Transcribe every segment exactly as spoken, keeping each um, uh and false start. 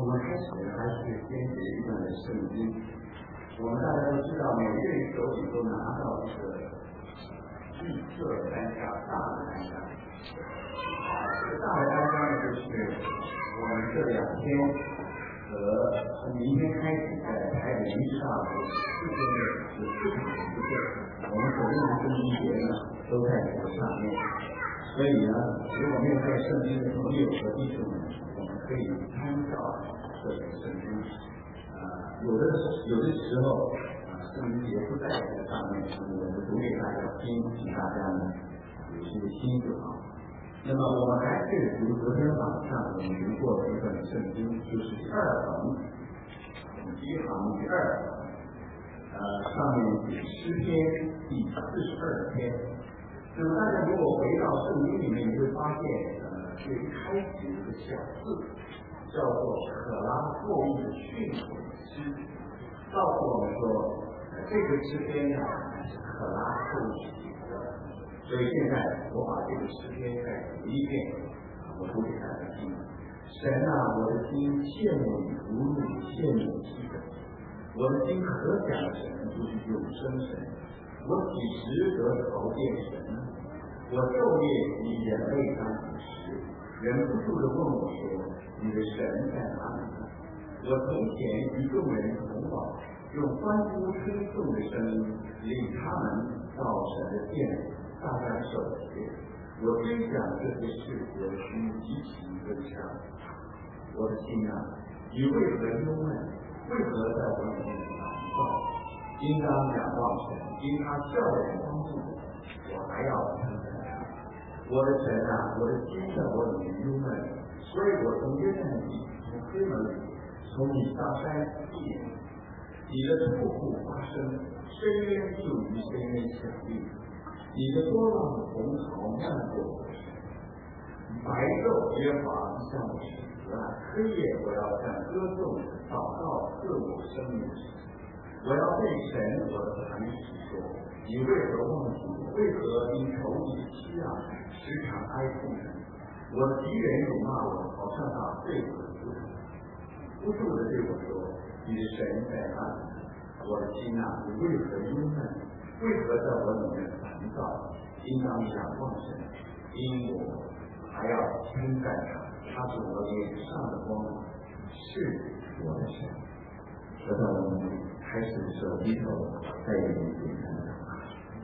我们开始还是先写一段的圣经。我们大家都知道，每个人手里都拿到一个绿色单张、大的单张。啊，这个大的单张呢，就是我们这两天和从明天开始在台北民事大楼四天的有四场的事件，我们所用的圣经节呢都在这个上面。所以呢，如果没有带圣经的朋友和弟兄们，我们可以参照这本圣经。啊、呃，有的有的时候啊，圣经节不在这个上面，我们读给大家听，请大家呢有些心就好。那么我们还是读昨天晚上我们读过的一本圣经，就是第二行，第一行第二行，呃，上面写诗篇第四十二篇。那么大家如果回到圣经里面，你会发现，呃，这一开始有一个小字，叫做可拉后裔的训诲诗，告诉我们说，呃，这个诗篇呢是可拉后裔写的。所以现在我把这个诗篇再读一遍，我读给大家听。神啊，我的心羡慕你如入羡慕基本，我的心可想神就是永生神。我几时得朝见神呢？我昼夜以眼泪当饮食，忍不住地问我说：“你的神在哪里呢？”我从前与众人同往，用欢呼称颂的声音领他们到神的殿里，大家守节。我追想这些事，我心极其悲伤。我的心啊，你为何忧闷？为何在我里面烦躁？应当仰望神，因他笑脸帮助我，我还要称赞他。我的神啊，我的心在我里面忧闷，所以我从约旦地，从黑门里，从米萨山一眼，你的瀑布发声，深渊就与深渊响应，你的波浪洪潮漫过我的身。白昼约法向我示慈爱，黑夜我要向歌颂、祷告赐我生命的神。我要对神我的磐石说：你为何忘记我？为何因仇敌的欺压时常哀痛呢？我的敌人辱骂我，好像他对我的不同，不住的对我说：你的神在哪里？我的心啊，你为何忧闷？为何在我里面烦躁？应当仰望神，因我还要称赞他，他是我脸上的光，是我的神。说到我们开始的时候，低头再有一点简单的祷告。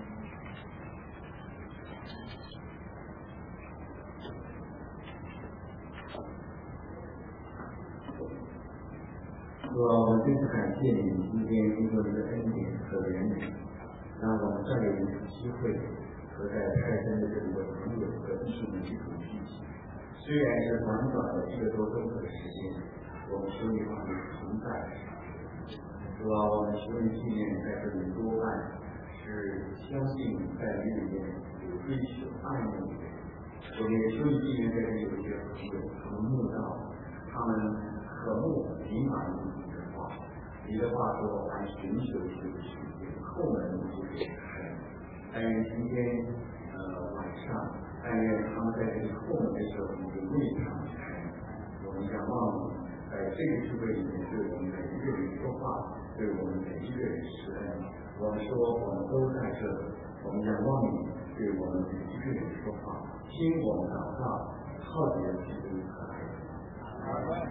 主啊，我们真是感谢你今天经过你的恩典和怜悯，让我们再有一次机会和在泰山的这里的朋友和弟兄们一同聚集。虽然是短短的一个多钟头的时间，我们求你把你同在。主啊，我们求你纪念在这里多半是相信在你里面有追求爱慕的人。我们也求你纪念在这里有一些朋友，他们慕道，他们渴慕明白你的话。你的话说，凡寻求这个世界，后门就给开。但愿今天呃晚上，但愿他们在这里后门的时候，你就为他们开。我们仰望你，在这个聚会里面对我们每一个人说话。对我们每一个人施恩，我们说我们都在这里，我们仰望你对我们每一个人说话，听我们祷告，靠着基督和爱子。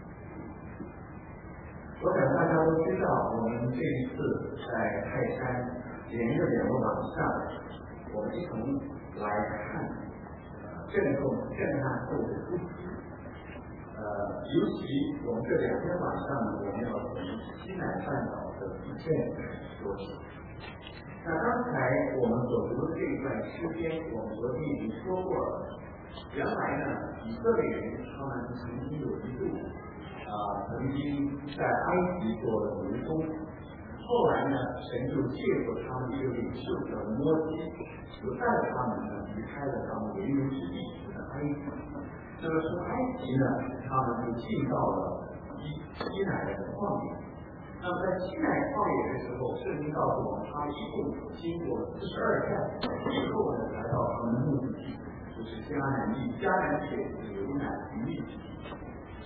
我想大家都知道，我们这一次在泰山连着两个晚上，我们一同来看呃震动震撼后的复兴。呃，尤其我们这两天晚上呢，我们要从西南半岛的地震说起。那刚才我们所读的这一段诗篇，我们昨天已经说过了。原来呢，以色列人他们曾经有一度啊、呃，曾经在埃及做了奴工，后来呢，神就借助他们一个领袖叫摩西，就带他们呢离开了他们为奴之地的埃及。那么从埃及呢，他们就进到了西西乃的旷野。那么在西乃旷野的时候，圣经告诉我们，他们一共经过四十二站，最后呢来到他们的目的地，就是迦南地，迦南地是牛奶与蜜之地。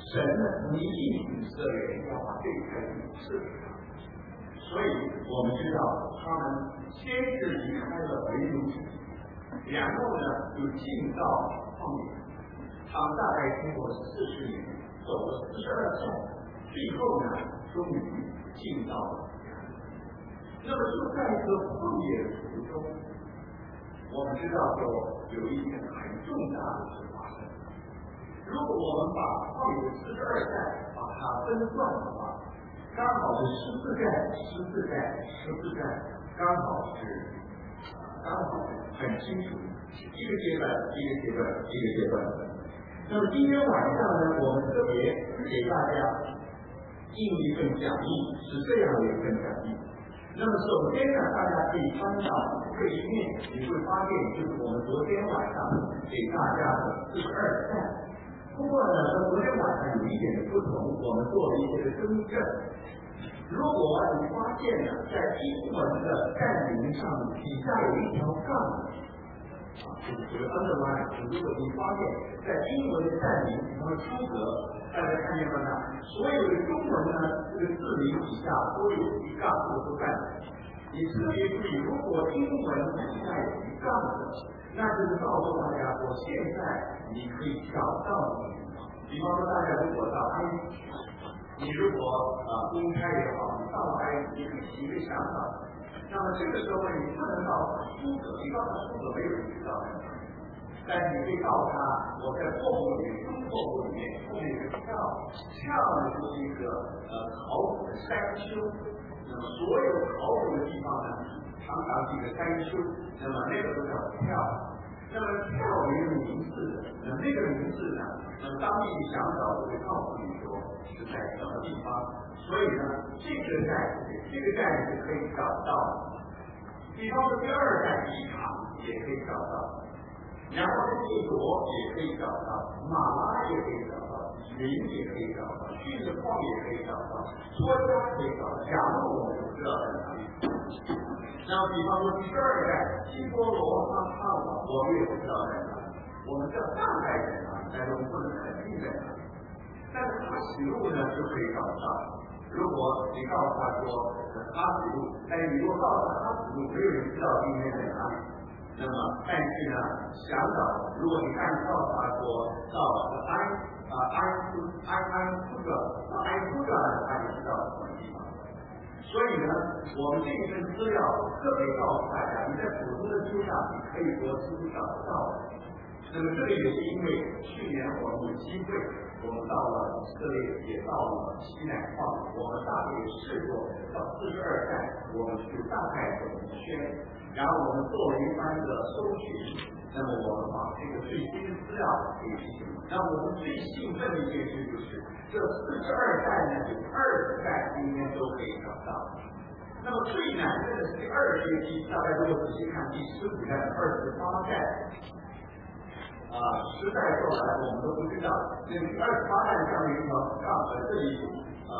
神呢，你以色列人要把这一块地赐给他。所以我们知道，他们先是离开了为奴之地，然后呢，就进到旷野。他们大概经过四十年，走了四十二站，最后呢，终于进到了。那么就在这个旷野途中，我们知道说有一件很重大的事发生。如果我们把旷野四十二站把它分段的话，刚好是十四站、十四站、十四站，刚好是刚好很清楚，一个阶段一个阶段一个阶段。那么今天晚上呢，我们特别给大家印一份讲义，是这样的一份讲义。那么首先呢，大家可以翻到这一面，你会发现就是我们昨天晚上给大家的四十二站。不过呢，和昨天晚上有一点的不同，我们做了一些的更正。如果你发现呢，在英文的站名上底下有一条杠，啊，就是这个 underline。如果你发现在英文的站名，然后出格，大家看见了吗？所有的中文呢，这个字名底下都有一杠或者半。你特别注意，如果英文底下有一杠的，那就是告诉大家，我现在你可以找到的地方。比方说，大家如果到埃及，你如果啊公开也好，你到埃及，你可以提一个想法。那么这个时候你不能到苏格，你到达苏格没有人知道的。但是你可以告诉他，我在货物里面，中货物里面后面有个跳，跳呢就是一个呃考古的山丘。那么所有考古的地方呢，常常是一个山丘，那么那个都叫跳。那么跳也有名字的，那那个名字呢，那么当地的向导会告诉你说是在什么地方。所以呢，这个站这个站是可以找到的。比方说第二站机场也可以找到，然后是地罗也可以找到，马拉也可以找到，云也可以找到，去的矿也可以找到，国家可以找到，假如我们不知道在哪里。那么比方说第十二站西波罗哈哈瓦，我们也不知道在哪里，我们知道大概在哪里，但是我们不能肯定在哪里。但是哈喜路呢就可以找到。如果你告诉他说哈喜路，但是你如果告诉他哈喜路，没有人知道今天在哪里。那么，但是呢，向导，如果你按照他说到安啊安安安库格，安库格呢，他就知道什么地方。所以呢，我们这一份资料特别告诉大家，你在普通的书上你可以说几乎找不到的。那么这里也是因为去年我们有机会，我们到了以色列，也到了西乃旷，我们大概也试过到四十二站，我们去大概走一圈，然后我们做了一番的搜寻，那么我们把这个最新的资料给提醒。那我们最兴奋的一件事就是，这四十二站呢，有二十站今天都可以找到。那么最难的是第二阶梯，大家如果仔细看第十五站、二十八站。啊，实在说来，我们都不知道。那个二十八站上面一条杠在这里，呃，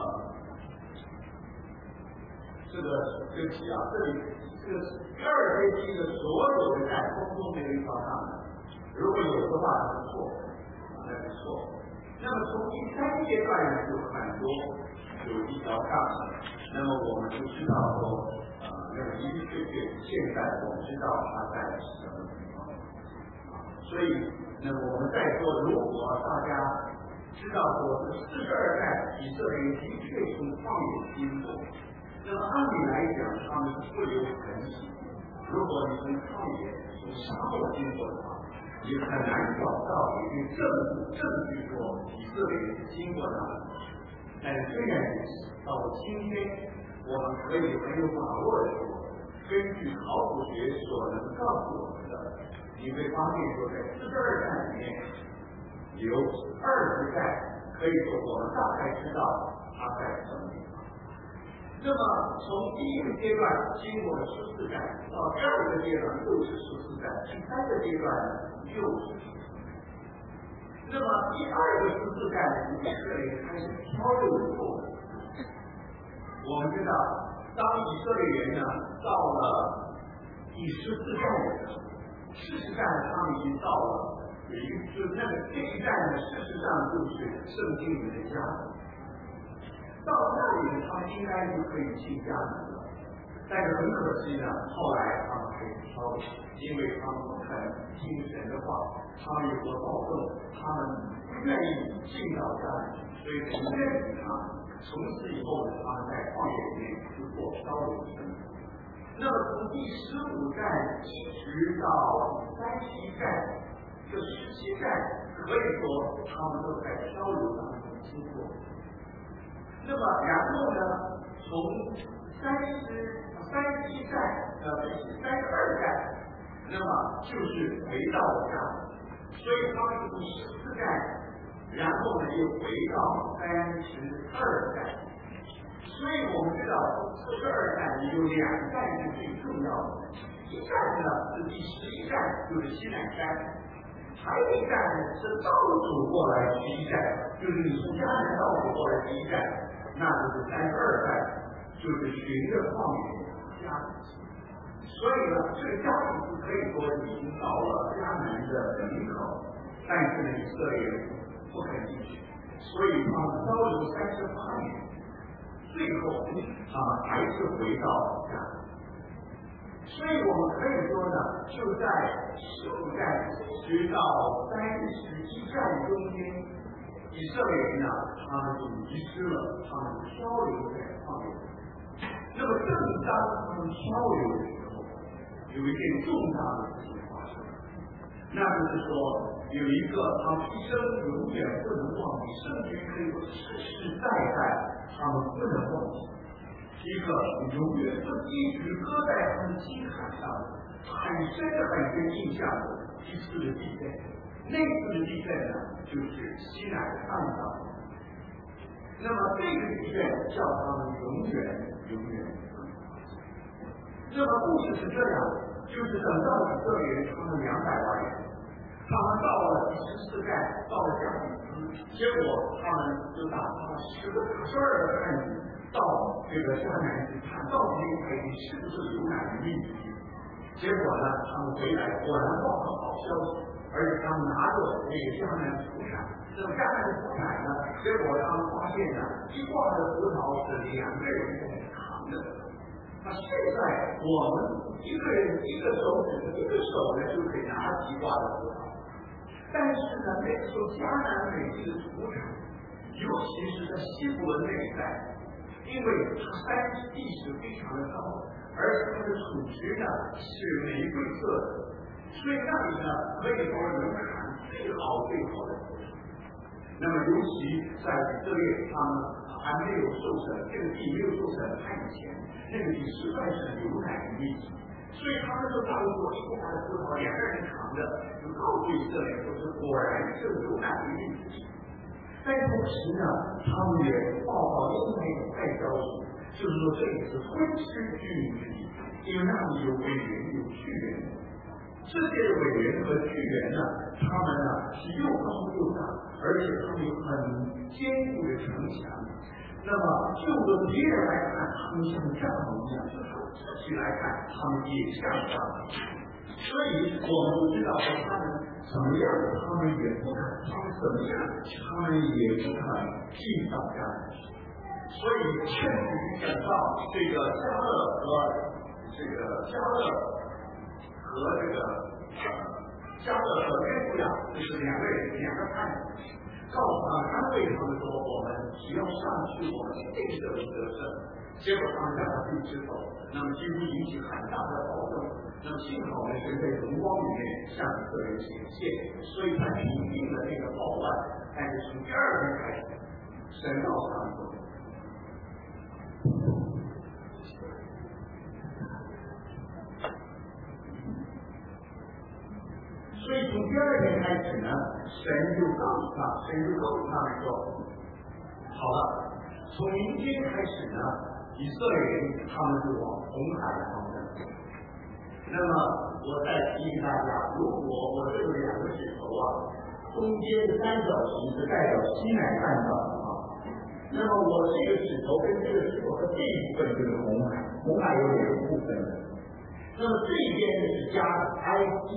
这个对不起啊，这里这个第二阶梯的所有的站通通没有一条杠的，如果有的话是错，啊，那是错。那么从第三阶段呢，就很多有一条杠的，那么我们就知道说，啊，那么的的确确，现在我们知道它在什么地方。所以，那么我们再说，如果大家知道说这四十二代以色列的确从旷野经过，那么按理来讲，他们是不留痕迹。如果你从旷野从沙漠经过的话，也很难找到一个证据证据说以色列是经过那里。但是虽然如此，到今天我们可以很有把握的说，根据考古学所能告诉我们的。你会发现说，在四十二站里面有二十站，可以说我们大概知道它在什么地方。那么从第一个阶段经过了十四站，到第二个阶段又是十四站，第三个阶段呢又是十四站。那么第二个十四站以色列开始漂流以后，我们知道，当以色列人呢到了第十四站的时候。事实上，他们已经到了有一个就是那个这一站呢，事实上就是圣经里的迦南。到那里他们应该就可以进迦南了，但是很可惜呢，后来他们还是挑了，因为他们不肯听神的话，他们有过暴动，他们不愿意进到迦南，所以不愿意他们。从此以后呢，他们在旷野里面就过漂流生活。那么从第十五站一直到三十一站，这十七站可以说他们都在漂流当中经过。那么然后呢，从三十三十一站呃三十二站，那么就是回到了家，所以他们是从十四站，然后呢又回到三十二站。所以我们知道四十二站有两站是最重要的，一站呢是第十一站，就是西乃山，还有一站呢是倒数过来十一站，就是你从迦南倒数过来十一站，那就是三十二站，就是循着旷野迦南。所以呢，这个迦南是可以说已经到了迦南的门口，但是呢，以色列人不肯进去，所以他们漂流三十八年。最后，他们还是回到家。所以我们可以说呢，就在十五站直到三十一站中间，以色列人呢，他们就迷失了，他们漂流在旷野。那么，正当他们漂流的时候，有一件重大的事情发生，那就是说，有一个他们一生永远不能忘记，甚至可以说世世代代。他们不能忘记一个永远是一直搁在他们心坎上很深很深印象的一次的地震。那次的地震呢，就是西乃的上岛。那么这个地震叫他们永远永远。那么故事是这样的，就是等到以色列人他们两百万人，他们到了第十四站，到了加比斯，结果他们就打发了十个大十二个探子到这个迦南去看，到底这个海地是不是有奶的命题。结果呢，他们回来果然报告好消息，而且他们拿着这个迦南的土产。这个迦南的土产呢，结果他们发现呢，一挂的葡萄是两个人在扛着。那现在我们一个人一个手指一个手呢就可以拿几挂的葡萄。但是呢，那个时候迦南美地的土产，尤其是在西伯伦那一带，因为它山地势非常的高，而且它的土质呢是玫瑰色的，所以那里呢可以说能产最好最好的土产。那么尤其在以色列他们还没有受审，这个地没有受审判以前，那个地实在是牛奶的地区。所以他们就当做一挂的葡萄，两个人扛着，就告诉以色列说是果然是牛奶的意思。但同时呢，他们也报告另外一种坏消息，就是说这里是婚失居民之地，因为那里有委员有巨人，这些的委员和巨人呢，他们呢是又高又大，而且他们有很坚固的城墙。那么就着别人来看，他们像帐篷一样；就他们自己来看，他们也像帐篷。所以我们都知道说他们怎么样，他们也不肯；他们怎么样，他们也不肯进到迦南去。所以甚至于等到这个迦勒和这个迦勒和这个迦勒和约书亚，就是两个人两个探子。告诉他们安慰他们说，我们只要上去，我们一定就能得胜。结果他们让他去之后，那么几乎引起很大的暴动。那么幸好呢，神在荣光里面向以色列显现，所以他平定了这个暴乱。但是从第二天开始，神告诉他们说，所以从第二天开始呢，神就告诉他，神就告诉他们说，好了，从明天开始呢，以色列人他们就往红海方向走。那么我再提醒大家，如果我这个两个指头啊，中间的三角形是代表西乃半岛啊，那么我这个指头跟这个指头的这一部分就是红海，红海有两个部分的。那么这边呢是加埃及。埃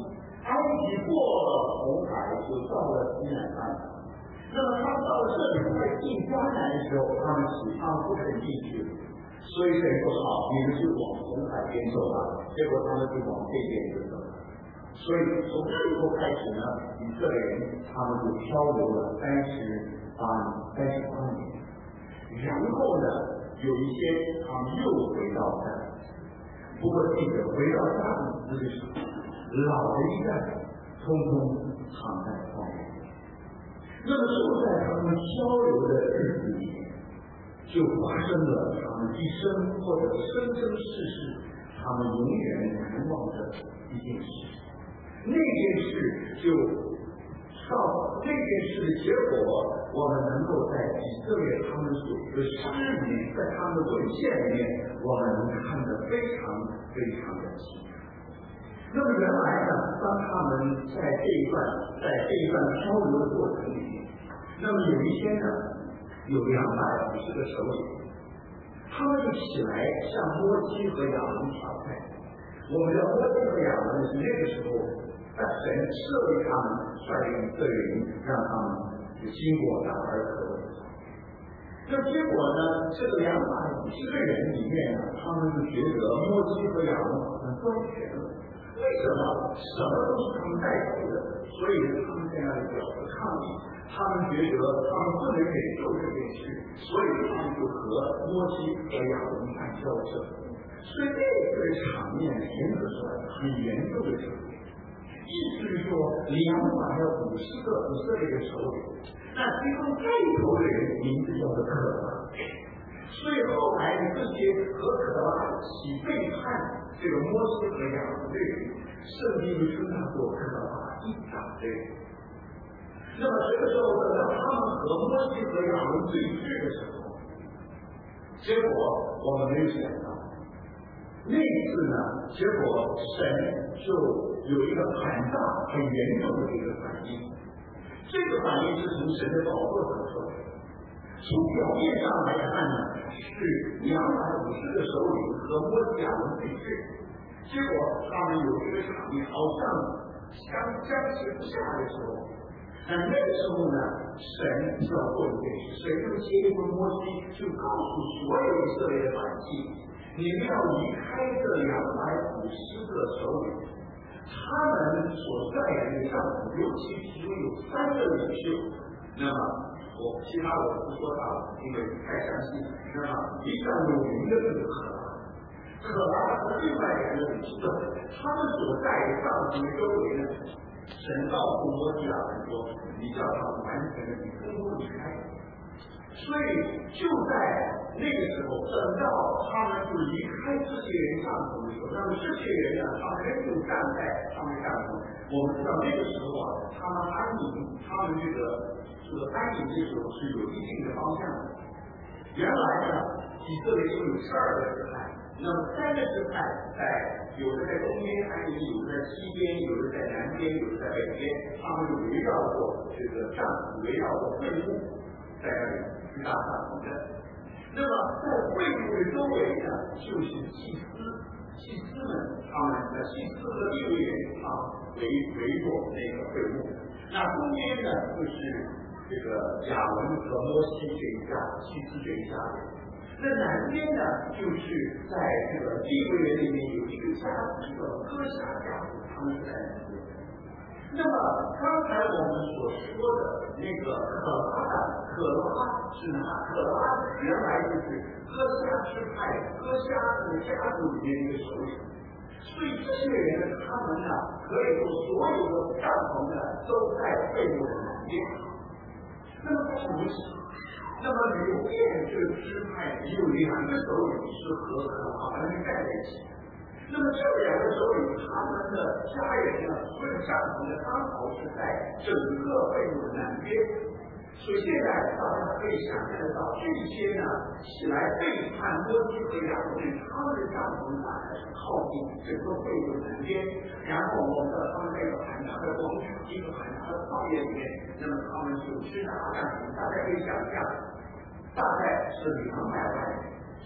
埃及过了红海，就到了西南半岛。那么他们到了这里，在进迦南的时候，他们起他们不肯进去，所以神说好，你们就往红海边走吧。结果他们就往这边就走了。所以从那以后开始呢，以色列人他们就漂流了三十八三十八年，然后呢，有一些他们又回到家，不过记得回到家里的时候，老的一代通通藏在荒野。那么就在他们漂流的日子里面，就发生了他们一生或者生生世世他们永远难忘的一件事。那件事就到那件事的结果，我们能够在以色列他们所的诗里，在他们的文献里面，我们能看得非常非常的清楚。那么原来呢，当他们在这一段在这一段漂流的过程里面，那么有一天呢，有两百五十个首领，他们就起来向摩西和亚伦挑战。我们的摩西和亚伦是那个时候，但神设立他们，率领以色列人，让他们就经过大而可畏。那结果呢，这个两百五十个人里面呢，他们就觉得摩西和亚伦好像专权了。为什么？什么都是他们带头的，所以他们在那里表示抗议。他们觉得他们不能忍受这件事，所以他们就和摩西和亚伦干交涉。所以这个场面严格说来很严重的场面，意思是说两百五十个以色列的首领，那其中带头的人名字叫做可拉。所以后来这些和可拉起背叛这个摩西和亚伦的人，圣经就称他做可拉一党的人。那么这个时候，等到他们和摩西和亚伦对峙的时候，结果我们没有想到，那次呢，结果神就有一个很大很严重的一个反应。这个反应是从神的宝座上出来的。从表面上来看呢，是两百五十个首领和摩西亚伦对峙，结果他们有一个场面，好像相相持不下的时候。那那个时候呢，神就要做一件事，神就接一个摩西，就告诉所有以色列的百姓，你们要离开这两百五十个首领，他们所率领的帐篷，尤其其中有三个领袖。那么我其他我不说他了，因为太详细。那么一向有名的这个可拉，可拉和另外两个领袖，他们所在的帐篷的周围呢，神告诉摩西亚人说：“你叫他们完全的你通通离开。”所以就在那个时候，等到他们就离开这些人帐篷的时候，那么这些人呢，他们仍旧站在他们帐篷。我们知道那个时候啊，他们安营，他们这个这个安营的时候是有一定的方向的。原来呢，以色列就有十二个支派。那么三个支派在有的在东边安营，有的在西边，有的在南边，有的在北边，他们就围绕着这个帐篷，围绕着会幕，在那里去打帐篷的。那么在会幕的周围呢，就是祭司，祭司们他们的祭司和利未人啊围围着那个会幕。那中间呢，就是这个亚伦和摩西这一家，祭司这一家人。那南边呢，就是在这个利未人里面有一个家族叫哥夏家族，他们是在南边。那么刚才我们所说的那个可拉的可拉是哪？可拉原来就是哥夏支派哥夏这个家族里面一个首领。所以这些人呢，他们呢，可以说所有的帐篷呢都在会幕的南边。那么同时，那么流变这个支派有两个首领是和可拉人在一起。那么这两个首领他们的家人呢，所有帐篷呢，刚好是在整个会幕的南边。所以现在大家可以想象得到，这些呢起来背叛摩西和亚伦，他们的帐篷呢是靠近整个会幕的南边。然后我们的他们在一个很大的广场，一个很大的旷野里面，那么他们就吃打干什么？大家可以想象，大概是两百万人，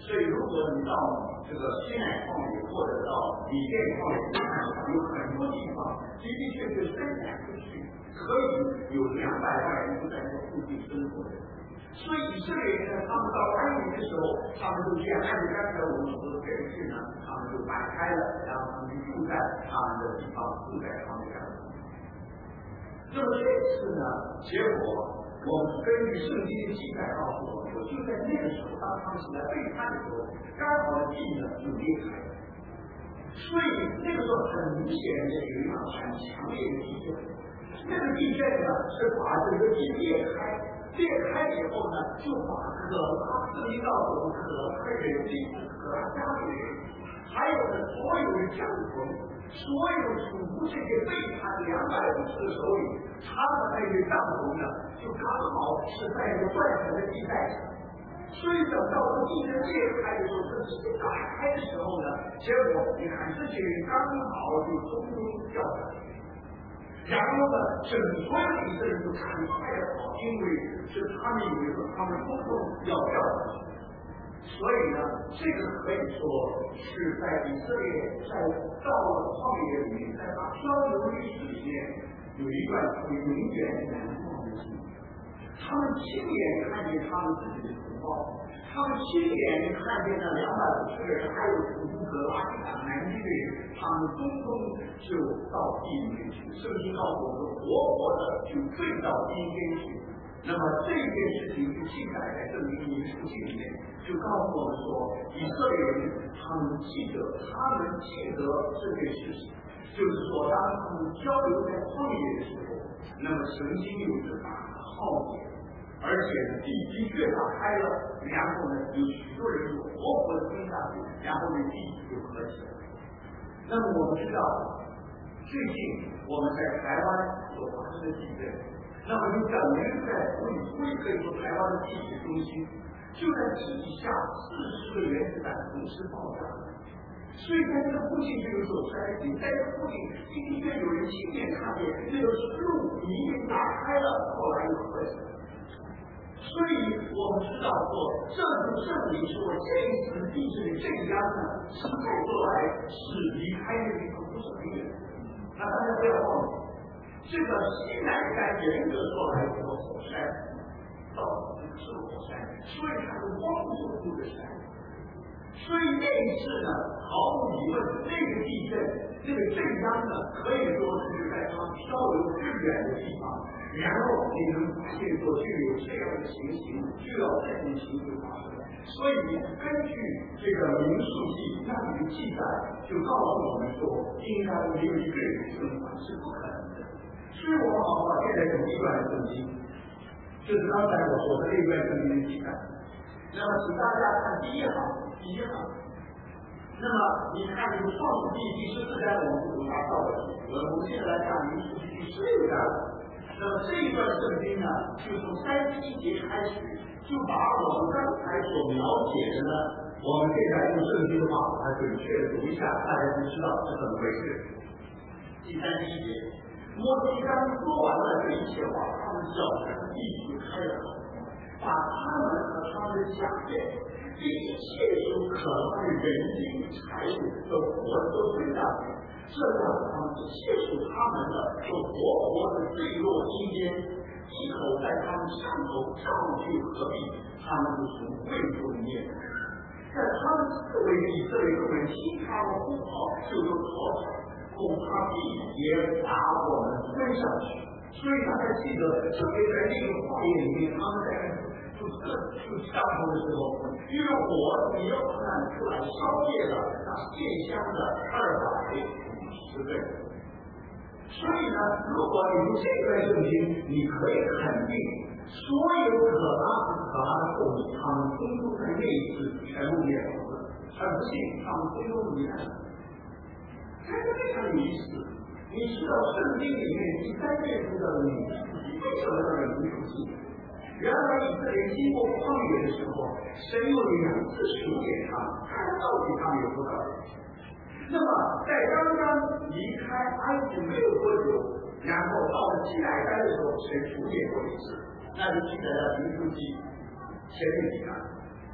所以如果你到这个西奈旷野或者到以甸旷野，有很多地方的的确确伸展出去，可以有两百万人都在这附近生活的。所以以色列人呢，他们到埃及的时候，他们就像按照刚才我们所说的程序呢，他们就摆开了，然后他们就住在他们的地方，住在他们家。那么这次呢，结果我们根据圣经的记载告诉我们说，就在那个时候，当他们起来背叛的时候，刚好地呢就裂开了。所以那个时候很明显的有一场很强烈的地震，那个地震呢是把这个地裂开。裂开以后呢，就把可拉圣经告诉我们，可拉的人地，可拉家里人，还有呢所有的将领，所有属乎这些背叛两百五十的首领，他们那些帐篷呢，就刚好是在一个断层的地带上。所以等到这地震裂开的时候，这地打开的时候呢，结果你看这些人刚好就通通掉下来。然后呢，整所有的以色列人就赶快的跑，因为是他们以为说他们通通要掉下去。所以呢，这个可以说是在以色列在到了旷野里面，在他漂流历史里面有一段特别永远难忘的记忆。他们亲眼看见他们自己的同胞，他们亲眼看见那两百五十个人，还有从格拉底亚南地的人，他们通通就到地里面去。圣经告诉我们，活活的就坠到阴间去。那么这件事情就记载在圣经民数记里面，就告诉我们说，以色列人他们记得，他们记得这件事情，就是说，当他们漂流在旷野的时候，那么曾经有着大浩劫。而且地的确打开了，然后呢，有许多人就活活的吞下去，然后呢，地就合起来。那么我们知道，最近我们在台湾所发生的地震，那么就等于在所以所以可以说台湾的地质中心就在地底下四十个原子弹同时爆炸。所以在这个附近这个所在地，在这个附近的确有人亲眼看见那个路已经打开了，后来又合起来。所以我们知道说，这就证明说这一次地震的震央呢，是再说来是离开那个地方不是很远。那大家不要忘记，这个西南山严格说来是个火山，到底是个火山，所以它是光秃秃的山。所以那一次呢，毫无疑问，那个地震，那个震央呢，可以说是在它漂流最远的地方。然后你能发现说就有这样的情形，就要这种情形发生。所以根据这个民数记那里的记载，就告诉我们说，应该没有一个人生还是不可能的。所以我们好好现在读一段圣经，就是刚才我说的这段圣经的记载。那么请大家看第一行，第一行。那么你看这个创世纪第十四章，我们不读它到了，我们现在来看民数记第十六章。那么这一段圣经呢，就从三十一节开始，就把我们刚才所描写的呢，我们现在用圣经的话把它准确的读一下，大家就知道是怎么回事。第三十一节，摩西刚说完了这一切话，他们脚上地就开了口，把他们和他们的家业，这一切所可能的人力财物都活都归到这让他们切除他们的就活活的坠落阴间，一口在他们上头上去合并，他们就从贵族里面，在他们四位以色列人听他们呼号，就有逃跑，恐怕必也把我们分下去。所以大家记得，特别在那个旷野里面，他们在就各就相同的时候，因为火你要看出来烧灭了那线香的二百十个人。所以呢，如果你读这段圣经，你可以肯定，所有可拉可拉的后裔，他们通通在那一次全部灭亡了，而不信他们最终离开了。这个非常有意思。你知道圣经里面第三卷书的民数记，为什么叫民数记？原来以色列经过旷野的时候，神有两次数点他们，看到底他们有多少人。那么在刚刚离开埃及没有多久，然后到了西奈山的时候，神数点过一次，那就记载了民数记前面几章。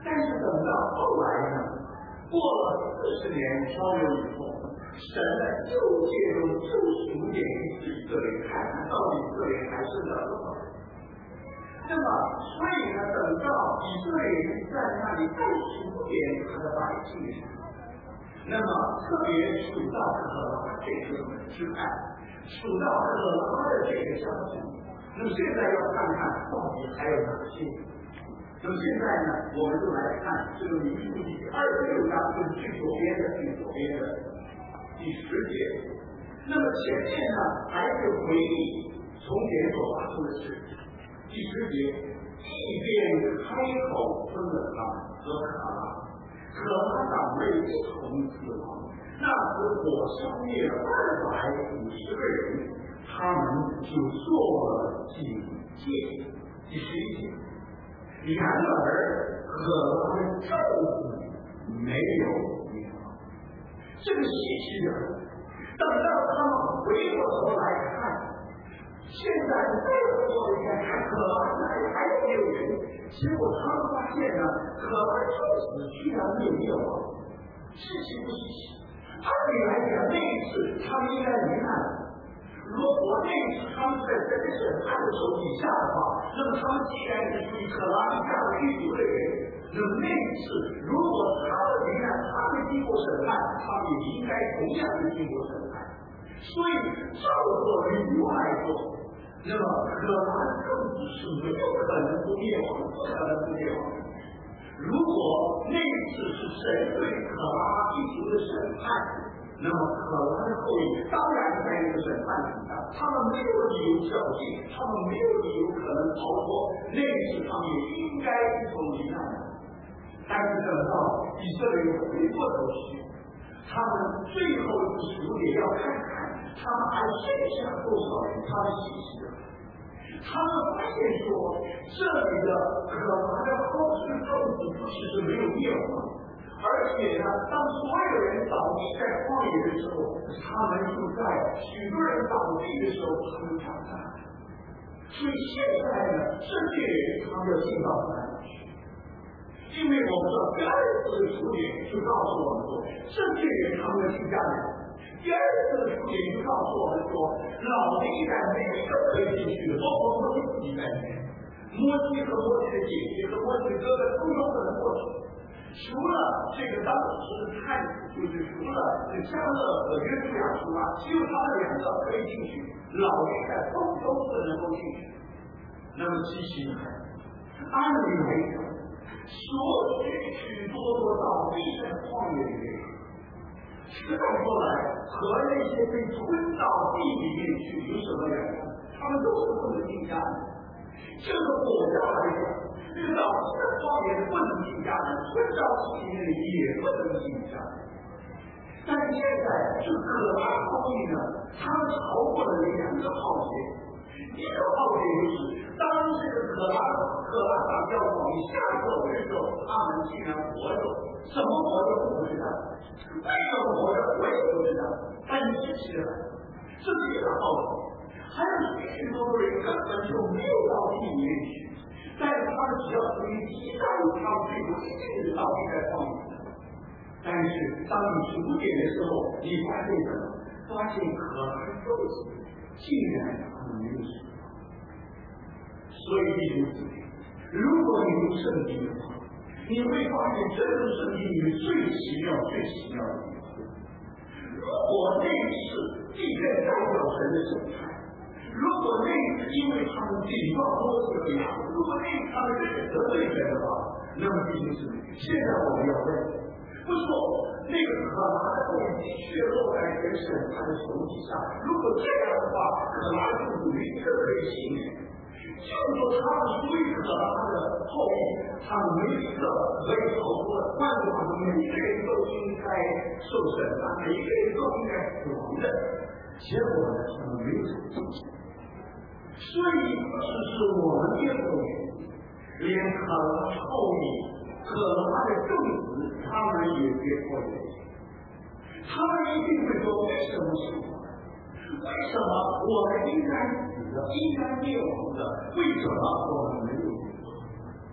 但是等到后来呢，过了四十年漂流以后，神呢就借用救赎典给以色列看看到底以色列还是什么。那么，所以呢，等到以色列人在那里再数点他的百姓时，那么特别数到可拉这个支派，数到可拉的这个家族。那么现在要看看到底还有哪些。那么现在呢，我们就来看这个民数记二十六章，就是最左边的最左边的第十节。那么前面呢，还是回忆从前所发生的事。第十节，一边开口分了他和可拉，可拉党类一同死亡。那时火烧灭了二百五十个人，他们就做了警戒。第十一节，然而可拉的咒诅没有灭亡。这个稀奇的，等到他们回过头来看。现在再过一天看可拉那里还有没有人？结果他们发现呢，可拉咒死居然没有灭亡，稀奇不稀奇？按理来讲，那一次他们应该罹难了。如果那一次他们在这个审判的手底下的话，那么他们既然是属于可拉一家的狱卒的人，那么那一次如果他们罹难，他们经过审判，他们也应该同样的经过审判。所以照着理由来说，那么可拉的咒诅是没有可能不灭亡，不可能不灭亡。如果那一次是神对可拉一族的审判，那么可拉的后裔当然在这个审判底下，他们没有理由侥幸，他们没有理由可能逃脱，那一次他们也应该一同罹难。但是等到以色列人回过头去，他们最后一次数也要看看他们还剩下多少人，他们稀奇的。他们发现说，这里的可拉的后世咒诅不只是没有灭亡，而且呢，当所有人倒闭在旷野的时候，他们就在；许多人倒闭的时候，他们长大。所以现在呢，这些人他们要进到哪里去？因为我们知道第二次的数点就告诉我们说，这些人他们要进家里。第二次的数点就告诉我们说，老的一代没有一个可以进去的，包括摩西自己在内，摩西和摩西的姐姐和摩西的哥哥都有可能过去。除了这个当时的太子，就是除了这加勒和约书亚之外，只有他们两个可以进去，老的一代都都不能够进去。那么继续看，按理来讲，所许许多多倒闭在旷野里面，实在说来，和那些被吞到地里面去有什么两样？他们都是不能进家的。这个国家来讲，这个倒闭的旷野不能进家的，吞到地里面也不能进家的。但是现在这可拉后裔呢，他们逃过了两个浩劫。一个浩劫就是当这个可拉可拉党要往下走的时候，他们竟然活着，怎么活着我不知道，为什么活着我也不知道，但是事实这是一个浩劫。还有许多人根本就没有到地里面去，但是他们只要属于第一代，他们最多一定是到地在旷野。但是当你数点的时候，你发现什么？发现可拉咒诅竟然他们没有死。所以弟兄姊妹，如果你读圣经的话，你会发现这个圣经里面最奇妙、最奇妙的地方。如果那一次地震代表神的审判，如果那一次因为他们顶撞摩西和亚伦，如果那一次他们真的得罪神的话，那么弟兄姊妹，现在我们要问，不错，那个可拉的后裔的确落在神审判的手底下。如果这样的话，可拉就有一个可以行的。就是说，他们属于可拉的后裔，他们没有一个可以逃脱的。换句话说，每一个人都应该受审判，每一个人都应该死亡的。结果呢，他们没有死亡。所以，不只是我们这种人，连可拉后裔、可拉的正子，他们也别过人。他们一定会说：为什么是我？为什么我们应该死的，应该灭亡的？为什么我们没有？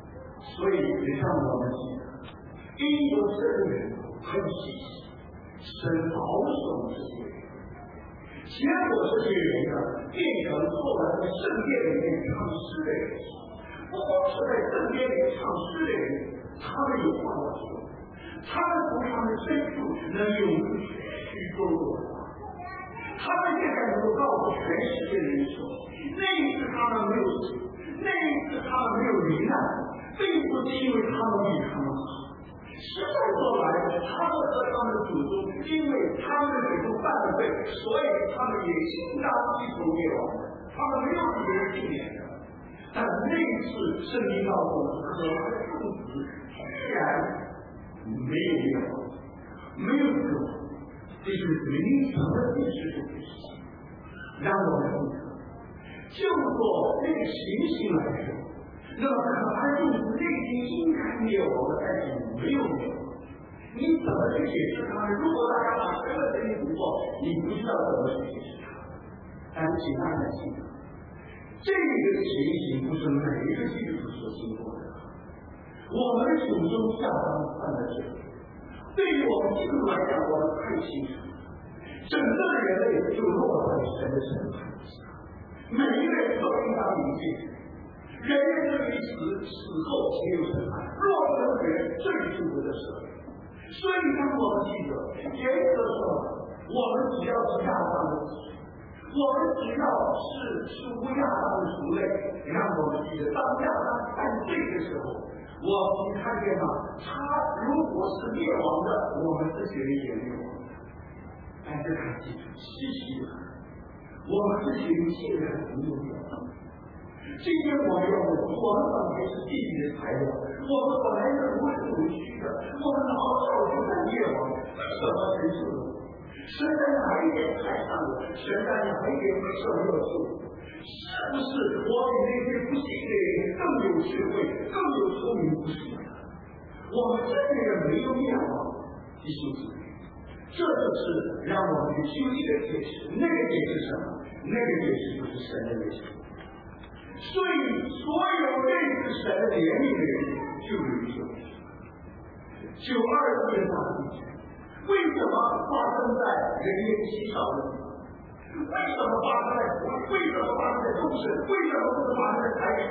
所以让我们记得，因有这个人很细心，神保守这些人，结果这些人呢，变成后来在圣殿里面唱诗的人。不光是在圣殿里唱诗的人，他们有话要说，他们从他们深处能有许多多的话。他们现在能够告诉全世界的人说，那一次他们没有死，那一次他们没有罹难，并不是因为他们比他们好，实在说来，他们和他们的祖宗，因为他们的祖宗犯了罪，所以他们也应当一同灭亡的，他们没有比别人幸免的。但那一次圣经告诉我们，可爱的众子居然没有灭亡，没有死亡，这就是灵常的历史这件事情，让我们记得，就做那个情形来说，那么可爱的众子内心应该灭亡的，但是没有灭亡。你怎么去解释他们？如果大家把神的真理读过，你不知道怎么去解释他们。但请大家记得，这个情形不是每一个基督徒所经过的。我们的祖宗下当犯了罪，对于我们基督徒来讲，我们太清楚了。整个人类就落在神的审判之下，每一个人都应当明白，人人都于死，死后皆有审判。若有人罪数不得赦免。所以当我们记得，严格说，我们只要是亚当的子孙，我们只要是属亚当的族类，让我们记得，当亚当犯罪的时候，我们看见吗？他如果是灭亡的，我们这些人也灭亡的。但是他记住，稀奇的很，我们这些人竟然没有灭亡。今天我们要问，我们本来是地狱的材料，我们本来是无耻无虚的，我们老早就在灭亡，为什么神救了我？神在哪一点爱上我？神在哪一点为什么要救我？是不是我比那些不信的人更有智慧、更有聪明？不是的，我们这些人没有灭亡，弟兄姊妹，这就是让我们去修一个解释。那个解释什么？那个解释就是神的美善。所以，所有认识神的怜悯的人就有一种九二年大地震，为什么发生在人烟稀少的地方？为什么发生在福利？为什么发生在中省？为什么不是发生在台北？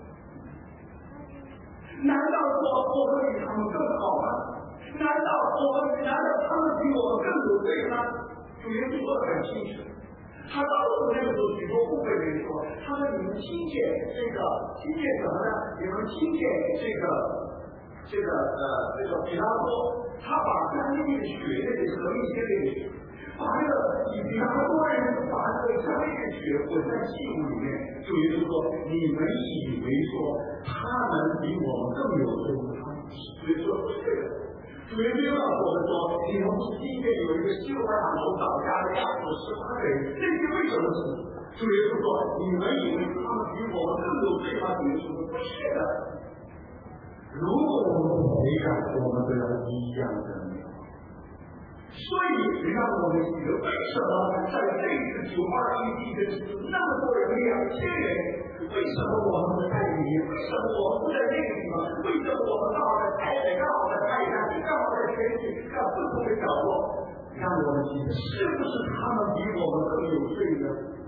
难道说我们比他们更好吗？难道我们难道他们比我们更有罪吗？主耶稣说得很清楚。他告诉那个时候许多部分人说，他说你们听见这个听见什么呢？你们听见这个这个呃这个比拉多，他把加利利的血那个和一些那个血，把这个以比拉多人把这个加利利的血混在器物里面，就也就是说，你们以为说他们比我们更有罪，他们不是，所以说不是的。主耶稣告诉我们说，你们不是听见有一个西罗巴党头倒家的家属十八个人，这些为什么是？主耶稣说，你们以为他们比我们更有罪吗？主耶稣说不是的。如果我们不悔改，我们都要一样的灭亡。所以让我们记得，为什么在这次九二一地震时，那么多人，两千人，为什么我们不在里面？为什么我们不在那个地方？为什么我们刚好在台北，刚好在太原，刚好在全体，在不同的角落？让我们记得，是不是他们比我们更有罪呢？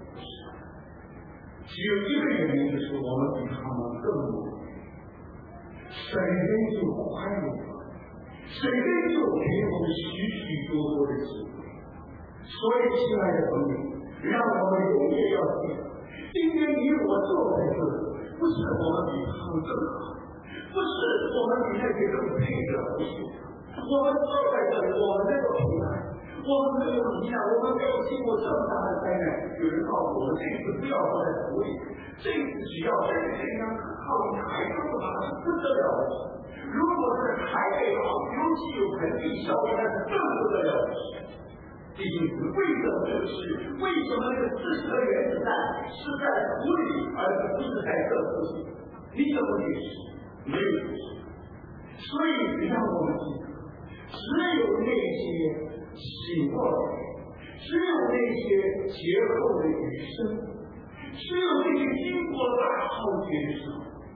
只有一个原因，就是我们比他们更有罪。神人就宽容了，神人就给我们许许多多的机会。所以，亲爱的朋友，让我们永远要记得，今天你我坐在这里，不是我们比他们更好，不是我们比那些更配得不是。我们坐在这里，我们没有平安，我们没有离难，我们没有经过这么大的灾难。有人告诉我们，这次不要坐在土里，这次只要真是这样靠你台中的话，是不得了的。如果是台北好，尤其有盆地效应，那是更不得了的事。弟兄姊妹，为什么这个事？为什么这个四十个原子弹是在土里，而不是在这附近？你怎么解释？没有解释。所以让我们记得，只有那些醒过来，只有那些劫后的余生，只有那些经过大浩劫的时候，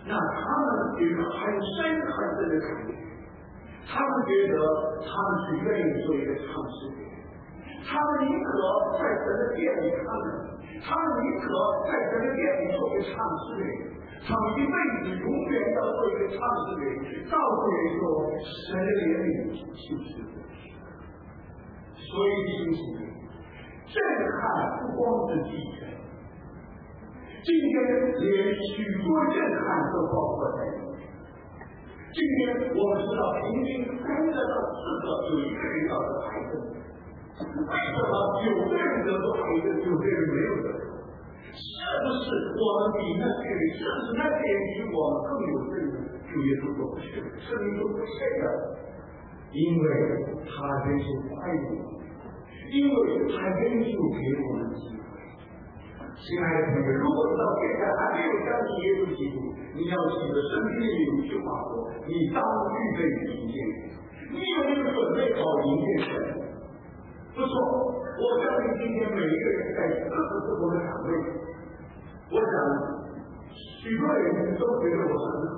那他们有一个很深很深的感觉，他们觉得他们是愿意做一个唱诗的人，他们宁可在神的殿里唱人，他们宁可在神的殿里做一个唱诗的人，他们一辈子永远要做一个唱诗的人，告诉人说神的怜悯就是所以弟兄姊妹，震撼不光是地震，今天连许多震撼都包括在里面。今天我们知道平均三个到四个有一个人要得癌症，为什么有的人得过癌症，有的人没有得过？是不是我们比那些人，是不是那些人比我们更有这个主耶稣所不是，生命所不是的？因为他真是快乐，因为他真是给我们机会。亲爱的朋友，如果到现在还没有相信耶稣基督，你要记得圣经里有一句话说：你当预备迎接神。你有没有准备好迎接神？不错，我相信今天每一个人在各自不同的岗位，我想许多人都觉得我很好。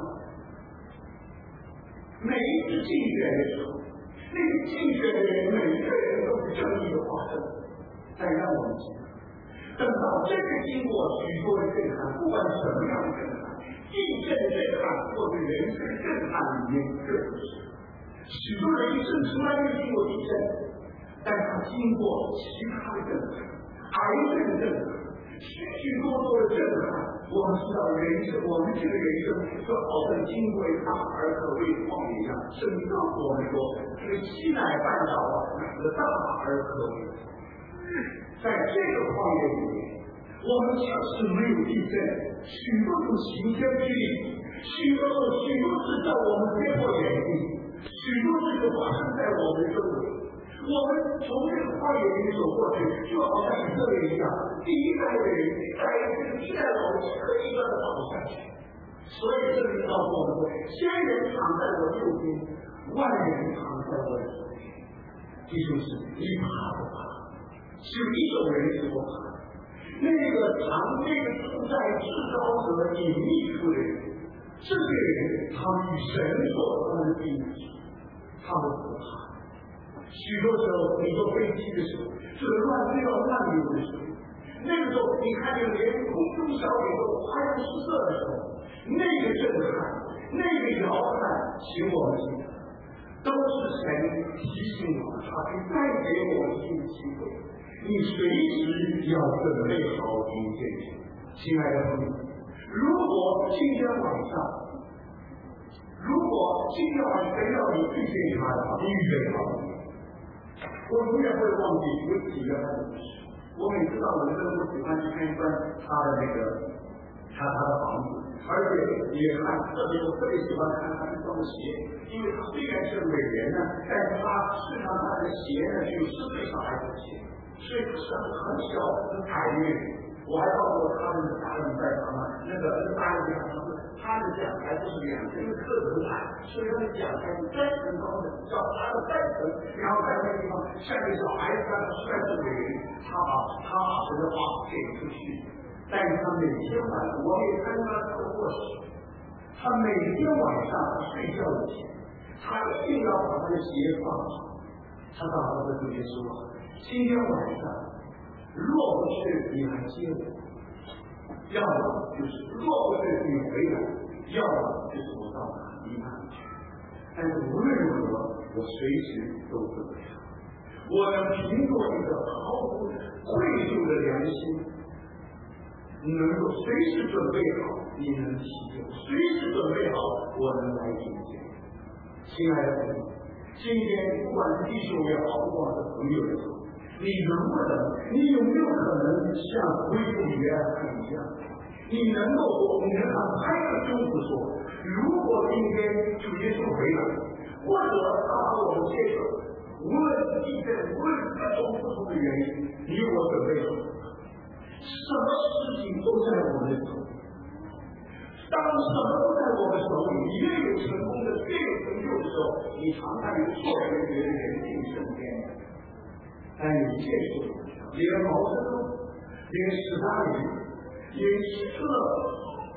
每一次竞选的时候，那个竞选的人每一个人都是正义的化身，但让我们知道，等到真的经过许多的震撼，不管什么样的震撼，地震震撼或者人生震撼里面各不是。许多人一生从来没有经过地震，但他经过其他的震撼，癌症震撼，许许多多的震撼。我们知道人生，我们这个人生就好像经过大而可畏的旷野一样。圣经告诉我们说，这个西奈半岛啊，是个大而可畏的。在这个旷野里面，我们即使没有地震，许多种行天之力，许多种许多事在我们接过眼睛，许多事就发生在我们周围。我们从这个旷野里面走过去，就好像以色列一样，第一代的人在这个第一代老人一个一个的倒下去。所以这里告诉我们说，先人躺在我右边，万人躺在我的左边。弟兄姊妹，你怕不怕？只有一种人是不怕，那个藏那个住在至高者隐秘处的人，这些人他们与神所关的地域，他们不怕。许多时候你坐飞机的时候，这个乱飞到乱流的时候，那个时候你看见连空中小雨都花样失色的时候，那个震撼，那个摇撼，请我们记得，都是神提醒我们，他会带给我们新的机会。你随时要准备好迎接神。亲爱的朋友，如果今天晚上，如果今天晚上要你遇见他的话，你预备好了。我永远不会忘记有几个他的故事。我每次到伦敦，我喜欢去参观他的那个他他的房子，而且也看特别我特别喜欢看他的双鞋，因为他虽然是伟人呢，但是他事实上他的鞋呢只有四岁小孩子的鞋，所以他是很小很矮的人。我还到过他们的大人在场嘛，那个那个大人讲他的讲台就是两层的课程台，所以他的讲台是三层高的，叫他的三层，然后在那个地方像一个小孩子他虽然是伟人，他把他把这个话给出去，但是他每天晚上我也跟他做过事，他每天晚上睡觉以前，他一定要把他的鞋放好，他告诉他主耶稣啊，今天晚上若不是你来接我，要么就是若不是你回来，要么就是我到哪里哪里去。但是无论如何，我随时都准备好，我能凭着一个毫无愧疚的良心，能够随时准备好，你能祈求，随时准备好，我能来迎接。亲爱的朋友，今天不管是弟兄也好，不管是朋友也好，你能不能，你有没有可能像恢复约翰一样，你能够你能很拍着胸脯说，如果今天主耶稣回来，或者他把我们接受，无论是地震，无论是各种不同的原因，你我准备好，什么事情都在我们的手里。当什么都在我们手里，你越有成功的，越有成就的时候，你常常有错觉觉得人定胜天。但一切事，连毛泽东，连斯大林，连希特勒，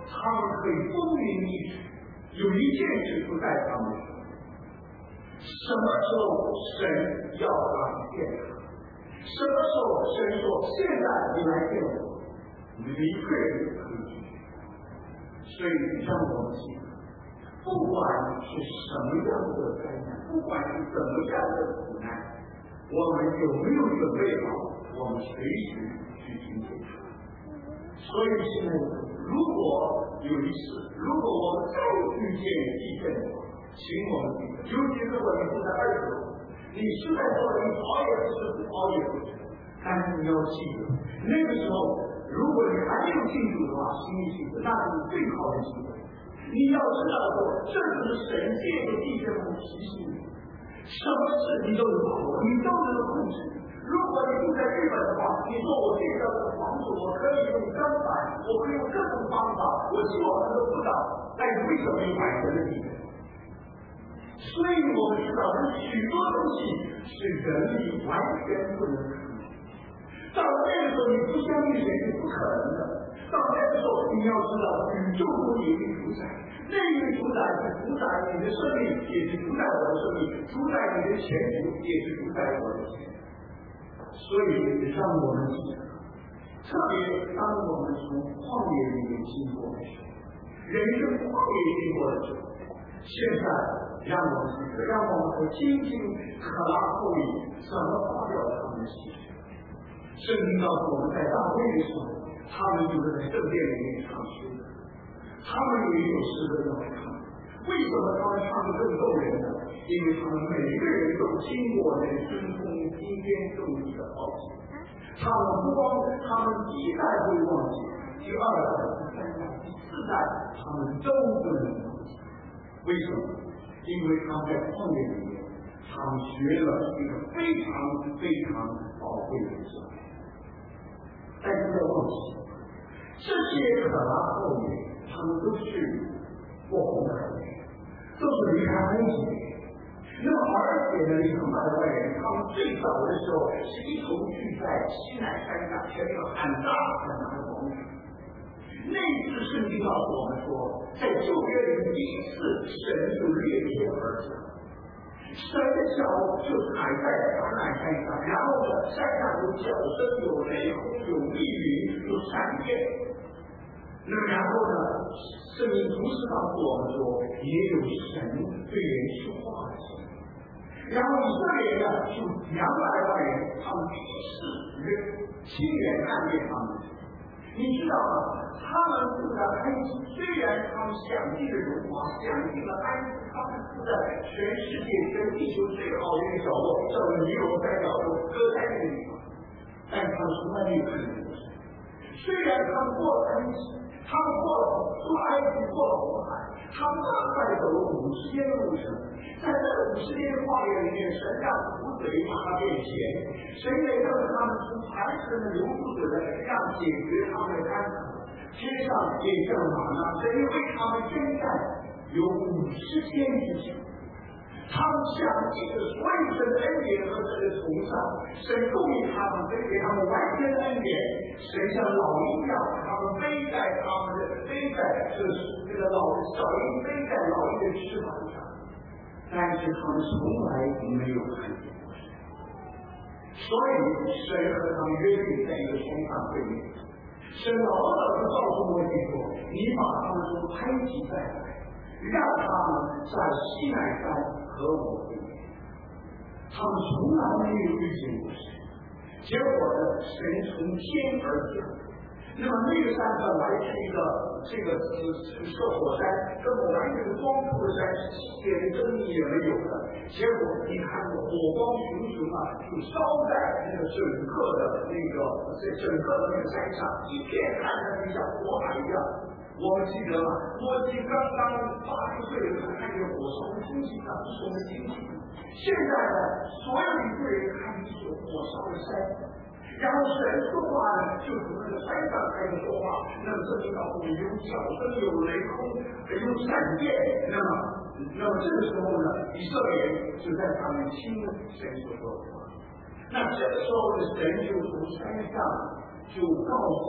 他们可以风云一时，有一件事不在他们手里。什么时候神要让你见他？什么时候神说现在你来见我？你们一个人可以拒绝。所以让我们记得，不管是什么样的灾难，不管是怎么样的苦难，我们有没有准备好，我们随时去迎接他。所以现在，如果有一次，如果我们再遇见地震的话，请我们记得，尤其是我们住在二十楼，你实在说你熬也不是，不熬也不是，但是你要记得，那个时候，如果你还没有进入的话，请你记得，那是最好的机会。你要知道说，这就是神借着地震来提醒你，什么事你都有把握，你都能控制。如果你住在日本的话，你说我这个房子我可以用钢板，我可以用各种方法，我希望它都不倒，但是为什么有买神的地震？所以我们知道，有许多东西是人力完全不能抗拒。到那个时候，你不相信神是不可能的。到那个时候，你要知道，宇宙中有一个主宰，那个主宰是主宰你的生命，也是主宰我的生命；主宰你的前途，也是主宰我的前途。所以，让我们记得，特别当我们从旷野里面经过的时候，人生旷野经过的时候，现在让我们记得，让我们和精心可拉后裔怎么发表他们的心声。圣经告诉我们，在大卫的时候，他们就是在圣殿里面唱诗的。他们有一首诗歌要唱，为什么他们唱的更动人呢？因为他们每一个人都经过人生中惊天动地的浩劫。他们不光他们第一代会忘记，第二代、第三代、第四代，他们都不能忘记。为什么？因为他们在旷野里面，他们学了一个非常非常宝贵的教训。但是不要忘记，这些可拉后面，他们都是过红海的人，都是离开埃及的人。那么而且呢，离开外的人，他们最早的时候是一同聚在西奈山上，前面有很大很大的广场。那次圣经告诉我们说，在旧约里第一次神就裂天而降。神的脚就踩在橄榄山上，然后呢，山上有脚声，有雷轰，有密云，有闪电。那么然后呢，圣经同时告诉我们说，也有神对人说话的声音。然后以色列人呢，就两百万人，他们第一次人亲眼看见他们。你知道吗？他们住在埃及，虽然他们享尽了荣华，享尽了安逸，他们住在全世界、全地球最好的一个角落，叫做尼罗山角落，歌山那个地方。但是他们从来没有看见过神。虽然他们过了埃及，他们过了出埃及，过了红海，他们大概走了五十天的路程。在这五十天的旷野里面，神让湖水把它变咸，神也让他们从磐石的流出水来，让解决他们的干渴。天上也像马呢，神为他们征战有五十天之久。他们享尽了所有神的恩典和神的崇尚，神供应他们，神给他们完全的恩典。神像老鹰一样，把他们背在他们的背在这这个老小鹰背在老鹰的翅膀上。但是他们从来没有看见过神，所以神和他们约定在一个同场会面。神老早就告诉摩西说：“你把他们从埃及带来，让他们在西奈山和我会面。”他们从来没有遇见过神，结果呢，神从天而降。那么那个山本来是一个这个是是火山，根本完全是光秃的山，一点的争议也没有的。结果你看火光熊熊啊，就烧在那个整个的那个这整个的那个山上，一片看上去像火海一样。我们记得吗？摩西刚刚八十岁的时候看见火烧的冲击上，这是我们惊喜。现在呢，所有以色列人看一座火烧的山。然后神说话呢，就从那个山上开始说话。那么这就告诉你，有脚声，有雷轰，有闪电。那么，那么这个时候呢，以色列人就在上面听神所说的话。那这个时候呢，神就从山上就告诉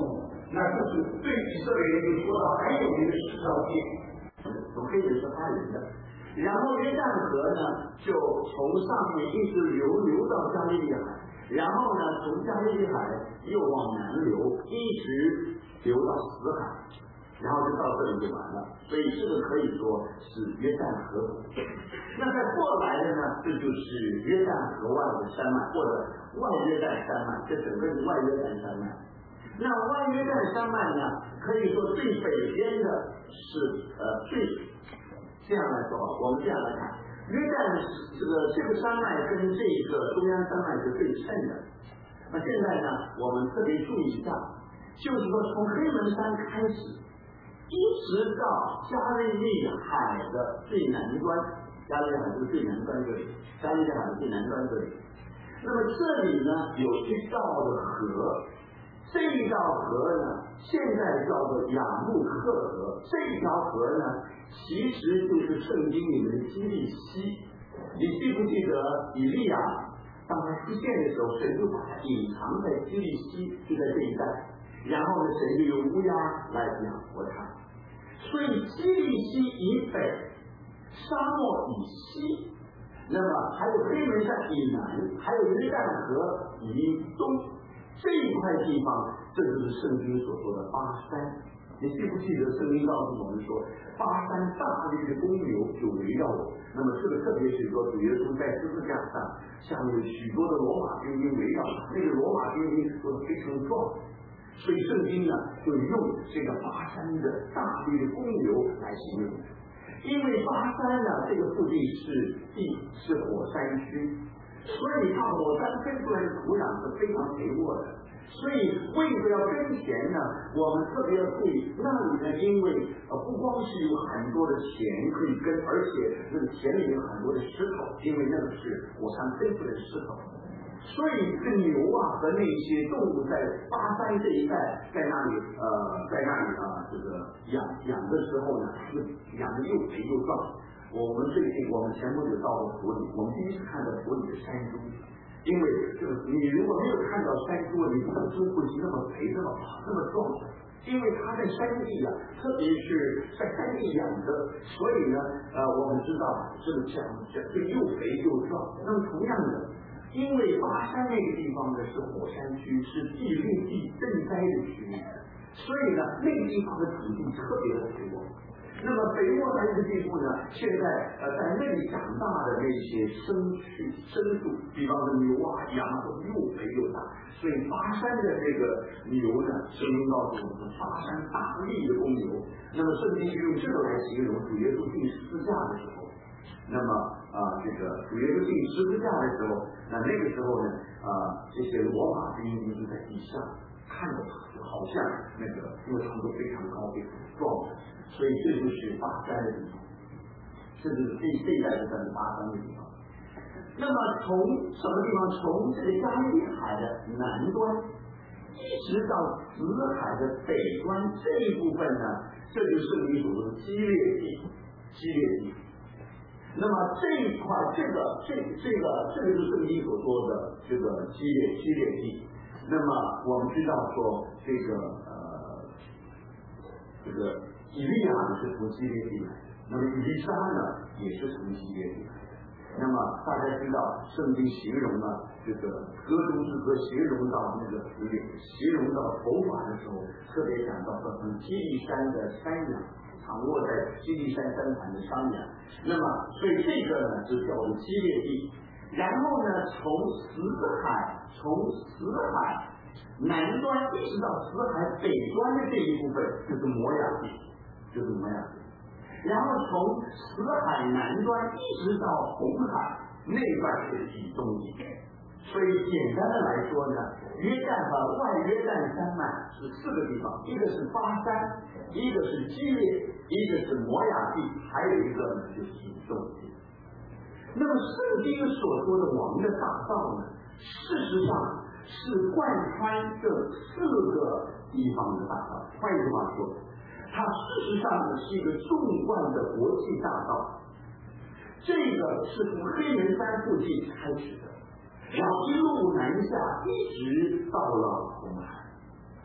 那这是对以色列人就说到还有一个十条街，从黑人是他人的。然后约旦河呢，就从上面一直流流到加利利海，然后呢，从加利利海又往南流，一直流到死海，然后就到这里就完了。所以这个可以说是约旦河谷。那再过来的呢，这就是约旦河外的山脉，或者外约旦山脉，这整个是外约旦山脉。那外约旦山脉呢，可以说最北边的是呃最。这样来说，我们这样来看，约旦这个这个山脉跟这个中央山脉是对称的。那现在呢，我们特别注意一下，就是说从黑门山开始，一直到加利利海的最南端，加利利海是最南端这里，加利利海的最南端这里。那么这里呢有一道的河，这一道河呢，现在叫做雅穆克河。这一条河呢，其实就是圣经里面的基利溪。你记不记得以利亚当他出现的时候，神就把他隐藏在基利溪，就在这一带，然后呢，神就用乌鸦来养活他。所以基利溪以北，沙漠以西，那么还有黑门山以南，还有约旦河以东。这一块地方，这就是圣经所说的巴山。你记不记得圣经告诉我们说，巴山大力的公牛就围绕我。那么这个特别是说，主耶稣在十字架上，下面有许多的罗马兵兵围绕他，那个罗马兵兵都非常壮。所以圣经呢，就用这个巴山的大力的公牛来形容。因为巴山呢，这个腹地是地是火山区。所以它火山喷出来的土壤是非常肥沃的，所以为了要耕田呢，我们特别要注意那里呢，因为呃不光是有很多的田可以耕，而且那个田里有很多的石头，因为那个是火山喷出来的石头，所以这牛啊和那些动物在巴山这一带，在那里呃在那里啊这个养养的时候呢，是养的又肥又壮。我们最近我们前不久到过普里，我们第一次看到普里的山猪，因为这个你如果没有看到山猪，你不知道猪会是那么肥那么那么壮的，因为它在山地啊，特别是在山地养的，所以呢呃我们知道这个讲这个又肥又壮。那么同样的，因为巴山那个地方呢是火山区，是地裂地震灾的区域，所以呢那个地方的土地特别的肥沃。那么北沃的一个地步呢，现在呃在那里长大的那些牲畜牲畜，比方说牛啊羊都又肥又大，所以巴山的这个牛呢，圣经告诉我们，巴山大力的公牛。那么圣经用这个来形容主耶稣钉十字架的时候，那么啊、呃、这个主耶稣钉十字架的时候，那那个时候呢啊、呃、这些罗马兵就在地下看着他，就好像那个，因为他们都非常高非常壮，所以这就是巴山的地方，这就是这这一代的在巴山的地方。那么从什么地方？从这个加利利海的南端，一直到死海的北端这一部分呢，这就是圣经所说的基列地，基列地。那么这一块，这个这这个这个就是圣经所说的这个基列基列地。那么我们知道说这个呃这个以利亚呢是从基列地来的，那么以利沙呢也是从基列地来的。那么大家知道圣经形容了这个歌中之歌，形容到那个死里，形容到头发的时候，特别讲到说从基利山的山羊，躺卧在基利山山盘的山羊。那么所以这个呢就叫做基列地。然后呢，从死海，从死海南端一直到死海北端的这一部分，就是摩亚地，就是摩亚地。然后从死海南端一直到红海那段是以东地。所以简单的来说呢，约旦和外约旦山脉是四个地方，一个是巴山，一个是基列，一个是摩亚地，还有一个呢就是以东地。那么圣经所说的王的大道呢，事实上是贯穿这四个地方的大道。换句话说，它事实上呢是一个纵贯的国际大道。这个是从黑门山附近开始的，然后一路南下，一直到了红海。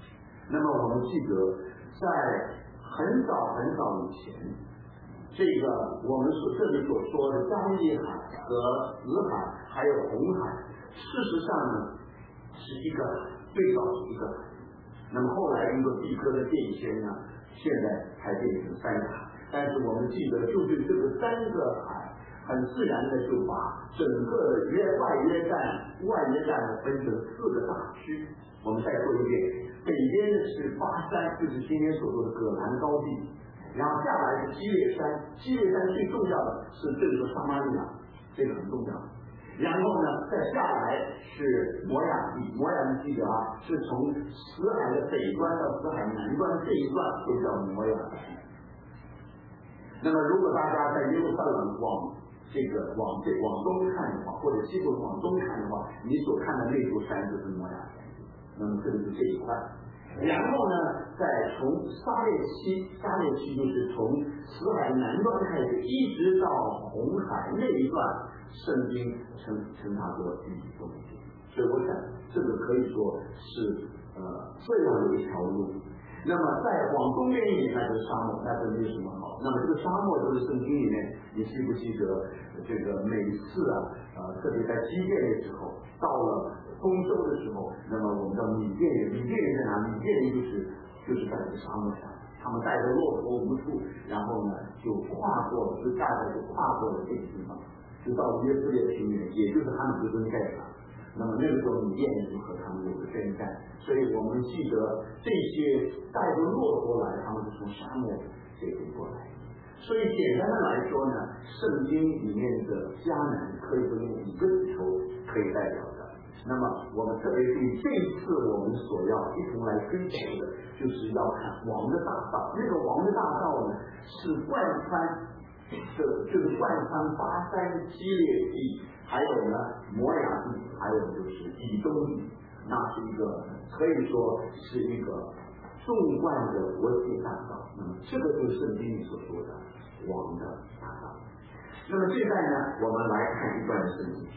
那么我们记得，在很早很早以前，这个我们所这里所说的加利利海和死海还有红海，事实上呢是一个海，最早是一个海。那么后来经过地科的变迁呢，现在才变成三个海。但是我们记得，就是这个三个海，很自然的就把整个约外约旦外约旦分成四个大区。我们再说一遍，北边的是巴山，就是今天所说的葛兰高地，然后下来是基列山，基列山最重要的是这个撒玛利亚，这个很重要。然后呢，再下来是摩亚地，摩亚地记得啊，是从死海的北端到死海南端这一段就叫摩亚地。那么，如果大家在耶路撒冷往这个往这往东看的话，或者西部往东看的话，你所看的那座山就是摩亚地。那么这个是这一块。然后呢，再从撒列西，撒列西就是从死海南端开始，一直到红海那一段，圣经称称它做以东地。所以我想，这个可以说是呃这样的一条路。那么再往东边一点，那就是沙漠，那就没有什么好。那么这个沙漠就是圣经里面，你记不记得这个每次啊，呃，特别在基甸的时候，到了丰收的时候，那么我们的米甸人，米甸人在哪？米甸人就是就是在这个沙漠上，他们带着骆驼无数，然后呢就跨过了，就大概就跨过了这个地方，就到了约瑟列平原，也就是他们就跟盖上。那么那个时候米甸人就和他们有个征战，所以我们记得这些带着骆驼来，他们是从沙漠这边过来。所以简单的来说呢，圣经里面的迦南可以说用五个字头可以代表的。那么我们特别注意，这一次我们所要一同来追求的，就是要看王的大道。那个王的大道呢，是贯穿这就是贯穿巴山基列地，还有呢摩亚地，还有就是以东地，那是一个可以说是一个纵贯的国界大道。那么这个就是圣经里所说的王的大道。那么现在呢，我们来看一段圣经。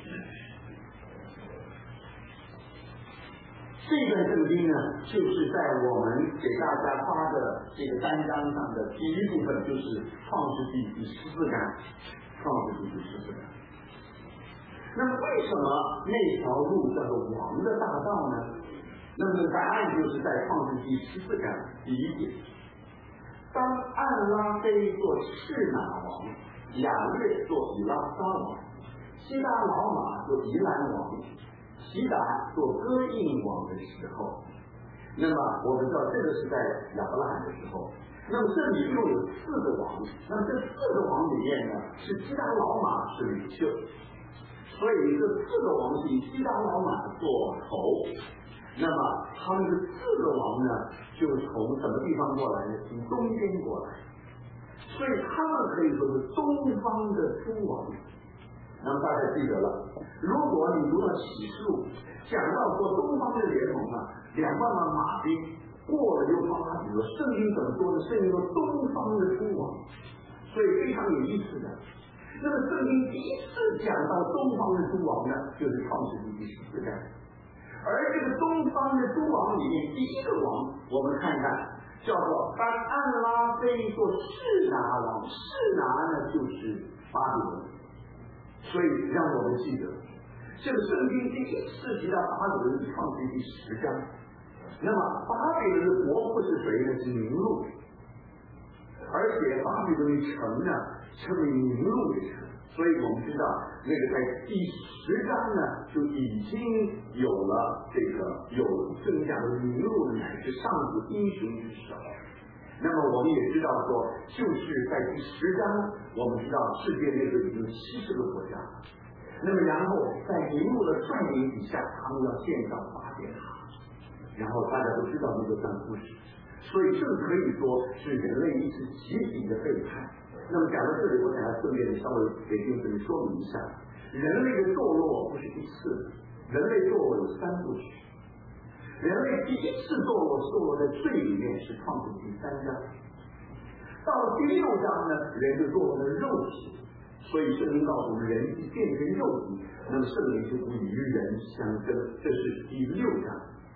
这段圣经呢，就是在我们给大家发的这个单章上的第一部分，就是创世纪第十四章。创世纪第十四章。那么为什么那条路叫做王的大道呢？那么答案就是在创世纪十四章第一节。当暗拉非做示拿王，亚略做以拉撒王，希拉老马做宜兰王，希达做歌印王的时候，那么我们知道这个是在亚伯拉罕的时候。那么这里一共有四个王，那么这四个王里面呢，是希达老马是领袖，所以这四个王是以希达老马做头。那么他们这四个王呢，就从什么地方过来呢？从东边过来，所以他们可以说是东方的诸王。那么大家记得了，如果你读到启示录，讲到说东方的联盟啊，两万万马兵过了又发比了，圣经怎么说呢？圣经说东方的诸王，所以非常有意思的。那么圣经第一次讲到东方的诸王呢，就是创世纪第十四章。而这个东方的诸王里面，第一个王，我们看看，叫做当暗拉非做示拿王，示拿呢就是巴比伦。所以让我们记得，这个圣经第一次提到巴比伦是创世纪第十章。那么巴比伦的国父是谁呢？是宁录，而且巴比伦城呢称为宁录的城。所以我们知道，那个在第十章呢，就已经有了这个有圣经讲的宁录的乃是上主英雄之首。那么我们也知道说，就是在第十章，我们知道世界那个已经七十个国家，那么然后在宁录的率领底下，他们要建造法典塔，然后大家都知道那个段故事，所以这可以说是人类一次集体的背叛。那么讲到这里，我想要顺便稍微给弟兄们说明一下，人类的堕落不是一次，人类堕落有三部曲。人类第一次堕落，堕落在罪里面是创世第三章，到了第六章呢，人就堕落在肉体，所以圣经告诉我们，人一变成肉体，那么圣灵就不与人相争，这是第六章。到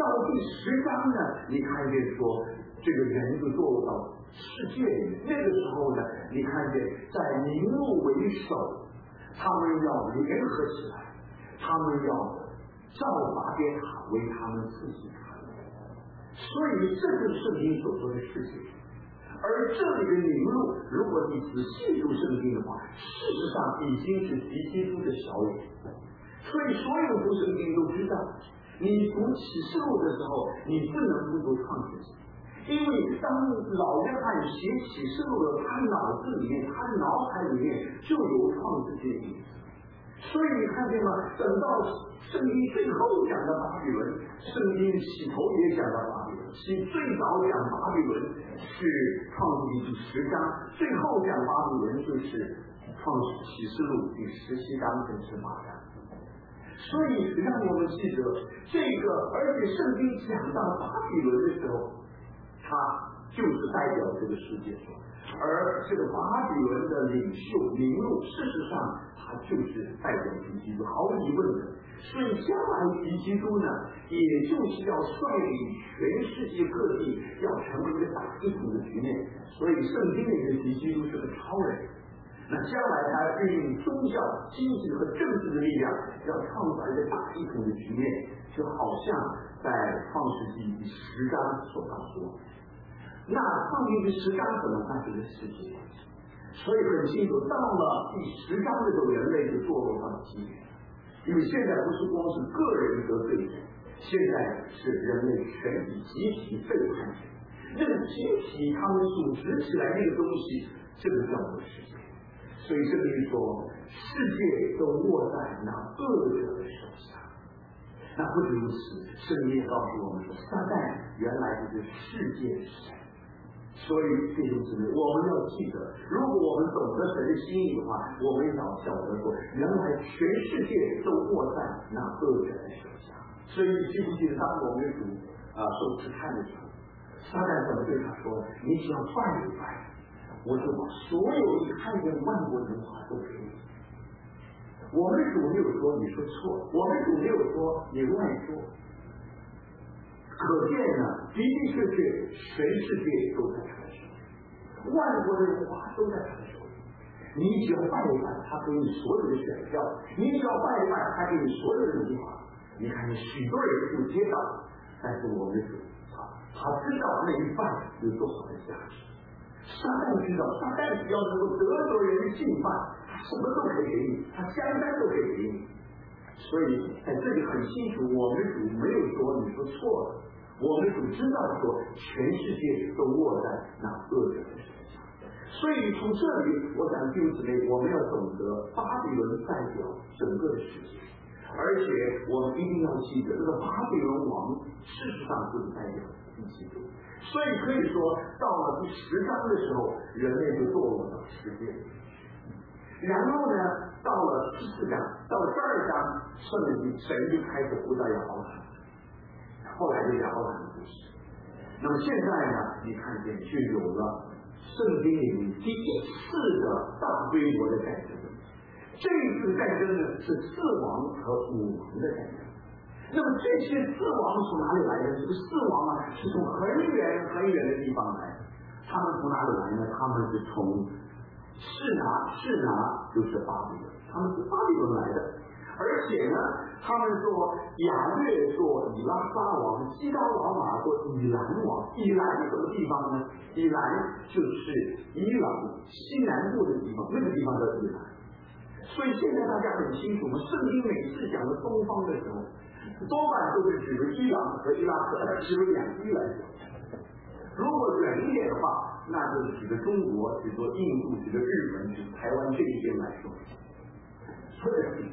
到第十章呢，你看见说这个人就堕落到世界里面，那个时候呢，你看见在民路为首，他们要联合起来，他们要造法典塔为他们自己看，所以这就是圣经所说的世界。而这里的名录，如果你仔细读圣经的话，事实上已经是敌基督的小眼。所以所有读圣经都知道，你读启示录的时候，你不能不读创世纪，因为当老约翰写启示录的，他脑子里面，他脑海里面就有创世纪的意思。所以你看见吗？等到圣经最后讲的巴比伦，圣经起头也讲到巴比伦，其最早讲巴比伦是创世纪第十章，最后讲巴比伦就是创世启示录第十七章跟十八章。所以让我们记得这个，而且圣经讲到巴比伦的时候，它就是代表这个世界说。而这个巴比伦的领袖名录，事实上他就是代表敌基督，毫无疑问的。所以将来敌基督呢，也就是要率领全世界各地，要成为一个大一统的局面。所以圣经里的敌基督是个超人。那将来他运用宗教、经济和政治的力量，要创造一个大一统的局面，就好像在创世纪第十章所告诉我们。那创世纪十章怎么看这个世界？所以很清楚，到了第十章的时候，人类就堕落到了极点。因为现在不是光是个人得罪神，现在是人类全体集体背叛神。那个集体他们组织起来那个东西，这个叫做世界。所以这里说，世界都握在那恶者的手下。那不止如此，圣经也告诉我们说，撒旦原来就是世界的神。所以弟兄姊妹，我们要记得，如果我们懂得神的心意的话，我们要晓得说，原来全世界都握在那恶者的手下。所以记不记得当我们主啊受试探的时候，撒旦怎么对他说？你只要拜一拜，我就把所有你看见万国荣华都给你。我们主没有说你说错，我们主没有说你乱说。可见呢，的的确确，全世界都在他的手里，万国的荣华都在他的手里。你只要拜一拜，他给你所有的选票；你只要拜一拜，他给你所有的荣华。你看，许多人不接到，但是我们主啊，他知道那一拜有多少的价值。撒旦知道，撒旦只要能够得着人的敬拜，他什么都可以给你，他香山都可以给你。所以在这里很清楚，我们主没有说你说错了。我们主知道说，全世界都握在那恶者的手下。所以从这里，我想弟兄姊妹，我们要懂得巴比伦代表整个的世界，而且我们一定要记得，这个巴比伦王事实上就是代表第七主。所以可以说，到了第十章的时候，人类就堕落到世界里面去。然后呢，到了第四章，到了十二章，圣灵神就开始呼召亚伯拉罕。后来就亚伯拉罕的故事。那么现在呢，你看见就有了圣经里面第一次的大规模的战争。这一次战争呢，是四王和五王的战争。那么这些四王从哪里来的？这个四王啊，是从很远很远的地方来的。他们从哪里来呢？他们是从示拿，示拿就是巴比伦，他们是巴比伦来的。而且呢，他们说亚略做以拉沙王，基高老马做以兰王。以兰是什么地方呢？以兰就是伊朗西南部的地方，那个地方叫以兰。所以现在大家很清楚，我们圣经每次讲的东方的时候，多半都是指着伊朗和伊拉克，指着两地来讲。如果远一点的话，那就是指着中国，指着印度，指着日本，指着台湾这一边来说。所以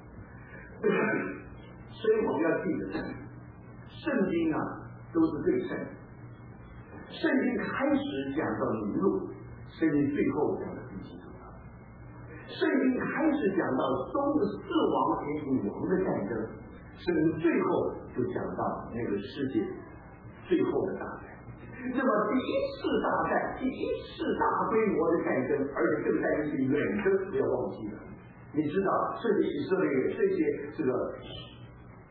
所以我们要记得，圣经啊都是对称。圣经开始讲到民路，圣经最后讲到第七主。圣经开始讲到东的四王和五王的战争，圣经最后就讲到那个世界最后的大战。那么第一次大战，第一次大规模的战争，而且这个战争是远征，不要忘记了。你知道，这些以色列这些这个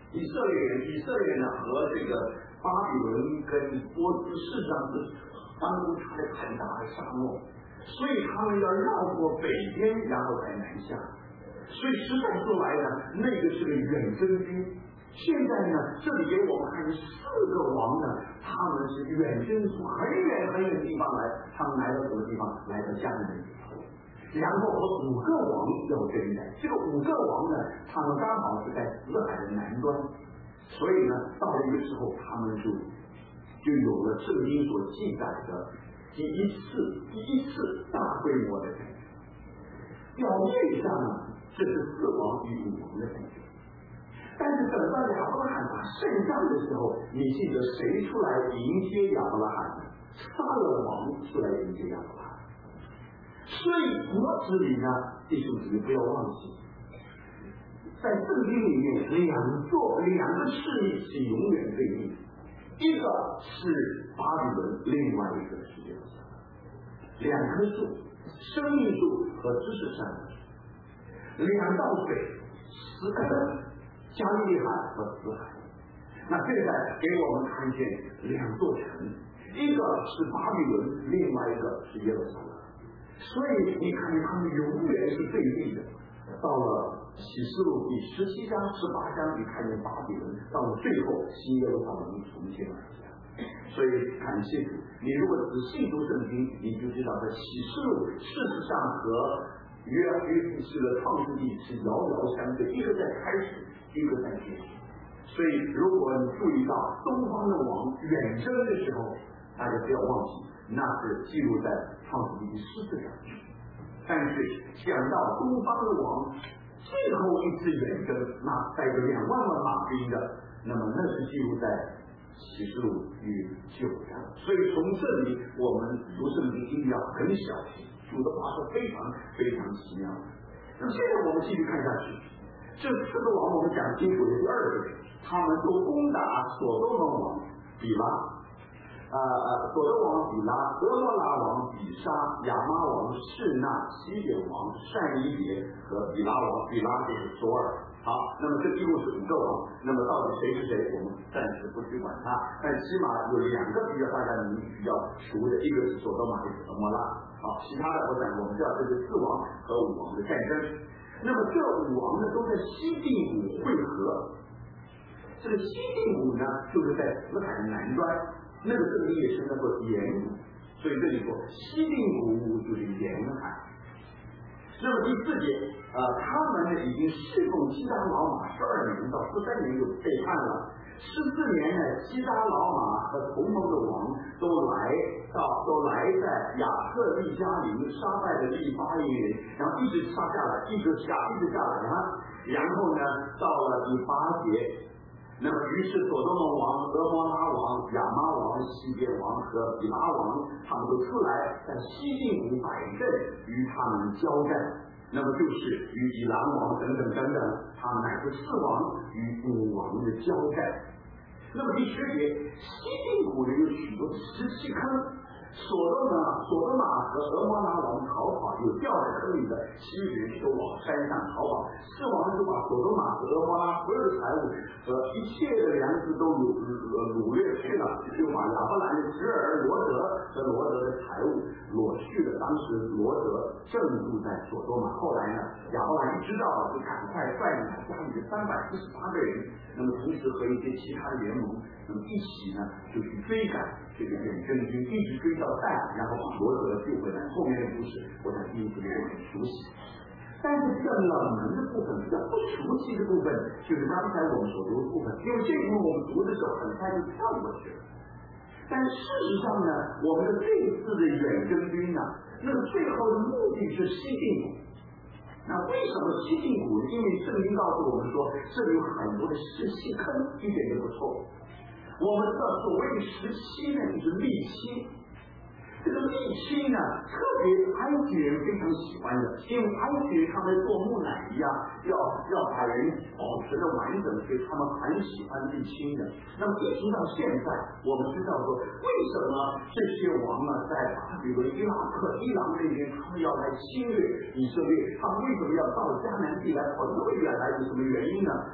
以色列人，以色列呢和这个巴比伦跟波斯事实上是当中差了很大的沙漠，所以他们要绕过北边，然后才南下。所以实在说来呢，那个是个远征军。现在呢，这里给我们看四个王呢，他们是远征从很远很远的地方来，他们来到什么地方？来到迦南地头。然后和五个王要征战，这个五个王呢，他们刚好是在死海的南端，所以呢，到了一个时候，他们就就有了圣经所记载的第一次第一次大规模的战争。表面上呢，这是四王与五王的战争。但是等到亚伯拉罕打胜仗的时候，你记得谁出来迎接亚伯拉罕呢？撒勒王出来迎接亚伯拉罕。所以国子里呢，弟兄姊妹不要忘记，在圣经里面两座两个势力是永远对立，一个是巴比伦，另外一个是耶路撒冷。两棵树，生命树和知识山，两道水，死海。加利利海和死海，那现在给我们看见两座城，一个是巴比伦，另外一个是耶路撒冷。所以你看，他们永远是对立的。到了启示录第十七章、十八章，你看见巴比伦；到了最后，新耶路撒冷重建而下。所以感谢主，你如果仔细读圣经，你就知道在启示录事实上和约约是个创世纪是遥遥相对，一个在开始，一个在结束。所以如果你注意到东方的王远征的时候，大家不要忘记，那是记录在创世纪第十四章。但是讲到东方的王最后一次远征，那带着两万万马兵的，那么那是记录在启示录第九章。所以从这里我们读圣经一定要很小心。主的话是非常非常奇妙的。那么现在我们继续看下去，这四个王我们讲清楚的第二个，他们都攻打所多玛王比拉，呃呃，所多玛王比拉、俄摩拉王比沙、亚玛王示那、西缅王善伊别和比拉王，比拉就是索尔。好，那么这一共是五个王，那么到底谁是谁，我们暂时不去管它，但起码有两个比较大家你比较熟的，一个是所多玛，一个是俄摩拉。好，其他的我想我们知道这是四王和五王的战争。那么这五王呢都在西地谷汇合。这个西地谷呢就是在死海的南端，那个这里也称叫做盐谷，所以这里说西地谷就是沿海。那么第四节，呃，他们呢已经侍奉基达老马十二年到十三年就背叛了。十四年呢，基达老马和同盟的王都来到，都来在亚特利加林杀败了利巴因人，然后一直杀下来，一直下，一直下来啊。然后呢，到了第八节。那么，于是所多玛王、俄摩拉王、亚玛王、西边王和比拉王，他们都出来在西地谷摆阵，与他们交战。那么就是与以兰王等等等等，他们乃是四王与五王的交战。那么第十节，西地谷呢有许多十七坑。所多玛、所多玛和俄摩拉王逃跑，有掉在坑里的，其余人都往山上逃跑。四王就把所多玛和俄摩拉所有的财物和一切的粮食都掳掳掠去了，就把亚伯兰的侄儿罗德和罗德的财物掳去了。当时罗德正住在所多玛，后来呢，亚伯兰一知道了，就赶快率领他家里的三百四十八个人，那么同时和一些其他的联盟，那么一起呢就去追赶这个远征军，一直追到但，然后把罗德救回来。后面的故事我想第一次我很熟悉，但是比较冷门的部分，比较不熟悉的部分，就是刚才我们所读的部分，因为这部分我们读的时候很快就跳过去了。但事实上呢，我们的这一次的远征军呢，那么最后的目的是西定谷。那为什么西定谷？因为圣经告诉我们说，这里有很多的石器坑，一点都不错。我们知道所谓的石漆呢，就是沥漆。这个沥漆呢，特别埃及人非常喜欢的，因为埃及人他们做木乃伊啊，要要把人保持的完整，所以他们很喜欢沥漆的。那么一直到现在，我们知道说，为什么这些王呢，在巴比伦、伊拉克、伊朗这边，他们要来侵略以色列？他们为什么要到迦南地来，跑那么远来？有什么原因呢？当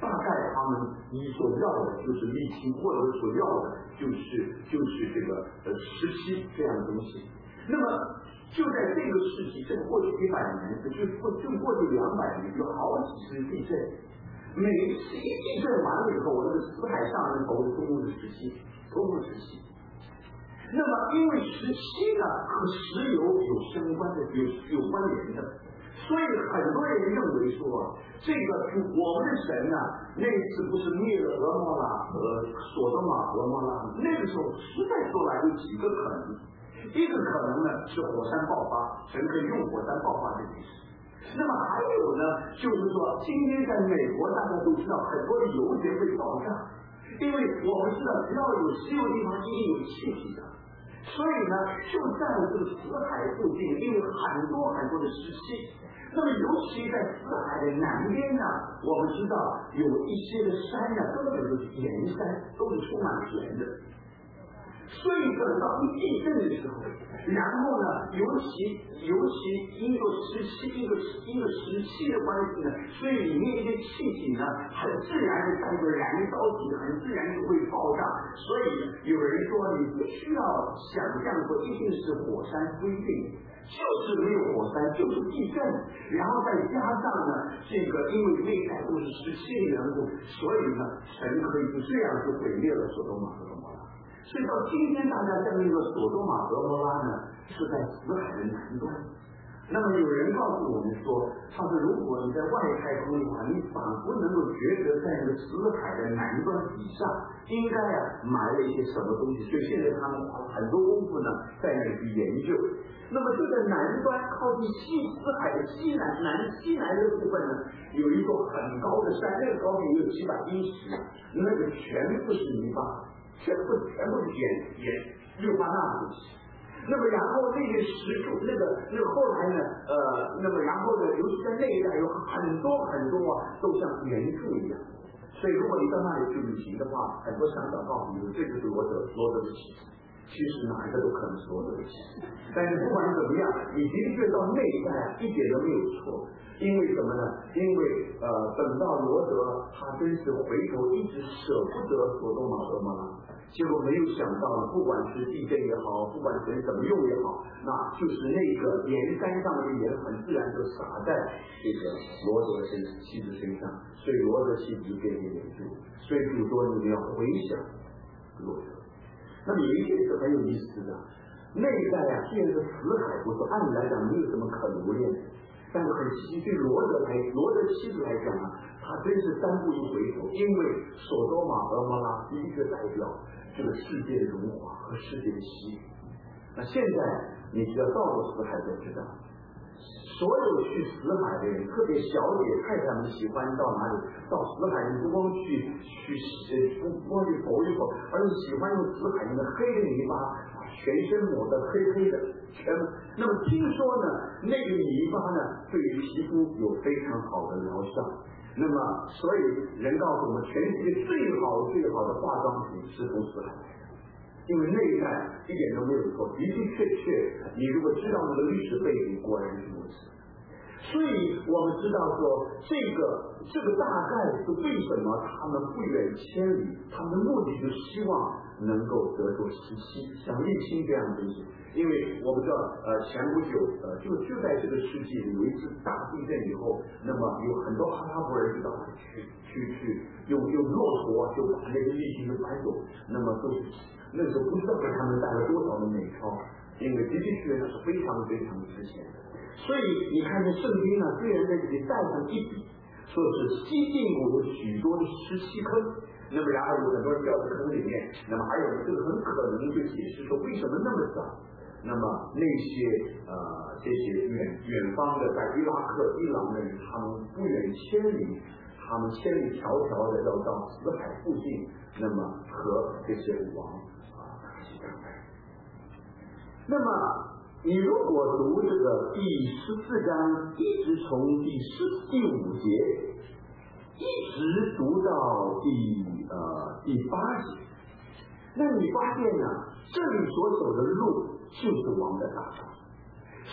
大概他们你所要的就是沥青，或者所要的就是就是这个呃石漆这样的东西。那么就在这个世纪，这过去一百年，就过就过去两百年，有好几次地震。每一次一地震完了以后，那个死海上人头通通是石漆，通通是石漆。那么因为石漆呢和石油有相关的有有关联的，所以很多人认为说这个我们的神呢，那次不是灭了俄摩拉和索多玛俄摩拉，那个时候实在说来有几个可能，一个可能呢是火山爆发，神可以用火山爆发这件事。那么还有呢，就是说今天在美国大家都知道很多的油田会爆炸，因为我们知道只要有石油地方一定有气体的，所以呢就在这个死海附近，因为很多很多的石漆。那么尤其在死海的南边呢，我们知道有一些的山呢根本就是盐山，都是充满盐的。所以等到一地震的时候，然后呢，尤其尤其因为石漆，因为因为石漆的关系呢，所以里面一些气体呢，很自然的在这燃烧起，很自然就会爆炸。所以有人说，你不需要想象说一定是火山，不一定，就是没有火山，就是地震，然后再加上呢，这个因为内在都是石漆的缘故，所以呢，神可以就这样就毁灭了所多玛和蛾摩拉。所以到今天大家在那个所多玛和蛾摩拉呢，是在死海的南端。那么有人告诉我们说，他说如果你在外太空的话，你仿佛能够觉得在那个死海的南端以上，应该啊埋了一些什么东西。所以现在他们花了很多功夫呢，在那里去研究。那么就在南端靠近西死海的西南南西南的部分呢，有一座很高的山，那个高度有几百英尺，那个全部是泥巴。全部全部是盐盐氯化钠的东西。那么然后那些石柱，那个那个后来呢，呃，那么然后呢，尤其在那一带有很多很多啊，都像圆柱一样。所以如果你到那里去旅行的话，很多向导告诉你，这就是罗德罗德的奇迹。其实哪一个都可能是罗德的奇迹。但是不管怎么样，你的确到那一带一点都没有错。因为什么呢？因为呃，等到罗德他真是回头一直舍不得所多玛和蛾摩拉，结果没有想到，不管是地震也好，不管神怎么用也好，那就是那个盐山上的盐很自然就洒在这个罗德身妻子身上，所以罗德妻子就变成盐柱。所以主说你们要回想罗德。那么有一件事很有意思的，那一带啊，现在是死海，不是按理来讲没有什么可留恋的。但是很奇对罗德来罗德妻子来讲啊，他真是三步一回头，因为所多玛和蛾摩拉第一个代表这个世界的荣华和世界的喜悦。那现在你只要到过死海就知道，所有去死海的人，特别小姐太太们喜欢到哪里？到死海，你不光去去不不光去走一走，而且喜欢用死海里的黑的泥巴，全身抹得黑黑的，全。那么听说呢，那个泥巴呢，对于皮肤有非常好的疗效。那么，所以人告诉我们，全世界最好最好的化妆品是从死海来的。因为那一代一点都没有错，的的确确，你如果知道那个历史背景，果然是如此。所以我们知道说，这个这个大概是为什么他们不远千里，他们的目的就是希望能够得着时期，像沥青这样的东西。因为我们知道，呃，前不久，呃，就就在这个世纪里有一次大地震以后，那么有很多阿拉伯人就到那里去去去用用骆驼就把那个沥青都搬走，那么都是那时候不知道给他们带了多少的美钞，因为的的确确是非常非常值钱的。所以你看这圣经呢，虽然在这里带上一笔，说是西晋国有许多的石漆坑，那么然后有很多人掉在坑里面，那么还有这个很可能就解释说为什么那么早。那么那些呃这些远远方的在伊拉克、伊朗的人，他们不远千里，他们千里迢迢的要到死海附近，那么和这些王啊打起仗来。那么你如果读这个第十四章，一直从第十第五节一直读到第呃第八节，那你发现呢，这里所走的路就是王的大道。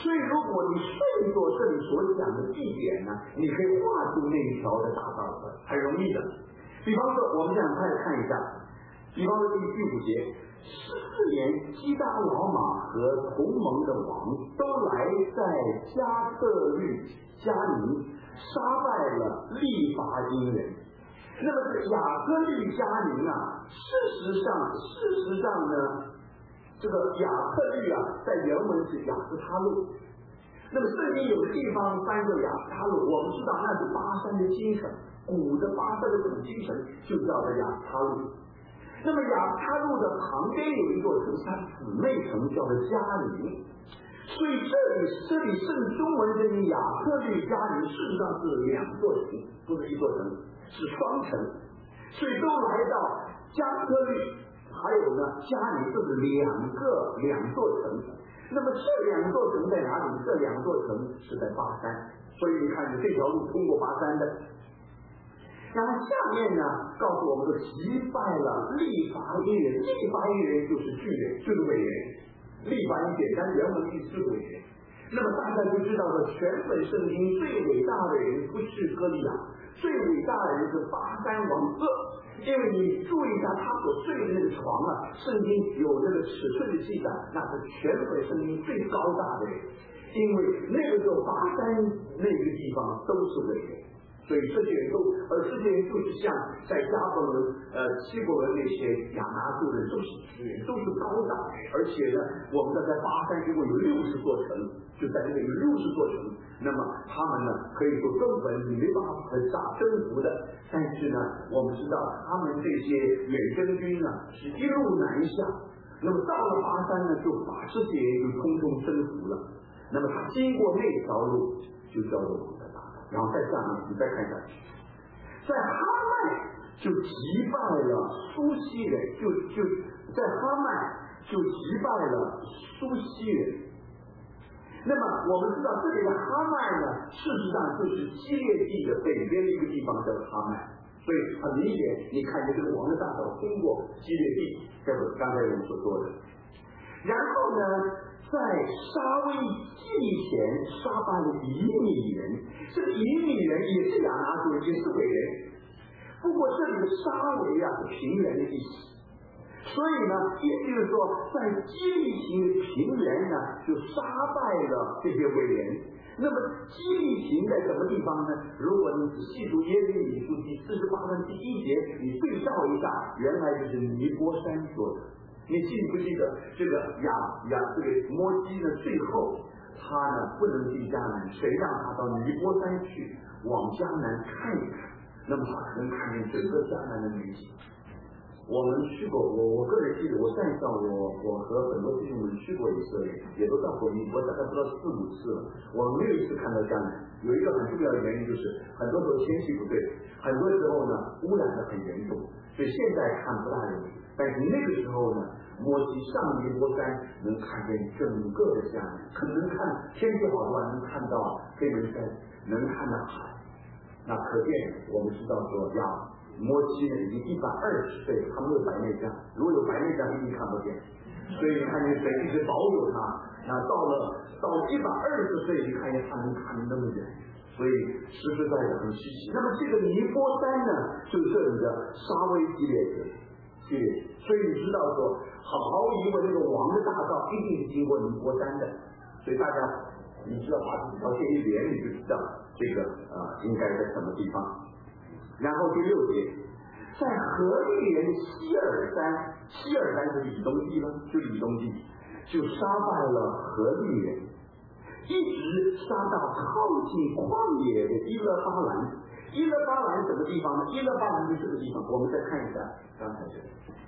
所以如果你顺着这里所讲的地点呢，你可以画出那一条的大道的，很容易的。比方说，我们这样快看一下，比方说第第五节，十四年基达老马和同盟的王都来在加特律加宁杀败了利伐因人。那么这亚特律加宁啊，事实上事实上呢，这个亚特律啊，在原文是雅斯他路。那么圣经有的地方翻作雅斯他路，我们知道那是巴山的京城，古的巴山的古京城就叫做雅斯他路。那么雅斯他路的旁边有一座城，它姊妹城叫做加宁。所以这里这里圣中文这里亚特律加宁事实上是两座城，不是一座城，是双城。所以都来到加特律还有呢加宁，这是两个两座城。那么这两座城在哪里？这两座城是在巴山，所以你看这条路通过巴山的。然后下面呢告诉我们说，击败了利伐因人，利伐因人就是巨人，就是伟人。利伐因简单原文意思是伟人。那么大家就知道了，全本圣经最伟大的人不是歌利亚，最伟大的人是巴山王噩。因为你注意一下他所睡的那个床啊，圣经有那个尺寸的记载，那是全本圣经最高大的人。因为那个时候巴山那个地方都是伟人，所以这些人都，而这些人就是像在加伯伦、呃希伯伦那些亚拿族人都是巨人，都是高大，而且呢，我们在巴山结果有六十座城，就在那里有六十座城，那么他们呢可以说根本你没办法很大征服的，但是呢，我们知道他们这些远征军呢是一路南下，那么到了巴山呢，就把这些人就通通征服了。那么他经过那条路就叫做古的大道，然后再下面你再看下去，在哈麦就击败了苏西人，就就在哈麦就击败了苏西人。那么我们知道这里的哈麦呢，事实上就是基列地的北边的一个地方叫做哈麦，所以很明显你看见这个王的大道通过基列地，这是刚才我们所说的。然后呢，在沙威祭前杀败了以米人，这个以米人也是亚拿族人，也是伟人。不过这里的沙维啊是平原的意思，所以呢，也就是说，在基利行的平原呢，就杀败了这些伟人。那么基利行在什么地方呢？如果你仔细读耶利米书第四十八章第一节，你对照一下，原来就是尼波山说的。你记不记得这个亚亚这个摩西呢？最后他呢不能进迦南，谁让他到尼波山去往迦南看一看？那么他可能看见整个迦南的美景。我们去过，我我个人记得，我上一次我我和很多弟兄们去过以色列，也都到过尼泊，大概不知道四五次了。我们没有一次看到迦南。有一个很重要的原因就是，很多时候天气不对，很多时候呢污染的很严重，所以现在看不大容易。但是那个时候呢，摩西上尼泊山能看见整个的迦南，可能看天气好的话能看到黑门山，能看到海。那可见我们知道说呀，摩西呢已经一百二十岁，他没有白内障，如果有白内障一定看不见，所以你看见神一直保有他。那到了到了一百二十岁，你看见他能看得那么远，所以实实在在很稀奇。那么这个尼泊山呢，就是这里的沙威基列地，基列地。所以你知道说，毫无疑问，这个王的大道一定是经过尼泊山的。所以大家你知道把这条线一连，你就知道这个呃应该在什么地方。然后第六节，在何利人希尔山，希尔山是以东地了，就以东地，就杀败了何利人，一直杀到靠近旷野的伊勒巴兰。伊勒巴兰什么地方呢？伊勒巴兰是这个地方，我们再看一下刚才这个。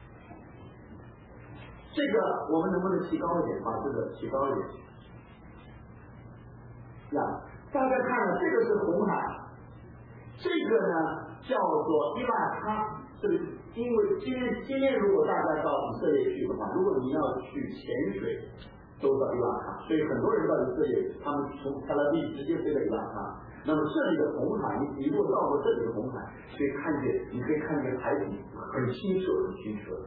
这个我们能不能提高一点？把这个提高一点。呀，大家看了，这个是红海，这个呢叫做伊拉哈。这个因为今天今天如果大家到以色列去的话，如果你要去潜水，都到伊拉哈，所以很多人到以色列，他们从特拉维夫直接飞到伊拉哈。那么这里的红海，你如果到过这里的红海，可以看见，你可以看见海底很清澈，很清澈。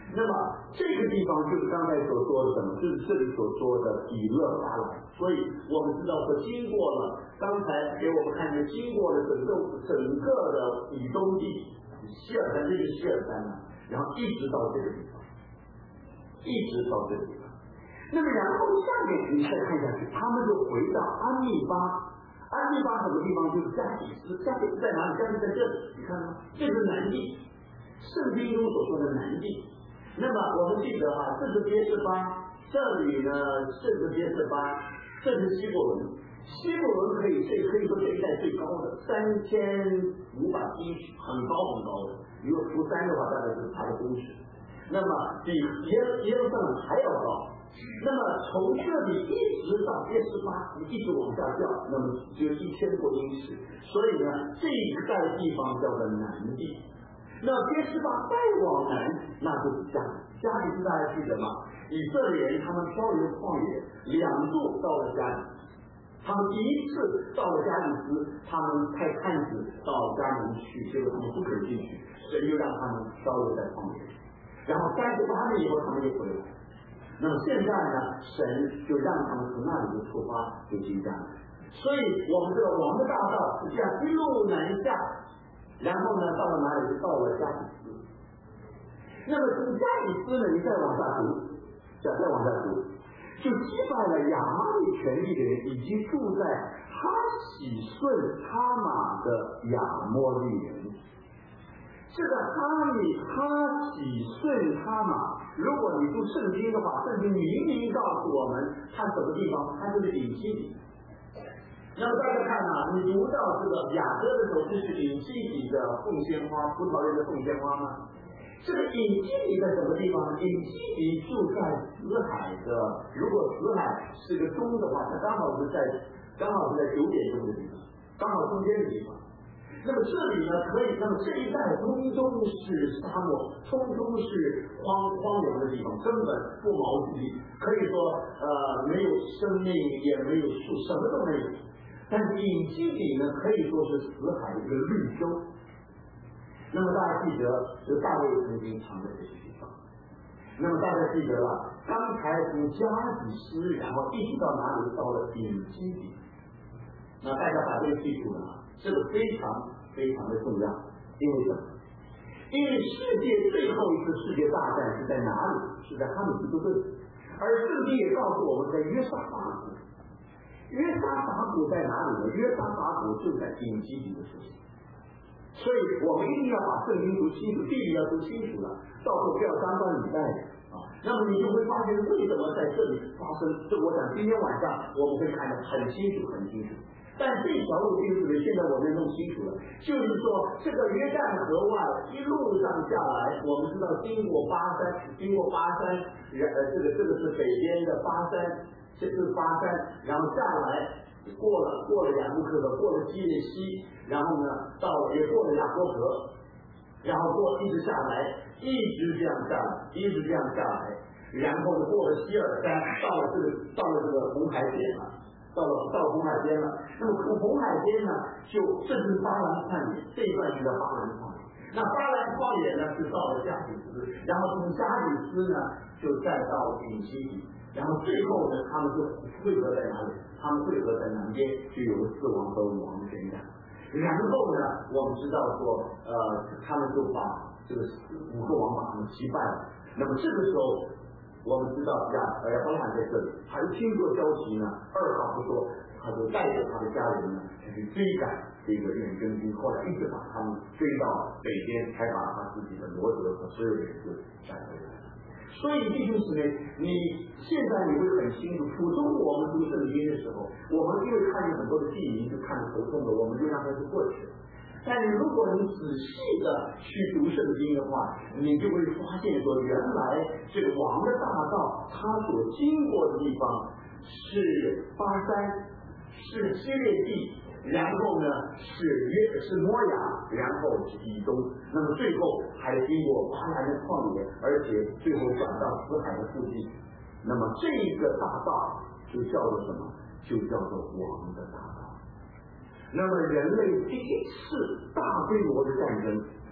那么这个地方就是刚才所说的什么？就是这里所说的以勒巴兰。所以我们知道说，经过了刚才给我们看见，经过了整个整个的以东地希尔山，这个希尔山呢，然后一直到这个地方，一直到这个地方。那么然后下面你再看下去，他们就回到安密巴。安密巴什么地方？就是加底斯。加底斯在哪里？加底斯在这里，你看吗？这是南地，圣经中所说的南地。那么我们记得啊，这是别是巴，这里呢，这是别是巴，这是希伯伦。希伯伦可以这可以说这一带最高的，三千五百一十，很高很高的。如果除三的话，大概就是它的公尺。那么比耶耶路撒冷还要高。那么从这里一直到别是巴，一直往下掉，那么只有一千多英尺。所以呢，这一带地方叫做南地。那别是巴再往南，那就是加底。加底是大家记得吗？以色列人他们漂流旷野，两度到了加底。他们第一次到了加底斯，他们派探子到加门去，结果他们不肯进去，神就让他们漂流在旷野。然后三十八年以后，他们就回来。那么现在呢，神就让他们从那里就出发，就进加门。所以我们这个王的大道是这样一路南下。然后呢，到了哪里？到了加底斯。那么从加底斯呢，你再往下读，再再往下读，就击败了亚玛力全地的人，以及住在哈喜顺哈马的亚摩利人。这个哈米哈喜顺哈马，如果你读圣经的话，圣经明明告诉我们，它什么地方？它就是隐基底。那么大家看啊，你读到这个雅歌的时候，这是隐基底的凤仙花，葡萄园的凤仙花吗？这个隐基底在什么地方呢？隐基底住在死海的，如果死海是个钟的话，它刚好是在刚好是在九点钟的地方，刚好中间的地方。那么这里呢，可以，那么这一带通通是沙漠，通通是荒荒凉的地方，根本不毛之地，可以说呃没有生命，也没有树，什么都没有。但是隐基底呢，可以说是死海的一个绿洲。那么大家记得，这大卫曾经藏在这些地方。那么大家记得了，刚才从加底斯，然后一直到哪里？到了隐基底。那大家把这个记住了，这个非常非常的重要。因为什么？因为世界最后一次世界大战是在哪里？是在哈米吉多顿。而圣经也告诉我们，在约沙法谷。约沙法谷在哪里呢？约沙法谷就在隐基底的附近。所以我们一定要把圣经读清楚，地理要读清楚了，到时候不要三观礼拜的啊。那么你就会发现为什么在这里发生。这我想今天晚上我们会看得很清楚很清楚。但这条路清楚的，现在我们弄清楚了，就是说这个约旦河外一路上下来，我们知道经过巴山，经过巴山，呃，这个这个是北边的巴山，这是巴山，然后下来。过了过了雅布克河，过了基列西，然后呢到也过了雅波河，然后过一直下来，一直这样下来，一直这样下来，然后呢过了希尔山，到了这个到了这个红海边了，到了到了红海边了。那么从红海边呢，就这是巴兰旷野，这一段就叫巴兰旷野。那巴兰旷野呢是到了加底斯，然后从加底斯呢就再到隐基底。然后最后呢，他们就汇合在哪里？他们汇合在南边，就有了四王和五王的宣讲。然后呢，我们知道说，呃，他们就把这个五个王把他们击败了。那么这个时候，我们知道亚亚伯拉罕在这里，他就听过消息呢，二话不说，他就带着他的家人呢，就去追赶这个远征军，后来一直把他们追到北边，才把他自己的罗德和所有人就赶回来了。所以弟兄姊妹，你现在你会很清楚，普通我们读圣经的时候，我们因为看见很多的地名就看得头痛的，我们就让它就过去了。但是如果你仔细的去读圣经的话，你就会发现说，原来这个王的大道，它所经过的地方是巴山，是基列地，然后呢是约是摩亚，然后是以东，那么最后还经过巴兰的旷野，而且最后转到死海的附近。那么这个大道就叫做什么？就叫做王的大道。那么人类第一次大规模的战争，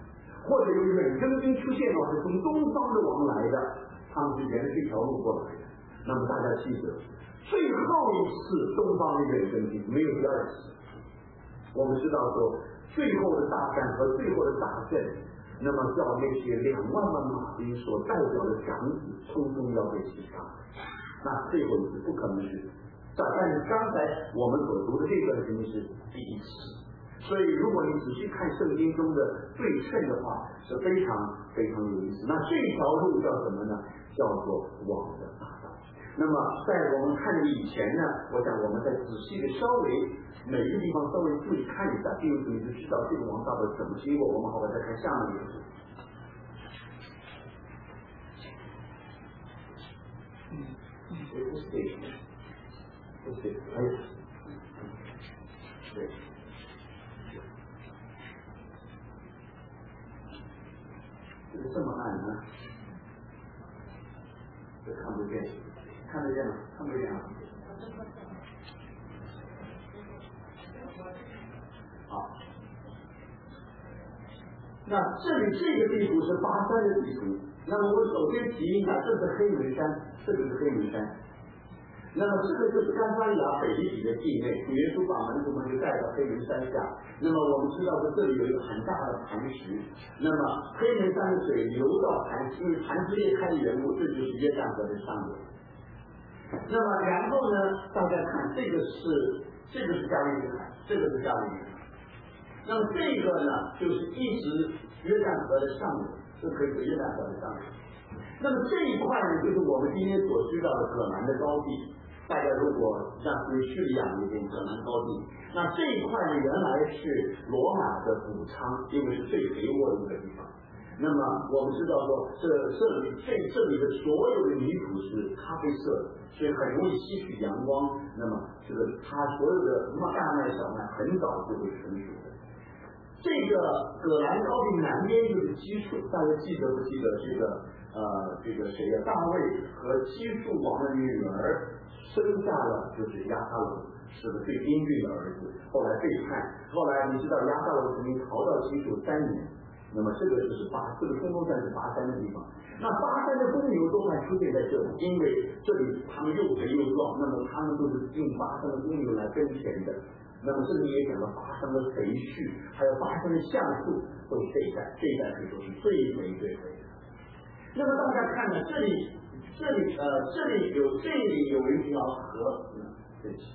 或者有远征军出现了，是从东方的王来的，他们是沿着这条路过来的。那么大家记得，最后一次东方的远征军没有第二次。我们知道说，最后的大战和最后的大阵，那么叫那些两万万马兵所代表的长子匆匆要被击杀。那最后一次不可能是，但是刚才我们所读的这段经是第一次。所以如果你仔细看圣经中的对称的话，是非常非常有意思。那这条路叫什么呢？叫做王的大道。那么在我们看以前呢，我想我们再仔细的稍微每个地方稍微注意看一下，弟兄姊妹就知道这个王大道怎么经过。我们好好再看下面一个字。嗯，不是这个，不是这个，还有，对。这个这么暗呢，这看不见，看得见吗？看不见吗？好，那这里这个地图是巴山的地图。那么我首先提一下，这是黑门山，这个是黑门山。那么这个就是甘沙亚北地底的境内，主耶稣把门徒们就带到黑门山下。那么我们知道说这里有一个很大的磐石，那么黑门山的水流到磐石，因为磐石裂开的缘故，这就是约旦河的上游。那么然后呢，大家看这个是这个是加利利海，这个是加利利海。那么这个呢，就是一直约旦河的上游，这可以是约旦河的上游。那么这一块呢，就是我们今天所知道的葛兰的高地。大家如果像对叙利亚那边葛兰高地，那这一块呢原来是罗马的谷仓，因为是最肥沃的一个地方。那么我们知道说，这这里这这里的所有的泥土是咖啡色的，所以很容易吸取阳光。那么这个它所有的大麦小麦很早就会成熟的。这个葛兰高地南边就是基述，大家记得不记得这个呃这个谁呀？大卫和基述王的女儿生下了就是亚撒龙，是个最英俊的儿子，后来背叛，后来你知道亚撒龙曾经逃到基述三年。那么这个就是巴，这个中东站是巴山的地方。那巴山的公牛多半出现在这里，因为这里他们又肥又壮，那么他们都是用巴山的公牛来跟前的。那么这里也讲了巴山的肥畜，还有巴山的橡树，都是这一代，这一代可以说是最肥最肥的。那么大家看呢，这里这里呃这里有这里有一条河，嗯，对不起，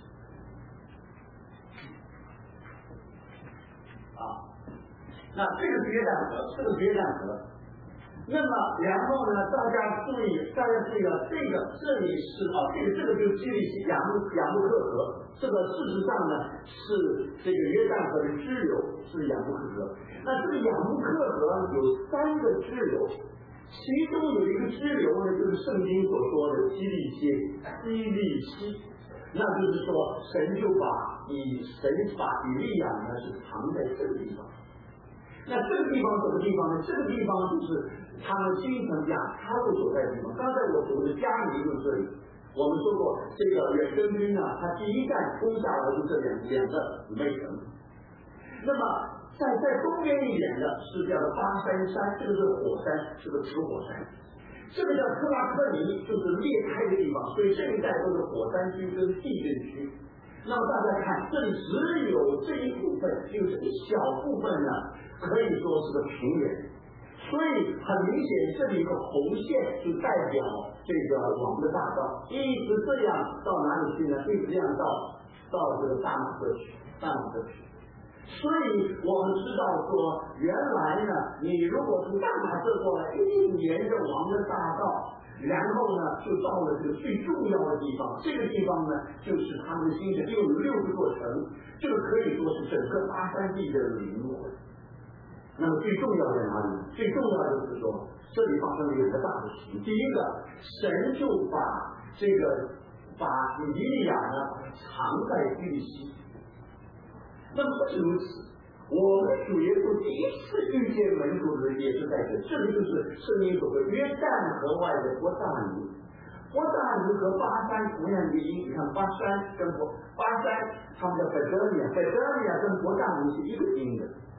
啊。那这个是约旦河，这个是约旦河。那么然后呢，大家注意，大家注意了，这个这里是啊，这个这个就是基利西雅穆雅穆克河，这个事实上呢是这个约旦河的支流，是雅穆克河。那这个雅穆克河有三个支流，其中有一个支流呢，就是圣经所说的基利西基利西。那就是说，神就把以神把以利亚呢是藏在这个地方。那这个地方什么地方呢？这个地方就是他们京城亚他路所在的地方。刚才我读的加里就是这里。我们说过，这个远征军呢，他第一站攻下来就这两两个姊妹城。那么在在东边一点的是叫做巴山山，这个是火山，是个死火山。这个叫克拉克尼，就是裂开的地方，所以这一带都是火山区跟地震区。那么大家看，这里只有这一部分，只有这一小部分呢，可以说是个平原。所以很明显，这里一个红线就代表这个王的大道，一直这样到哪里去呢？一直这样到到这个大马色区，大马色区。所以我们知道说，原来呢，你如果从大马色过来，一定沿着王的大道。然后呢，就到了这个最重要的地方，这个地方呢，就是他们的精神，又有六十座城，这个可以说是整个巴山地的灵魂。那么最重要在哪里？最重要的就是说，这里发生了两个大的事情。第一个，神就把这个把以利亚呢藏在基利西。那么不止如此。我们主耶稣第一次遇见门徒的也是在这，这里就是圣经所说约旦河外的伯大尼。伯大尼和巴山同样的音，你看巴山跟伯巴山，他们叫贝德利亚，贝德利亚跟伯大尼是一个音的。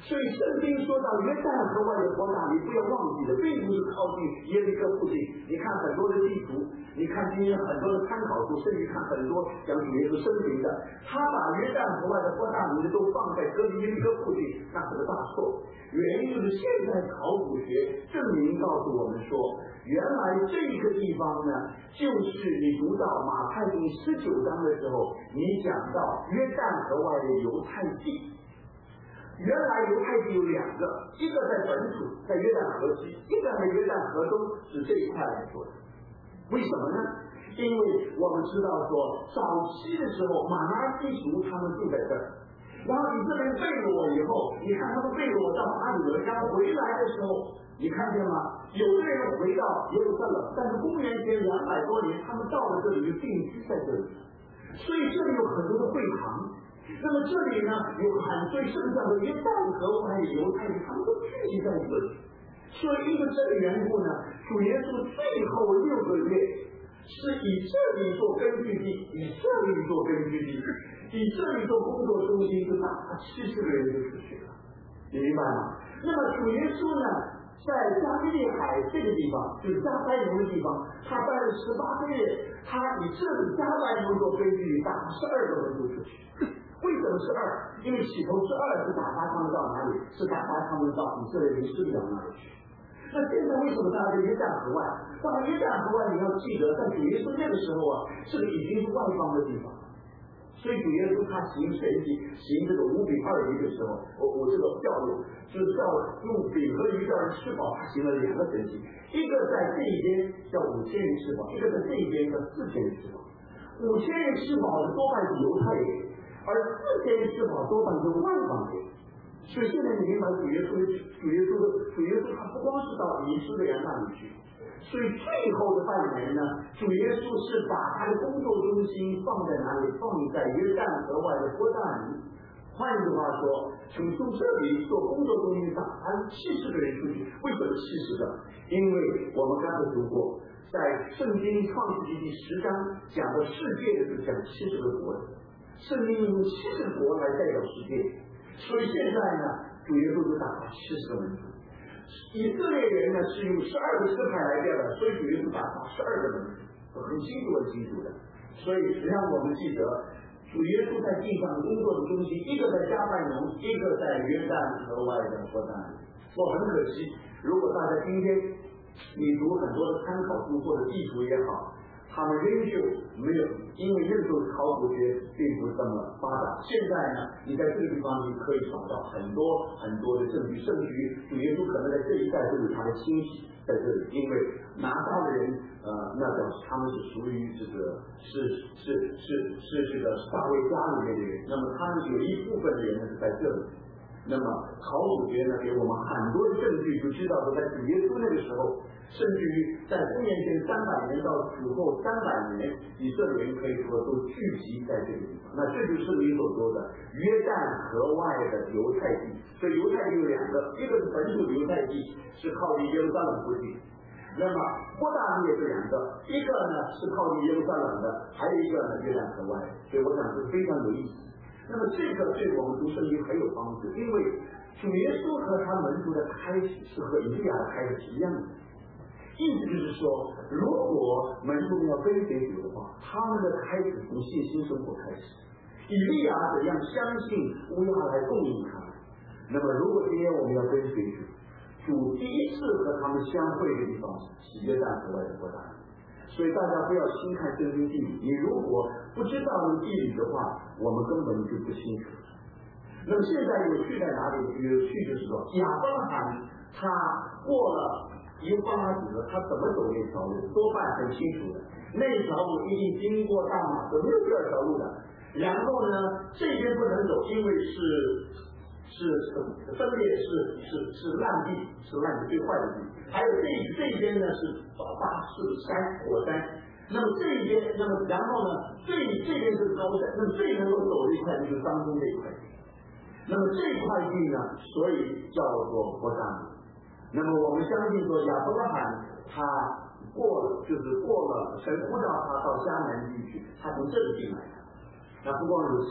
所以圣经说到约旦河外的伯大尼，不要忘记了，并不是靠近耶利哥附近。你看很多的地图，你看今天很多的参考书，甚至看很多讲主耶稣生平的，他把约旦河外的伯大尼都放在隔离耶利哥附近，那是个大错。原因就是现在考古学证明告诉我们说，原来这个地方呢，就是你读到马太福音十九章的时候，你讲到约旦河外的犹太地。原来犹太地有两个，一个在本土，在约旦河西，一个在约旦河东，是这一块来说的。为什么呢？因为我们知道说，早期的时候，马拿西族他们住在这儿，然后以色列背了我以后，你看他们背了我到巴比伦，然后回来的时候，你看见吗？有的人回到耶路撒冷，但是公元前两百多年，他们到了这里就定居在这里，所以这里有很多的会堂。那么这里呢，有很多剩下的约旦河外的犹太人，他们都聚集在这里。所以因为这个缘故呢，主耶稣最后六个月是以这里做根据地，以这里做根据地，以这里做工作中心，就把七十个人就出去了，你明白吗？那么主耶稣呢，在加利利海这个地方，就是加百农的地方，他待了十八个月，他以这里加百农做根据地，打十二个门徒出去。为什么是二？因为起头是二，是打发他们到哪里？是打发他们到以色列人失掉那里去。那现在为什么大家在约旦河外？到了约旦河外，你要记得，在主耶稣那个时候啊，这个已经是外邦的地方。所以主耶稣他行神迹，行这个五饼二鱼的时候，我我这个教育就是叫用饼和鱼叫人吃饱，他行了两个神迹，一个在这一边叫五千人吃饱，一个在这一边叫四千人吃饱。五千人吃饱的多半是犹太人，而四千人吃饱多半是外邦人。所以现在你明白主耶稣的主耶稣的主耶稣他不光是到以色列那里去，所以最后的半年呢，主耶稣是把他的工作中心放在哪里？放在约旦河外的伯大尼。换句话说，从从这里做工作中心打他七十个人出去，为什么七十个？因为我们刚才读过，在圣经创世纪第十章讲的世界的是讲七十个国，圣经用七十个国来代表世界。所以现在呢，主耶稣就打了七十个门徒。以色列人呢是用十二个支派来代表，所以主耶稣打了十二个门徒，很清楚很清楚的。所以让我们记得，主耶稣在地上工作的中心，一个在加百农，一个在约旦河外的伯大尼。我很可惜，如果大家今天你读很多的参考书或者地图也好，他们仍旧没有，因为那时候考古学并不是这么发达。现在呢，你在这个地方你可以找到很多很多的证据，甚至于主耶稣可能在这一代都有他的亲戚在这里，因为拿撒的人，呃，那表示他们是属于这个是是是是这个大卫家里面的人，那么他们有一部分的人是在这里。那么考古学呢，给我们很多的证据，就知道说在主耶稣那个时候，甚至于在公元前三百年到主后三百年，以色列人可以说都聚集在这个地方。那这就是你所说的约旦河外的犹太地。所以犹太地有两个，一个是本土的犹太地，是靠近耶路撒冷附近。那么伯大尼也是两个，一个呢是靠近耶路撒冷的，还有一个呢约旦河外。所以我想是非常有意思。那么这个对我们读圣经很有帮助，因为主耶稣和他门徒的开始是和以利亚的开始是一样的。意思就是说，如果门徒们要跟随主的话，他们的开始从信心生活开始。以利亚怎样相信乌鸦来供应他们，那么如果今天我们要跟随主，主第一次和他们相会的地方是约旦河外的伯大尼。所以大家不要轻看圣经地理，你如果不知道地理的话，我们根本就不清楚。那么现在有趣在哪里？有趣就是说，亚伯拉罕他过了以法拉底河，他怎么走那条路，多半很清楚的。那条路一定经过大马，有没有第二条路的？然后呢，这边不能走，因为是是分裂，是是是烂地，是烂地最坏的地。还有这这边呢是巴士山火山，那么这一边，那么然后呢，这这边是高山，那么最能够走的一块就是当中这一块地。那么这块地呢，所以叫做伯大尼。那么我们相信说，亚伯拉罕他过了，就是过了神呼召他到迦南地去，他从这里进来的。那不光如此，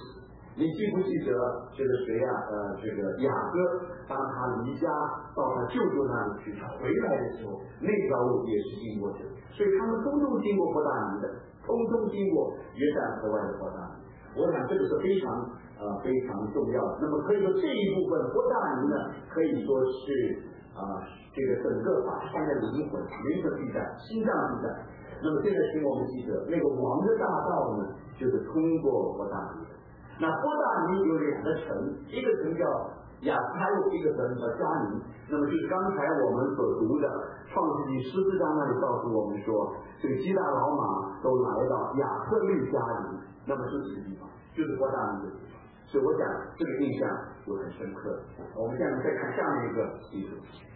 你记不记得这个谁呀、啊？呃，这个雅各，当他离家到他舅舅那里去，他回来的时候，那条路也是经过这里，所以他们通通经过伯大尼的，通通经过约旦河外的伯大尼。我想这个是非常呃非常重要的。那么可以说这一部分伯大尼呢，可以说是啊、呃、这个整个大山的灵魂、灵魂地带、心脏地带。那么现在请我们记得，那个王的大道呢，就是通过伯大尼的。那伯大尼有两个城，一个城叫亚斯开路，一个城叫加宁。那么就是刚才我们所读的创世纪十四章那里告诉我们说，这个基大老马都来到亚特利加宁，那么是这个地方，就是伯大尼的地方。所以我想这个印象就很深刻。我们现在再看下面一个地图。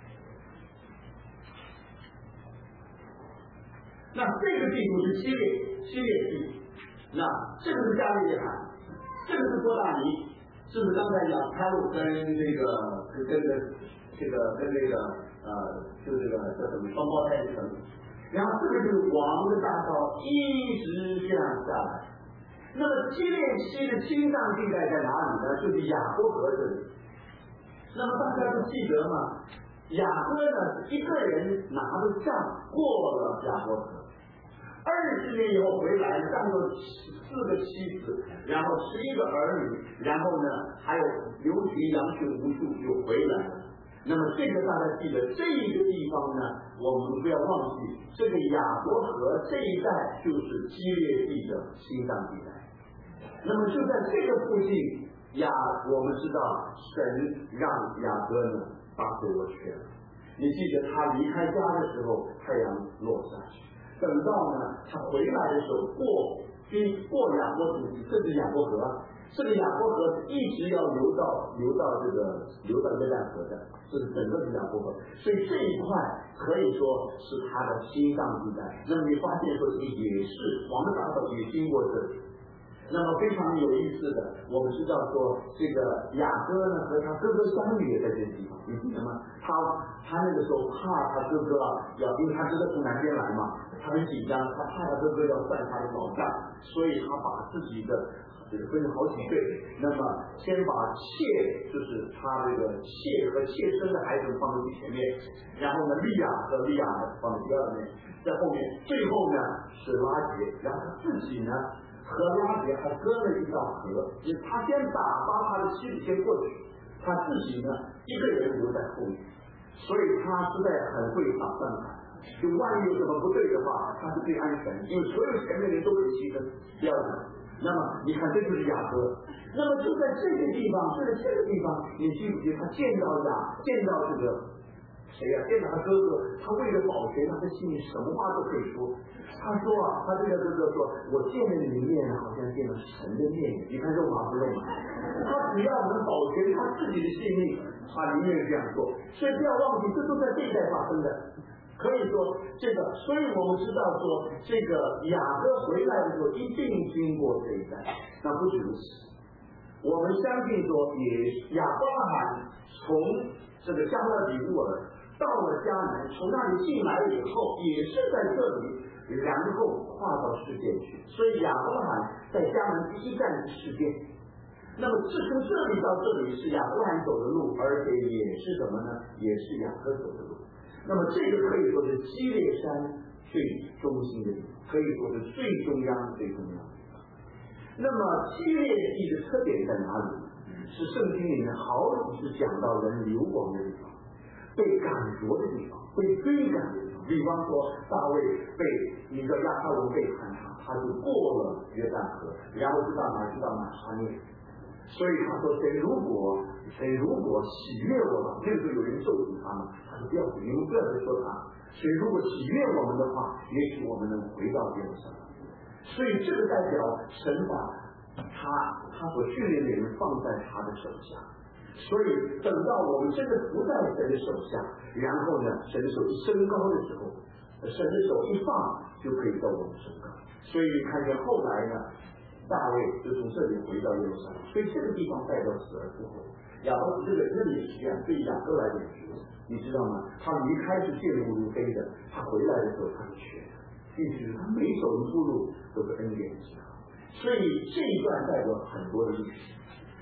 那这个地图是西列西列地，那这个是加利利海，这个是伯大尼，是不是刚才讲开路跟这个跟这个这个跟这个呃就这个叫什么双胞胎的城，然后这个就是王的大道一直这样下来。那么西列西的心脏地带在哪里呢？就是雅伯河这里。那么大家都记得吗？雅各呢一个人拿着杖过了雅伯河。二十年以后回来，带着四个妻子，然后十一个儿女，然后呢还有牛群羊群无数就回来了。那么这个大家记得，这一个地方呢，我们不要忘记，这个雅伯河这一带就是基列地的心脏地带。那么就在这个附近，雅我们知道神让雅各呢大水落去了。你记得他离开家的时候，太阳落下去。等到呢，他回来的时候，过经过雅伯河，这是雅伯河，这个雅伯河一直要流到流到这个流到约旦河的，这是整个是雅伯河，所以这一块可以说是他的心脏地带。那么你发现说这个也是王的大道也经过这里。那么非常有意思的，我们知道说这个雅各呢和他哥哥相遇也在这个地方，你记得吗？他他那个时候怕他哥哥要，因为他哥哥从南边来嘛，他很紧张，他怕他哥哥要犯他的老大，所以他把自己的这个分成好几队，那么先把妾，就是他这个妾和妾生的孩子放在最前面，然后呢利亚和利亚放在第二面，在后面，最后呢是拉结，然后他自己呢和拉结还割了一道河，就是他先打发他的妻子先过去，他自己呢一个人留在后面，所以他实在很会打算盘。就万一有什么不对的话，他是最安全的，因为所有前面人都会牺牲，不要讲。那么你看，这就是雅各。那么就在这个地方，就在这个地方，你记不记得他见到雅，见到这个谁呀、啊？见到他哥哥，他为了保全他的心里什么话都可以说。他说啊，他对他哥哥说：“我见了你的面，好像见了神的面。你看肉麻不肉麻？”他只要能保全他自己的性命，他宁愿这样做。所以不要忘记，这都在这一代发生的。可以说这个，所以我们知道说，这个雅各回来的时候一定经过这一代。那不止如此，我们相信说，也亚伯拉罕从这个加勒底乌尔到了迦南，从那里进来以后，也是在这里，然后跨到世界去。所以亚伯拉罕在迦南第一站是世界。那么是从这里到这里是亚伯拉罕走的路，而且也是什么呢？也是雅各走的路。那么这个可以说是基列山最中心的地方，可以说是最中央最重要的地方。那么基列地的特点在哪里？是圣经里面好几次讲到人流亡的地方，被赶逐的地方，被追赶的地方。比方说大卫被一个亚哈龙背叛他，他就过了约旦河，然后知道哪知道哪哈涅。所以他说，谁如果谁如果喜悦我们，那个时候有人咒诅他们，他说不要你们不要再说他。谁如果喜悦我们的话，也许我们能回到耶路撒冷。所以这个代表神把他他所训练的人放在他的手下。所以等到我们真的不在神的手下，然后呢，神的手一升高的时候，神的手一放，就可以到我们升高。所以看见后来呢，大卫就从这里回到耶路撒冷，所以这个地方代表死而复活。亚伯这个这里实际上对雅各来讲是，你知道吗？他离开是健步如飞的，他回来的时候他是瘸的，意思是他每走一步路都是恩典的记号。所以这一段代表很多的历史。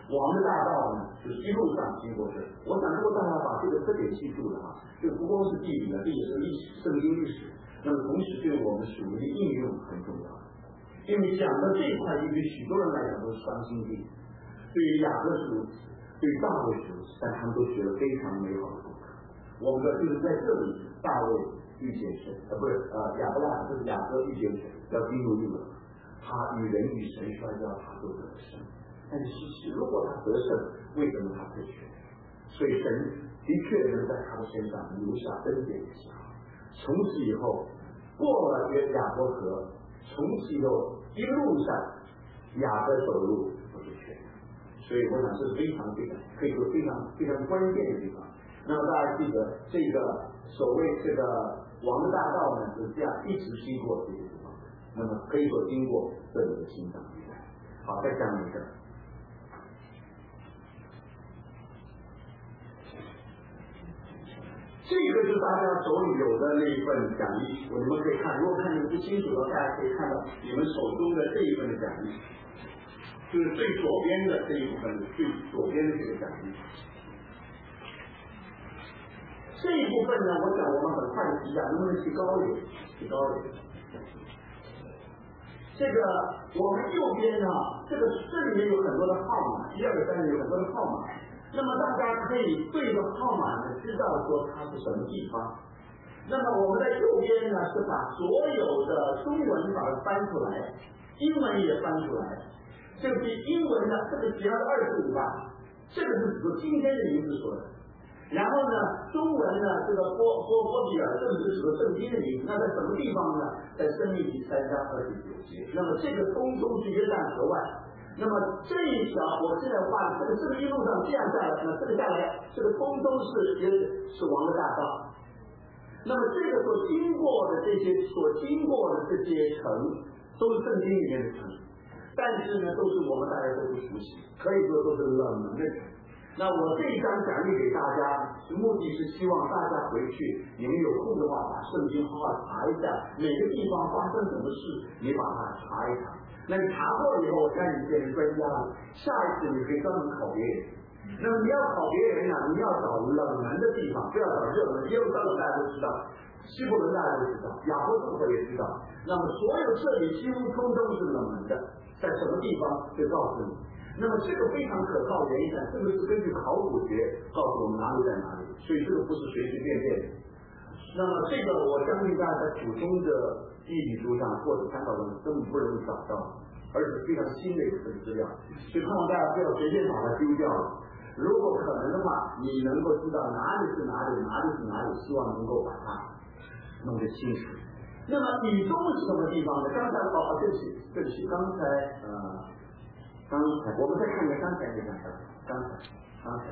王的大道呢，就是一路上经过这。我想，如果大家把这个特点记住了啊，这个不光是地理了，这也是历史，圣经历史。那么同时对我们属灵的应用很重要。因为讲到这一块，对于许多人来讲都是伤心地，对于雅各是如此，对于大卫是如此，但他们都学了非常美好的功课。我们的就是在这里，大卫遇见神，呃，不是呃亚伯拉罕，就是雅各遇见神，要进入律了。他与人与神摔跤，他都得胜。但是如果他得胜，为什么他退却？所以神的确能在他的身上留下恩典的记号。从此以后，过了约雅伯河，从此以后一路上雅各走路不是全。所以我想这是非常非常可以说非常非常关键的地方。那么大家记得这个所谓这个王的大道呢，是这样一直经过这些地方，那么可以说经过这里的心脏地带。好，再讲一个。这个是大家手里有的那一份讲义，你们可以看。如果看的不清楚的话，大家可以看到你们手中的这一份的讲义，就是最左边的这一部分，最左边的这个讲义。这一部分呢，我想我们很快的提一下，能不能提高一点？提高一点。这个我们右边呢，这个这里面有很多的号码，一二三有很多的号码。那么大家可以对着号码呢，知道说它是什么地方。那么我们在右边呢，是把所有的中文把它翻出来，英文也翻出来。这个英文呢，这个只要二十五吧，这个是指今天的名字说的。然后呢，中文呢，这个波波波比尔，这个是指的圣经的名字。那在什么地方呢？在申命记三章二十九节。那么这个通通是约旦河外。那么这一条，我现在画这个这个一路上这样下来，那这个下来，这个通通是也是王的大道。那么这个所经过的这些所经过的这些城，都是圣经里面的城，但是呢，都是我们大家都不熟悉，可以说都是冷门的城。那我这一张讲义给大家，目的是希望大家回去，你们有空的话，把圣经好好查一下，每个地方发生什么事，你把它查一查。那你查过以后，我看你变成专家了，下一次你可以专门考别人。那么你要考别人呢，你要找冷门的地方，不要找热门。耶路撒冷大家都知道，希伯伦大家都知道，雅各布也知道。那么所有这里几乎通通是冷门的，在什么地方就告诉你。那么这个非常可靠的原因呢，这个是根据考古学告诉我们哪里在哪里，所以这个不是随随便便的。那么这个我相信大家在普通的地理书上或者参考中根本不容易找到，而且非常新的一份资料，所以盼望大家不要随便把它丢掉了。如果可能的话，你能够知道哪里是哪里，哪里是哪里，希望能够把它弄得清楚。那么以东是什么地方呢？刚才哦，对不起，对不起，刚才呃，刚才我们再看一下刚才那张照片，刚才刚才。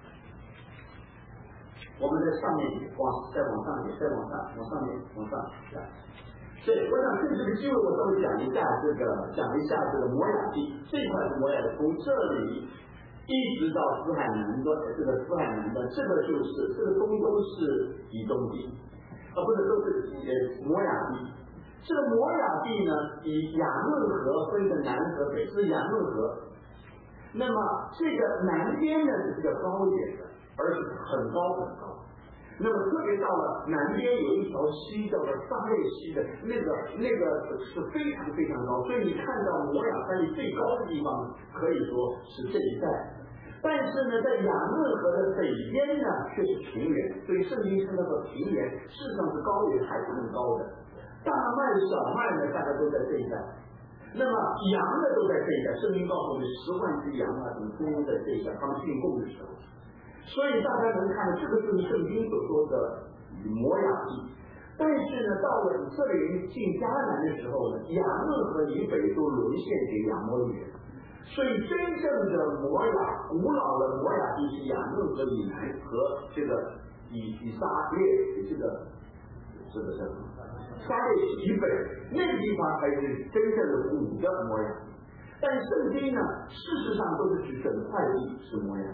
我们在上面往再往上点，再往上，往上面，往上下。所以我想趁这个机会，我稍微讲一下这个，讲一下这个摩亚地这块是摩亚地，从这里一直到死海南端，这个死海南端，这个就是这个东都是以东地，啊不是都是呃摩亚地。这个摩亚地呢，以雅嫩河分的南和北，是雅嫩河。那么这个南边呢是比较高一点的。而且很高很高，那么特别到了南边有一条溪叫做沙列溪的，那个那个是非常非常高，所以你看到摩亚山里最高的地方，可以说是这一带。但是呢，在雅嫩河的北边呢，却是平原，所以圣经称它做平原，事实上是高原，还是很高的。大麦、小麦呢，大家都在这一带。那么羊呢都在这一带，圣经告诉我们十万只羊啊，怎么通通在这一带，他们进贡的时候。所以大家能看到，这个就是圣经所说的摩亚地。但是呢，到了以色列人进迦南的时候呢，雅嫩河以北都沦陷给亚摩利人。所以真正的摩亚，古老的摩亚地是雅嫩河以南和这个以以撒列这个这个叫什么？撒列以北那个地方才是真正的古的摩亚地。但圣经呢，事实上都是指整块地是摩亚地。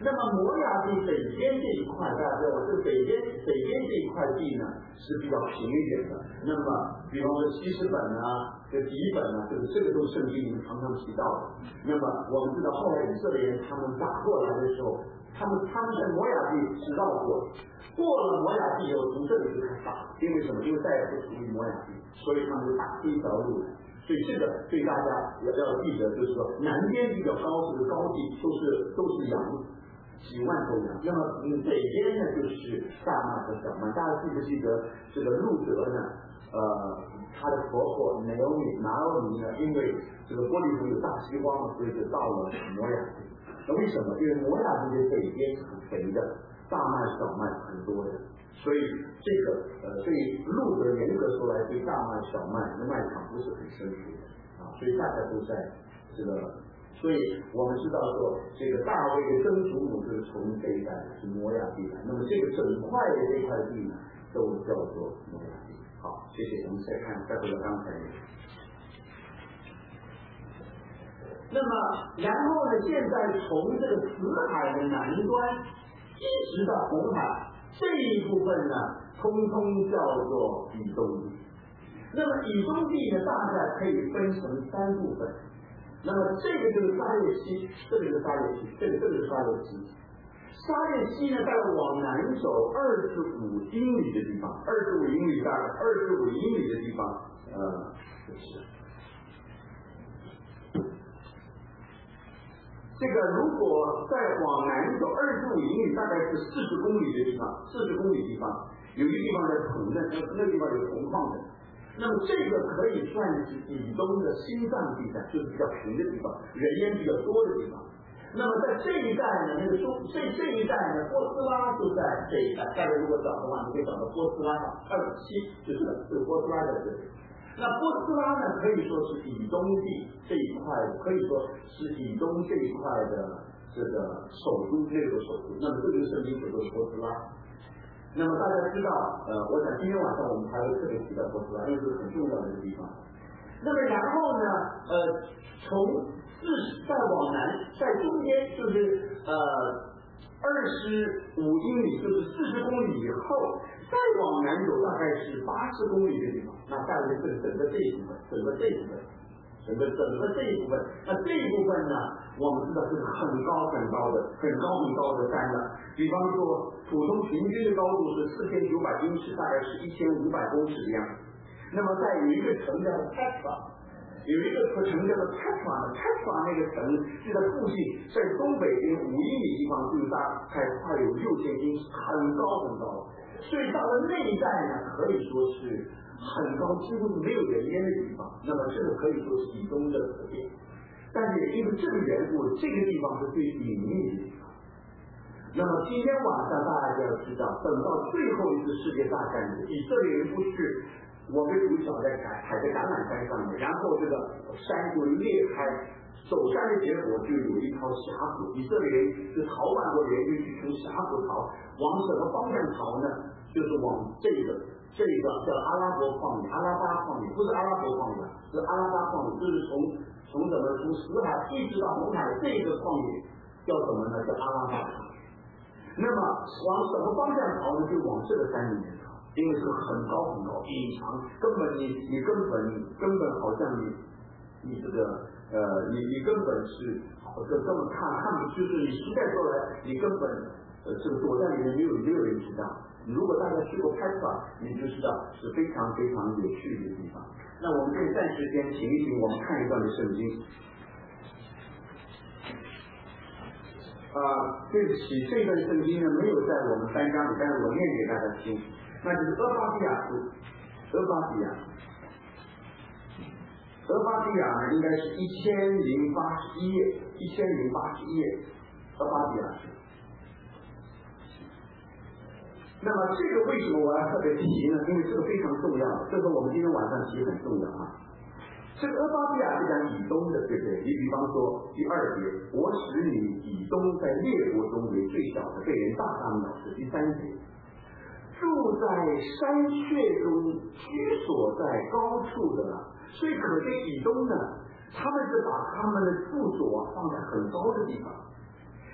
那么摩亚地北边这一块，大家知道这北边北边这一块地呢是比较平一点的。那么，比方说西斯本啊，这底本啊，这个这个都圣经里面常常提到的。那么我们知道后来以色列人他们打过来的时候，他们他们在摩亚地是绕过，过了摩亚地以后从这里就开始打，因为什么？因为再也不属于摩亚地，所以他们就打出一条路来。所以这个对大家也要记得，就是说南边比较高这个高地都是都是羊。几万头羊，那么嗯北边呢就是大麦和小麦。大家记不记得这个路德呢？呃，他的婆婆 Naomi Naomi 呢，因为这个玻璃湖有大饥荒嘛，所以就到了摩亚地。那为什么？因为摩亚地的北边是很肥的，大麦小麦很多的，所以这个呃对路德严格说来，对大麦小麦的卖场不是很生疏的啊，所以大家都在这个。所以我们知道说，这个大卫的曾祖母就是从这一带是摩亚地来，那么这个整块的这块地呢，都叫做摩亚地。好，谢谢。我们再看，再回到刚才。那么，然后呢？现在从这个死海的南端一直到红海这一部分呢，通通叫做以东地。那么以东地呢，大概可以分成三部分。那么这个就是沙列西，这个就是沙列西，这个这个是沙列西。沙列西呢，大概往南走二十五英里的地方，二十五英里大概二十五英里的地方，呃，就是这个如果再往南走二十五英里，大概是四十公里的地方，四十公里地方有一个地方在铜的，那个地方有铜矿的。那么这个可以算是以东的心脏地带，就是比较平的地方，人烟比较多的地方。那么在这一带呢，那个中这这一带呢，波斯拉就在这一带。大家如果找的话，你可以找到波斯拉二十七，就是这个波斯拉在这里。那波斯拉呢，可以说是以东地这一块，可以说是以东这一块的这个首都，那个首都。那么这就是圣经所说的波斯拉。那么大家知道，呃，我想今天晚上我们还会特别提到波斯拉，因为这是很重要的一个地方。那么然后呢，呃，从四十再往南，在中间就是呃二十五英里，就是四十公里以后，再往南走大概是八十公里的地方。那大概是整个这一部分，整个这一部分。整个整个这一部分，那这一部分呢，我们知道是很高很高的、很高很高的山了。比方说，普通平均的高度是四千九百英尺，大概是一千五百公尺的样子。那么在有一个城叫做 Petra， 有一个城叫做 Petra 呢 ，Petra 那个城就在附近，在东北边五英里地方，就是大概快有六千英尺，很高很高。所以到了那一带呢，可以说是很高，几乎是没有人烟的地方。那么这个可以说是以东的特点。但是也因为这个缘故，这个地方是最隐秘的地方。那么今天晚上大家就要知道，等到最后一次世界大战，以色列人不是我们主角在踩踩在橄榄山上面，然后这个山就裂开，走山的结果就有一条峡谷，以色列人就逃亡过人就去从峡谷逃，往什么方向逃呢？就是往这个这个叫阿拉伯旷野，阿拉巴旷野，不是阿拉伯旷野，是阿拉巴旷野，就是从从怎么从死海一直到红海这个旷野叫什么呢？叫阿拉巴旷野。那么往什么方向逃呢？就往这个山里面逃，因为是很高很高，隐藏，根本你你根本根本好像你你这个呃你你根本是根根本看看不，就是你实在说来，你根本呃这个躲在里面没有没有人知道。如果大家去过拍法，你就知道是非常非常有趣的地方。那我们可以暂时先停一停，我们看一段的圣经。啊、呃，对不起，这段圣经呢没有在我们三章里，但是我念给大家听，那就是俄巴底亚书，俄巴底亚，俄巴底亚呢应该是一千零八十一页，一千零八十一页，俄巴底亚书。那么这个为什么我要特别提呢？因为这个非常重要，这个我们今天晚上提很重要啊。这个俄巴底亚是讲以东的，对不对？你比方说第二节，我使你以东在列国中为最小的，被人大大藐视。第三节，住在山穴中，居所在高处的，所以可见以东呢，他们是把他们的住所放在很高的地方。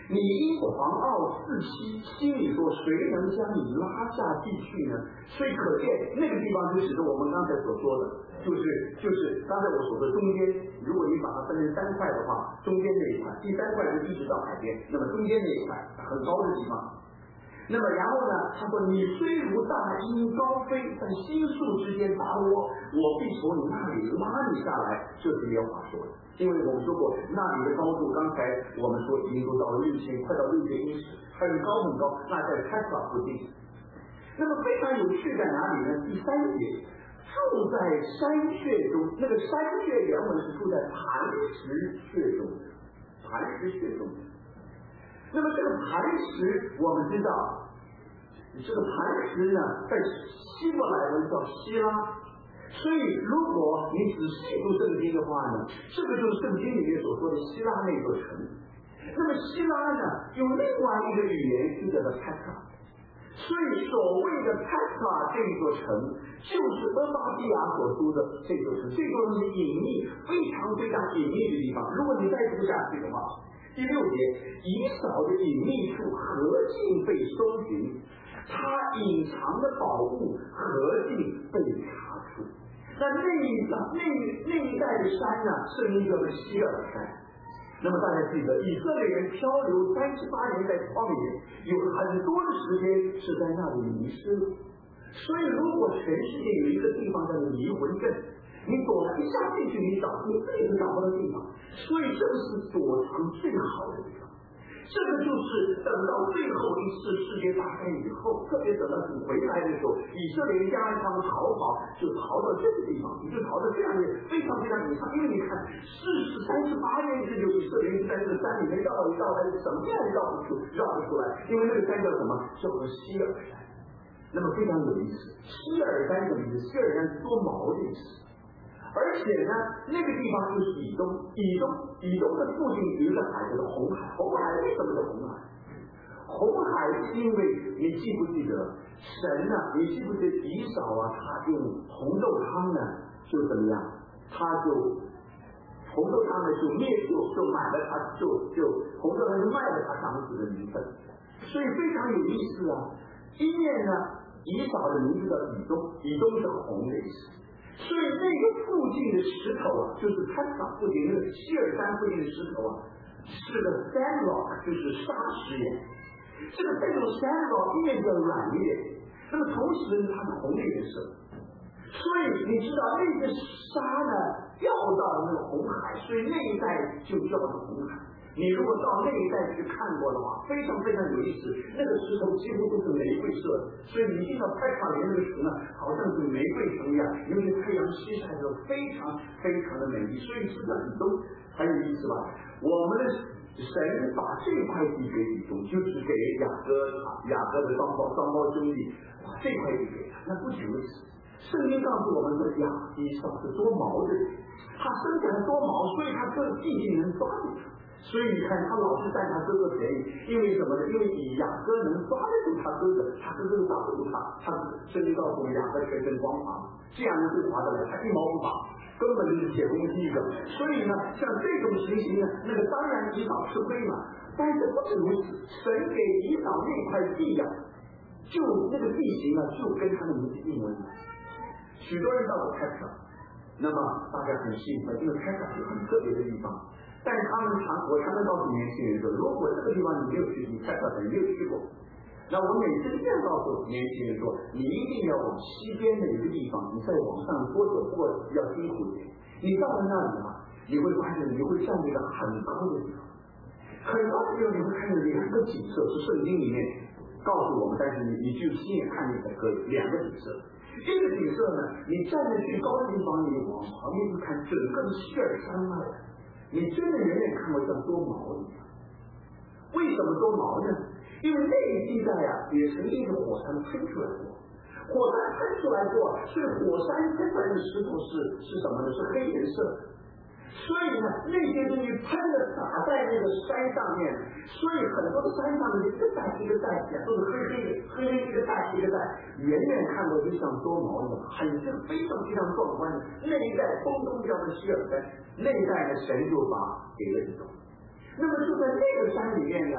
你因狂傲自欺，心里说谁能将你拉下地去呢？所以可见那个地方就使得我们刚才所说的，就是就是刚才我所说中间，如果你把它分成三块的话，中间那一块，第三块就一直到海边，那么中间那一块很高的地方。那么然后呢，他说你虽如大鹰高飞，在星宿之间打我，我必从你那里拉你下来，这是耶和华说的。因为我们说过，那里的高度，刚才我们说已经都到了六千，快到六千英尺，很高很高，那在泰萨附近。那么非常有趣在哪里呢？第三节，住在山穴中，那个山穴原文是住在磐石穴中，磐石穴中。那么这个磐石，我们知道，这个磐石呢，在希伯来文叫希拉，所以如果你仔细读圣经的话呢，这个就是圣经里面所说的希拉那座城。那么希拉呢，有另外一个语言就叫做帕卡，所以所谓的帕卡这座城，就是俄巴底亚所说的这座城，这座城是隐秘，非常非常隐秘的地方。如果你再读下去的话，第六节，以扫的隐秘处何竟被搜寻，他隐藏的宝物何竟被查出。那那一那那一带的山呢，是一个希尔山。那么大家记得，以色列人漂流三十八年在旷野，有很多的时间是在那里迷失了。所以，如果全世界有一个地方叫做迷魂阵，你躲了一下进去，你找你自己都找不到地方，所以这个是躲藏最好的地方。这个就是等到最后一次世界大战以后，特别等到主回来的时候，以色列人加上他们逃跑，就逃到这个地方，你就逃到这样的非常非常隐藏。因为你看，四十三十八年之久，以色列人在这个山里面绕一绕，还是什么样绕不出绕不出来？因为那个山叫什么？叫做希尔山。那么非常有意思，希尔山的名字，希尔山是多毛的意思。而且呢，那个地方就是以东，以东，以东的附近有一个海叫做红海。红海为什么叫红海？红海是因为你记不记得神呢、啊？你记不记得以扫啊？他用红豆汤呢，就怎么样？他就红豆汤呢就灭就就买了他，就就红豆汤就卖了他长子的名分，所以非常有意思啊。一面呢，以扫的名字叫以东，以东是红的意思。所以那个附近的石头啊，就是参场附近那个希尔山附近的石头啊，是个 sand rock， 就是沙石岩。这个这种 sand rock 一面比较软一点，那么同时呢，它是红的颜色。所以你知道那个沙呢掉到那个红海，所以那一带就叫做红海。你如果到那一带去看过的话，非常非常有意思。那个石头几乎都是玫瑰色的，所以你进到拍卡林那个城呢，好像是玫瑰城一样，因为太阳西晒的时候非常非常的美丽。所以是不是很多很有意思吧？我们的神把这块地给以东，就是给雅各雅各的双胞双胞兄弟，把这块地给他。那不仅如此，圣经告诉我们说，雅以扫是多毛的人，他生起来多毛，所以他这地形能抓住他。所以你看，他老是占他哥哥便宜，因为什么呢？因为以雅各能抓得住他哥哥，他哥哥抓不住他。他圣经告诉我们，雅各全身光滑，这样能最划得来，他一毛不拔，根本就是铁公鸡一个。所以呢，像这种情形呢，那个当然以扫吃亏嘛。但是不止如此，神给以扫那块地呀、啊，就那个地形啊，就跟他的名字一模一样。许多人到了开场，那么大家很兴奋，因为开场是很特别的地方。但是他们常，我常常告诉年轻人说，如果这个地方你没有去，你开场可能没有去过。那我每次这样告诉年轻人说，你一定要往西边的一个地方，你再往上多走过要辛苦一点。你到了那里啊，你会发现你会站在一个很高的地方，很高的地方你会看到两个景色，是圣经里面告诉我们，但是你你就亲眼看见的可以两个景色。这个景色呢，你站在最高的地方，你往旁边一看，整个的希尔山脉，你真的远远看过像多毛一样。为什么多毛呢？因为那一地带啊，也曾经是火山喷出来过，火山喷出来过，所以火山喷出来的石头是是什么呢？是黑颜色的。所以呢，那些东西喷的打在那个山上面，所以很多的山上面一个带一个带，都是黑黑的，黑黑一个带一个带，远远看过就像多毛一样，很是非常非常壮观的。那一带风东叫做希尔山，那一带的神就把给了这种。那么就在那个山里面呢，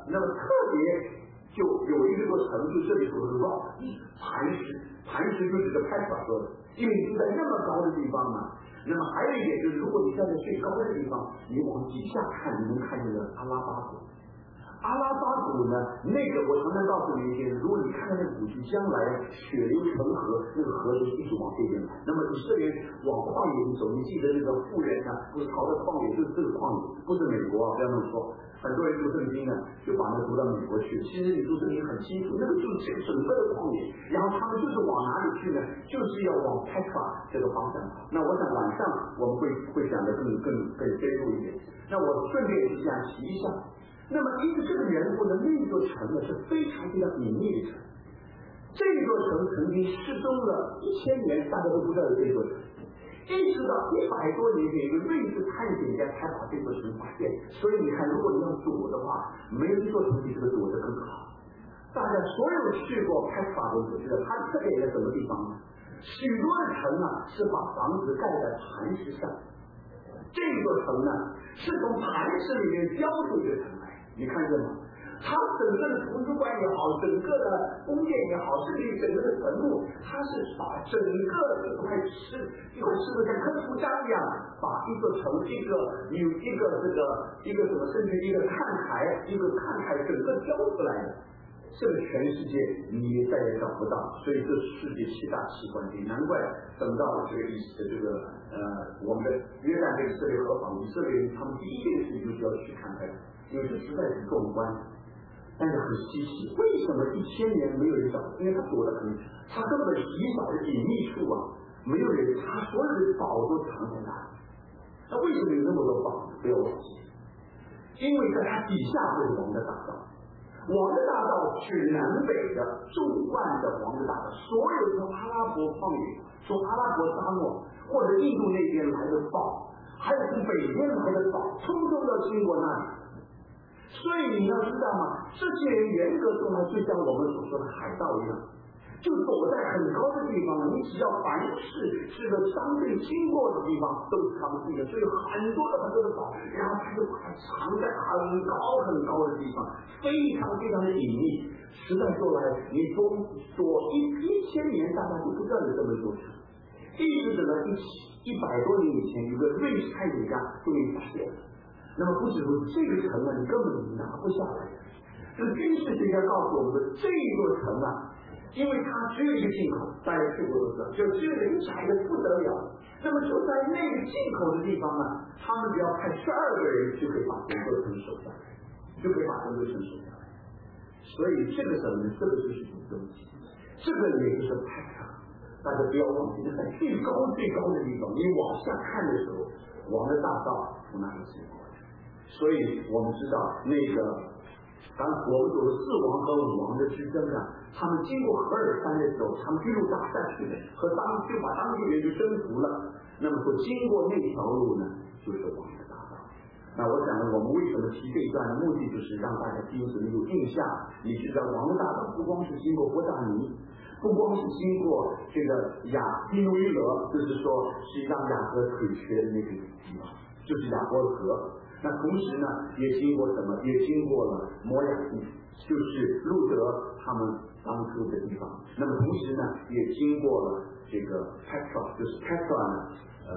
那么特别就有一个座城，就这里说是 rock 磐石，磐石就是这个 Petra 说的，因为你住在那么高的地方嘛。那么还有一点就是，如果你站在最高的地方，你往底下看，你能看见的阿拉巴谷。阿拉巴谷呢，那个我常常告诉你一件事，如果你看那个古迹，将来血流成河，那个河就一直往这边来。那么以色列往旷野里走，你记得那个妇人啊，不是逃到旷野，就是这个旷野，不是美国啊，不要那么说。很多人读圣经呢，就把那读到美国去。其实你读圣经很清楚，那个就是整个的旷野，然后他们就是往哪里去呢？就是要往 Petra 这个方向跑。那我想晚上我们会会讲的更更更深入一点。那我顺便是这样提一下。那么因为这个缘故呢，那座城呢是非常非常隐秘的城。这座城曾经失踪了一千年，大家都不知道有这座城。一直到一百多年前，一个瑞士探险家才把这座城发现。所以你看，如果你要躲的话，没有一座城比这个躲得更好。大家所有去过开法的都知道，它特别在什么地方呢？许多的城呢是把房子盖在磐石上，这座城呢是从磐石里面雕出一个城来。你看见吗？它整个的图书馆也好，整个的宫殿也好，甚至于整个的坟墓，它是把整个一块石一块石头像刻图章一样，把一座城一个有一个这个一个什么，甚至一个看台一个看台整个雕出来的。这个全世界你再也找不到，所以这是世界七大奇观地，难怪等到这个意思这个呃我们的约旦跟以色列和访，以色列人他们第一件事情就是要去看看，因为这实在是壮观。但是很稀奇，为什么一千年没有人找？因为他躲得很，他根本极少的隐秘处啊，没有人，他所有的宝都藏在那里。那为什么有那么多宝？不要忘记，因为在他底下就是王的大道，王的大道是南北的纵贯的王的大道，所有从阿拉伯旷野、从阿拉伯沙漠或者印度那边来的宝，还有从北边来的宝，通通都经过那里。所以你要知道嘛，这些人严格说来，就像我们所说的海盗一样，就躲在很高的地方。你只要凡是这个商队经过的地方，都是他们自己的，所以很多的很多的宝，然后他就把它藏在很高很高的地方，非常非常的隐秘。实在说来，你躲躲一一千年，大家都不知道有这么多城。一直等到一一百多年以前，有个瑞士探险家终于发现了。那么不止如此，这个城啊，你根本拿不下来。这个军事学家告诉我们的，这座城啊，因为它只有一个进口，大家去过都知道，就只有人窄的不得了。那么就在那个进口的地方呢，他们只要派十二个人就可以把整个城守下来，就可以把整个城守下来。所以这个城呢，这个就是什么东西？这个也就是派场。大家不要忘记，在最高最高的地方，你往下看的时候，王的大道从那里经过。所以我们知道那个当我们说的四王和五王的之争啊，他们经过荷尔山的时候，他们一路打下去的，和当就把当地人就征服了。那么说经过那条路呢，就是王的大道。那我想我们为什么提这一段的目的，就是让大家心里有印象。你知道王的大道不光是经过伯大尼，不光是经过这个雅基努伊勒，就是说是让雅各腿瘸的那个地方，就是雅伯河。那同时呢，也经过什么？也经过了摩亚地，就是路德他们当初的地方。那么同时呢，也经过了这个 Petra， 就是 Petra 呢，呃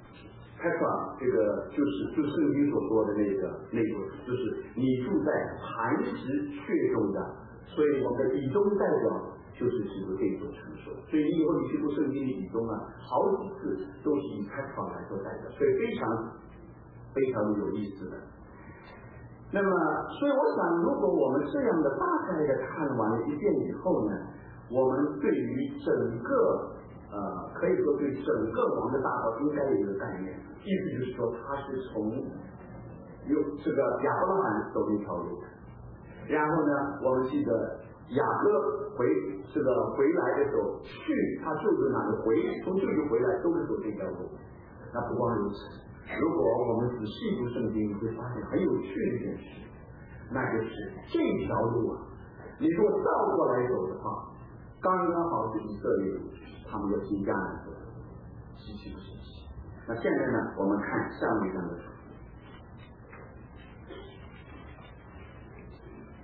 ，Petra 这个就是就是圣经所说的那个那个，就是你住在磐石穴中的，所以我们的以东代表就是指的这座城市。所以以后你去读圣经的以东啊，好几次都是以 Petra 来做代表，所以非常。非常有意思的。那么，所以我想，如果我们这样的大概的看完了一遍以后呢，我们对于整个呃，可以说对整个王的大道应该有一个概念，意思就是说，它是从有这个亚伯拉罕走那条路，然后呢，我们记得雅各回这个回来的时候，去他舅舅那里回，从舅舅回来都是走这条路。那不光如此。如果我们仔细读圣经，你会发现很有趣的一件事，那就是这条路啊，你如果倒过来走的话，刚刚好是以色列人他们要进迦南地，稀奇不稀奇？那现在呢，我们看上一章的图。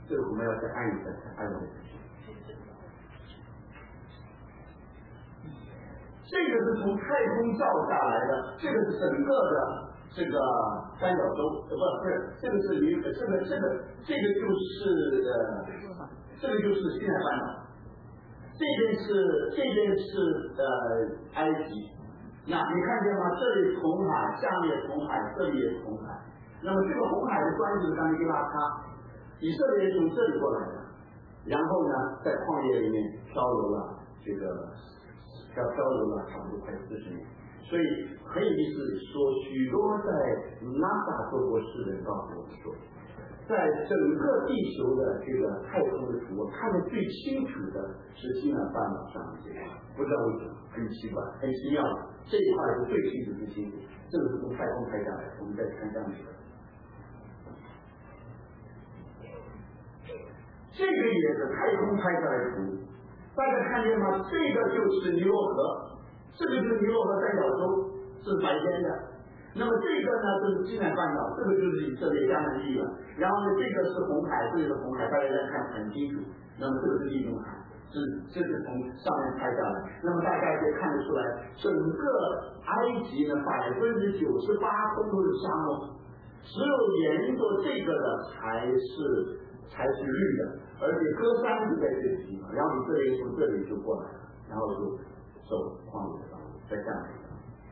这个我们要再按一下，按一下。这个是从太空照下来的，这个是整个的这个三角洲，呃，不不是，这个是离这个这个这个就是呃，这个就是西奈半岛，这边是这边是呃埃及。那你看见吗？这里红海，下面红海，这里也是红海。那么这个红海的关系是刚才一拉开，以色列从这里过来的，然后呢，在旷野里面漂流了这个。要漂流了差不多快四十年，所以很有意思说，许多在 NASA 做过事的人告诉我们说，在整个地球的这个太空的图，看得最清楚的是西南半岛上的这个，不知道为什么，很奇怪，很奇妙的，这一块是最清楚最清楚，这个是从太空拍下来的，我们再看下面这个。这个也是太空拍下来的图。大家看见吗？这个就是尼罗河，这个就是尼罗河三角洲，是白天的。那么这个呢，就是西奈半岛，这个就是以色列迦南地了。然后呢，这个是红海，这个是红海，大家再看很清楚。那么这个是地中海，是这是从上面拍下来。那么大家可以看得出来，整个埃及呢，百分之九十八都是沙漠，只有沿着这个的才是才是绿的。而且歌山就在这个地方，然后以色列从这里就过来了，然后就走旷野的道路，在下面。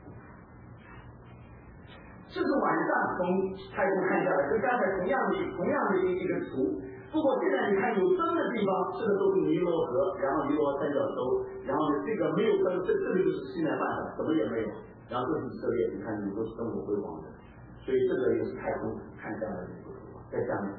这是晚上从太空看下来，跟刚才同样的同样的一个图。不过现在你看有灯的地方，这个都是尼罗河，然后尼罗河三角洲，然后呢这个没有灯，这这里就是西奈半岛，什么也没有。然后这是以色列，你看你都是灯火辉煌的，所以这个也是太空看下来的一个图，在下面。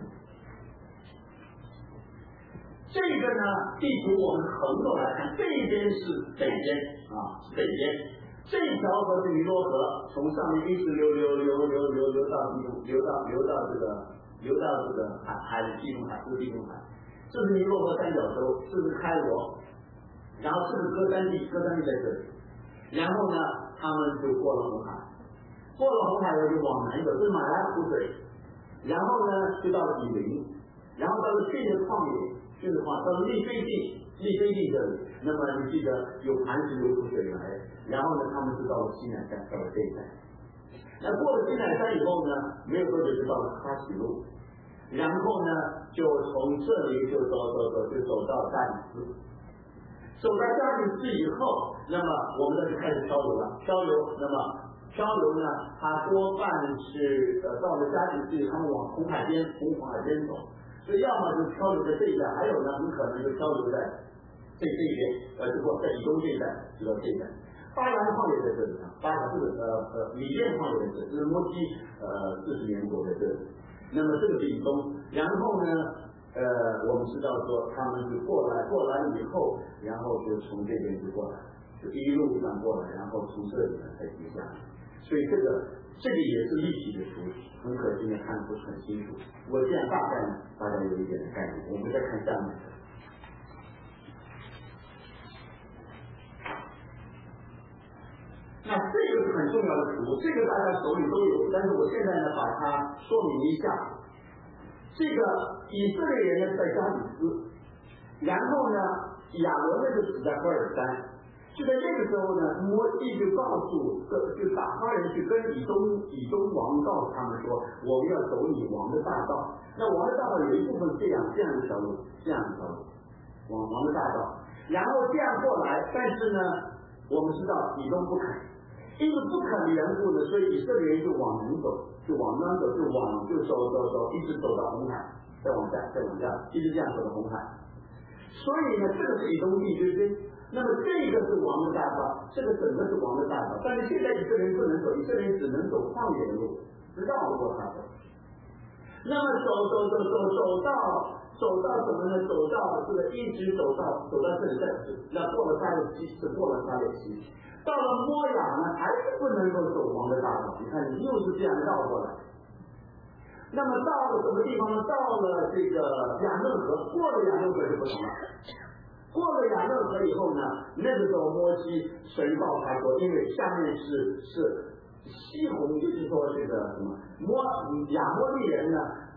这个呢，地图我们横着来看，这边是北边啊，是北边。这条河是尼罗河，从上面一直流流流流流流到地中，流到流到这个流到这个海海的地中海，这是地中海。这是尼罗河三角洲，这是开罗，然后这是歌山地，歌山地在这里。然后呢，他们就过了红海，过了红海就往南走，这是马拉湖水。然后呢，就到了比邻，然后到了这个旷野。就是话到了利非地，利非地这里，那么你记得有磐石流出水来，然后呢，他们就到了西乃山，到了这一带。那过了西乃山以后呢，没有多久就到了哈西路，然后呢，就从这里就走走走，就走到加里斯。走到加里斯以后，那么我们呢就开始漂流了。漂流，那么漂流呢，它多半是呃到了加里斯，他们往红海边，从红海边走。所以要么就漂流在这一带，还有呢，很可能就漂流在这这边，呃，就过在以东这一带，就到这一带。巴兰旷野在这里啊，巴兰这个呃呃米甸旷野在这里，就是摩西呃四十年国在这里。那么这个是以东，然后呢，呃，我们知道说他们就过来，过来以后，然后就从这边就过来，就一路上过来，然后从这里呢才停下来。所以这个。这个也是立体的图，很可惜呢看不是很清楚。我这样大概呢，大家有一点的概念。我们再看下面。那这个是很重要的图，这个大家手里都有，但是我现在呢把它说明一下。这个以色列人呢在加里斯，然后呢亚伦呢就死在赫尔山。就在这个时候呢，摩西就告诉就就打发人去跟以东以东王告诉他们说，我们要走你王的大道。那王的大道有一部分这样这样一条路，这样一条路，王王的大道。然后这样过来，但是呢，我们知道以东不肯，因为不肯的缘故呢，所以以色列人就往南走，就往南走，就往就走走走，一直走到红海，再往下，再往下，一直这样走到红海。所以呢，这个是以东地，对不对？那么这个是王的大道，这个整个是王的大道，但是现在以色列人不能走，以色列人只能走旷野的路，绕过它走。那么走走走走走到走到什么呢？走到这个一直走到走到这里，再那过了沙列西，是过了沙列西，到了摩亚呢，还是不能够走王的大道。你看，又是这样绕过来。那么到了什么地方呢？到了这个雅嫩河，过了雅嫩河就不同了。过了雅嫩河以后呢，那个时候摩西神告他说，因为下面是是西红，就是说这个什么摩亚摩利人呢，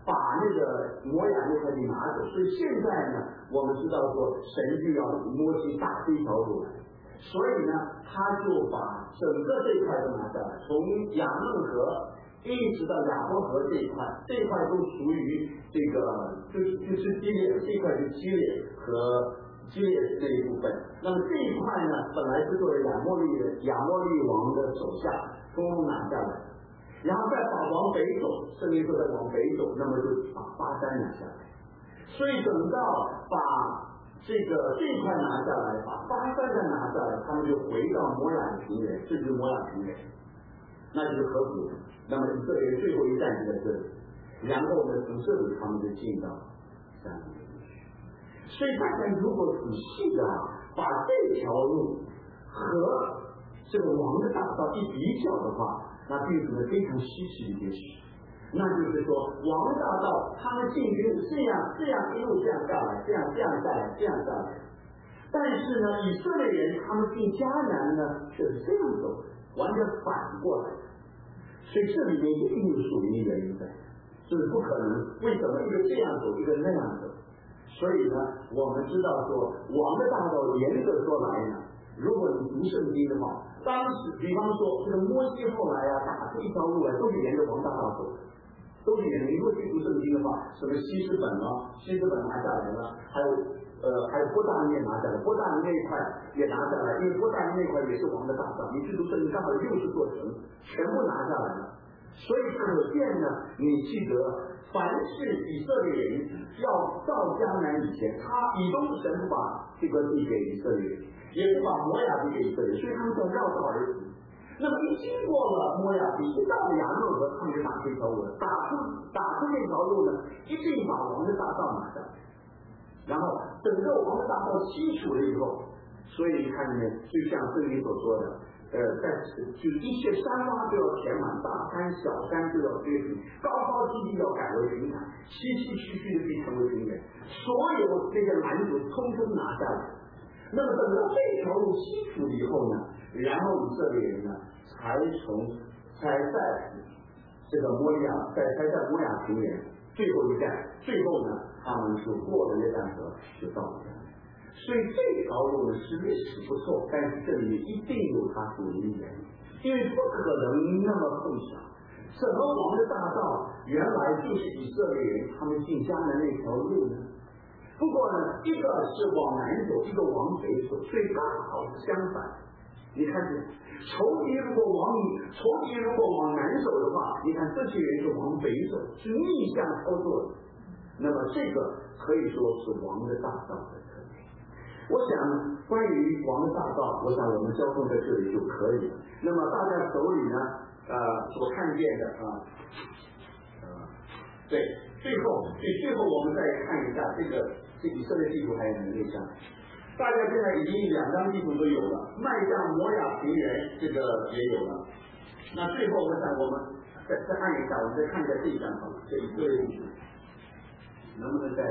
把那个摩亚那块地拿走，所以现在呢，我们知道说神就要摩西打这条路来，所以呢，他就把整个这块都拿下来，从亚嫩河一直到亚伯河这一块，这一块都属于这个就是就是基列这一块是基列和基列这一部分。那么这一块呢，本来是作为亚摩利的亚摩利王的手下，通通拿下来。然后再把往北走，圣经说再往北走，那么就把巴山拿下来。所以等到把这个这一块拿下来，把巴山再拿下来，他们就回到摩亚平原，这就是摩亚平原，那就是河谷。那么以色列最后一站就在这里，然后呢，从这里他们就进到山里面去。所以大家如果仔细的把这条路和这个王的大道一比较的话，那并不是非常稀奇的一件事，那就是说，王大道他们进军这样这样一路这样下来，这样这样下来，这样下来。但是呢，以色列人他们进迦南呢，却是这样走，完全反过来的。所以这里面一定有属灵的原因在，这是不可能。为什么一个这样走，一个那样走？所以呢，我们知道说，王的大道严格说来呢。如果你读圣经的话，当时比方说这个摩西后来啊打出一条路来，都是沿着王大道走，都是沿着。如果去读圣经的话，什么西斯本啊，西斯本拿下来了，还有呃还有波大尼也拿下来，波大尼那一块也拿下来，因为波大尼那块也是王的大道，你去读圣经刚好六十座城全部拿下来了。所以可见呢，你记得，凡是以色列人要到迦南以前，他以东神不把这个地给以色列人，也不把摩亚地给以色列人，所以他们叫绕道而行。那么一经过了摩亚地，一到了亚嫩河，他们就打这条路，打出打出这条路呢，一定把王的大道拿下来，然后整个王的大道清楚了以后，所以你看见就像圣经所说的。呃，在就是一切山洼都要填满，大山小山都要堆平，高高低低要改为平坦，崎崎岖岖的必成为平原，所有这些拦阻通通拿下来。那么等到这条路清楚了以后呢，然后以色列人呢，才从才在这个摩亚，在才在摩亚平原最后一站，最后呢，他们就过了约旦河，就到了。所以这条路呢是历史不错，但是这里面一定有它属灵的原因，因为不可能那么碰巧，整个王的大道原来就是以色列人他们进迦南那条路呢。不过呢，一个是往南走，一个往北走，所以刚好是相反。你看见仇敌如果往仇敌如果往南走的话，你看这些人是往北走，是逆向操作的。那么这个可以说是王的大道的特点。我想关于王的大道，我想我们交通在这里就可以了。那么大家手里呢，呃，所看见的啊，呃，对，最后，对，最后我们再看一下这个这以色列地图还有没有像？大家现在已经两张地图都有了，迈向摩亚平原这个也有了。那最后我想我们再再按一下，我们再看一下这一张好了，这以色列地图能不能再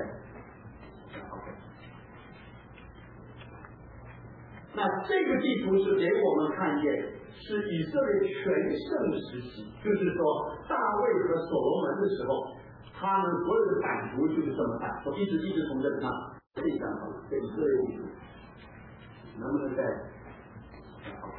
？OK。那这个地图是给我们看见，是以色列全盛时期，就是说大卫和所罗门的时候，他们所有的版图就是这么大，我一直一直从这里看，这一张好了，这以色列地图，能不能再 ？OK。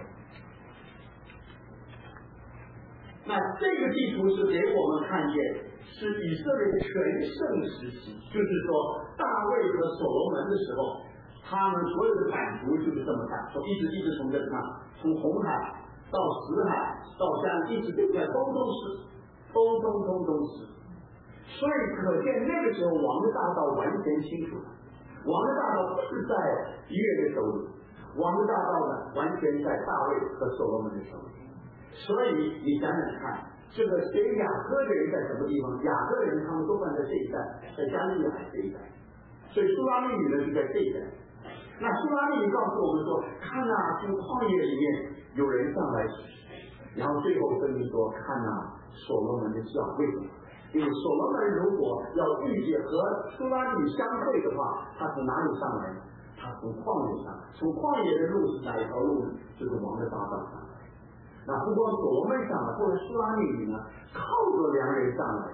那这个地图是给我们看见，是以色列全盛时期，就是说大卫和所罗门的时候。他们所有的版图就是这么大，我一直一直从这里看，从红海到死海到江，一直这块通通是，通通通通是。所以可见那个时候王的大道完全清楚了，王的大道不是在约的手里，王的大道呢完全在大卫和所罗门的手里。所以你想想看，这个谁雅各的人在什么地方？雅各的人他们都放在这一带，在加利利海这一带，所以苏拉密女呢就在这一带。那苏拉密告诉我们说，看啊，从旷野里面有人上来，然后最后跟你说，看啊，所罗门的教，为什么？因为所罗门如果要遇见和苏拉密相会的话，他从哪里上来？他从旷野上来，从旷野的路是哪一条路呢？就是王的大道上来。那不光所罗门上来，或者苏拉密呢，靠着良人上来。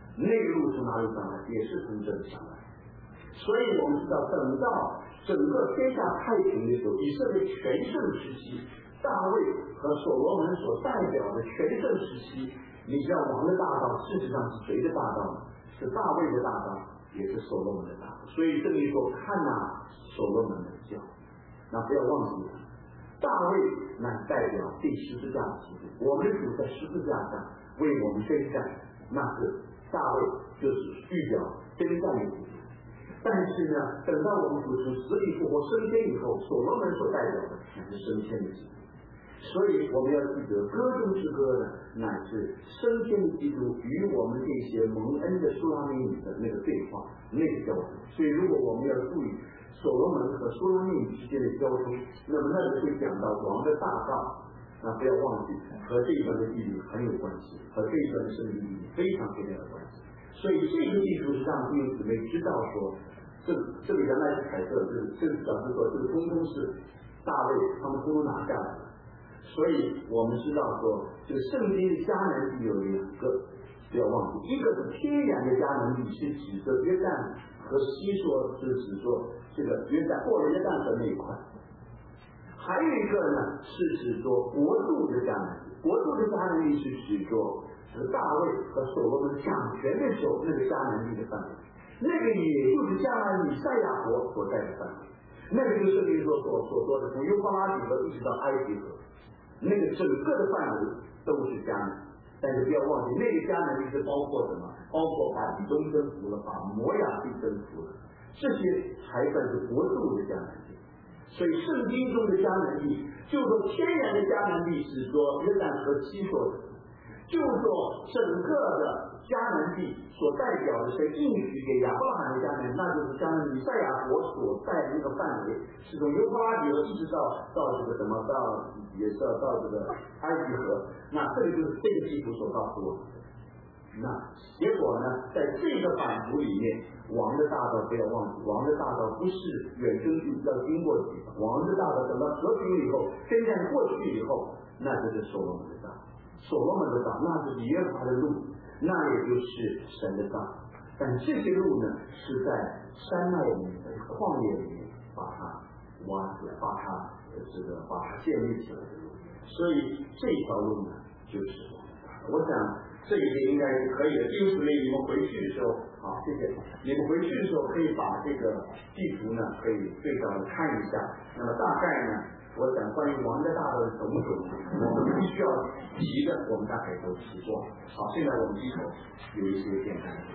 那个路从哪里上来？也是从这里上来。所以我们知道，等到整个天下太平的时候，以色列全盛时期，大卫和所罗门所代表的全盛时期，你知道王的大道事实上是谁的大道呢？是大卫的大道，也是所罗门的大道。所以这里说看哪所罗门的教，那不要忘记了，大卫那代表第十字架的基督，我们的主在十字架上为我们征战，那是大卫就是预表征战的基督。但是呢，等到我们主从死里复活升天以后，所罗门所代表的乃是升天的基督。所以我们要记得，歌中之歌的乃是升天的基督与我们这些蒙恩的苏拉密女的那个对话，那个交通。所以如果我们要注意所罗门和苏拉密女之间的交通，那么那里会讲到王的大道，那不要忘记和这一段的地理很有关系，和这一段的圣经地理非常非常有关系。所以这个地图是让弟兄姊妹知道说，这这个原来是彩色，这个这个表示说这个通通是大卫他们通通拿下来了。所以我们知道说，这个圣经的迦南地有两个，不要忘记，一个是天然的迦南地，是指着约旦和西说，是指说这个约旦过了约旦河那一块。还有一个呢，是指说国度的迦南地，国度的迦南地是指说是大卫和所罗门掌权的时候那个迦南地的范围，那个也就是将来以赛亚国所在的范围，那个就是圣经所所所说的从幼发拉底河一直到埃及河，那个整个的范围都是迦南。但是不要忘记，那个迦南地是包括什么？包括把以东征服了，把摩亚地征服了，这些才算是国度的迦南地。所以圣经中的迦南地，就说天然的迦南地是说约旦河西说的，就说整个的迦南地所代表的是应许给亚伯拉罕的迦南，那就是迦南以赛亚国所在的那个范围，是从幼发拉底河一直到到这个什么到也是到这个埃及河，那这个就是这个地图所告诉我们的。那结果呢，在这个版图里面，王的大道不要忘记，王的大道不是远征去要经过的地方，王的大道等到和平以后，征战过去以后，那就是所罗门的道，所罗门的道，那就是耶和华的路，那也就是神的道。但这些路呢，是在山脉里面、旷野里面把它挖出来，把它这个把它建立起来的路。所以这条路呢，就是王的道。我想这一点应该是可以的。弟兄姊妹，你们回去的时候，好，谢谢。你们回去的时候可以把这个地图呢，可以对照的看一下。那么大概呢，我想关于王的大道的种种，我们必须要提的，我们大概都提过。好，现在我们低头有一些简单的。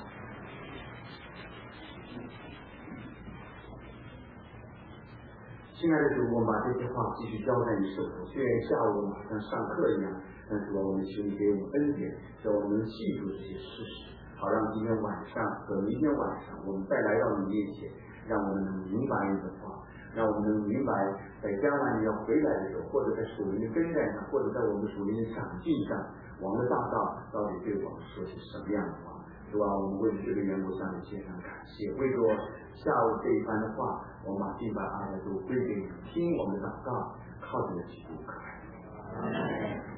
亲爱的主，我们把这些话继续交在你手中。虽然下午马上上课一样，但是我们求你给我们恩典，叫我们记住这些事实，好让今天晚上和明天晚上我们再来到你面前，让我们能明白你的话，让我们能明白在将来你要回来的时候，或者在属灵的征战上，或者在我们属灵的长进上，王的大道到底对我们说些什么样的话。主啊，我们为这个缘故向你献上感谢。为着下午这一番的话，我们把敬拜爱都归给你，听我们的祷告，靠着基督可爱。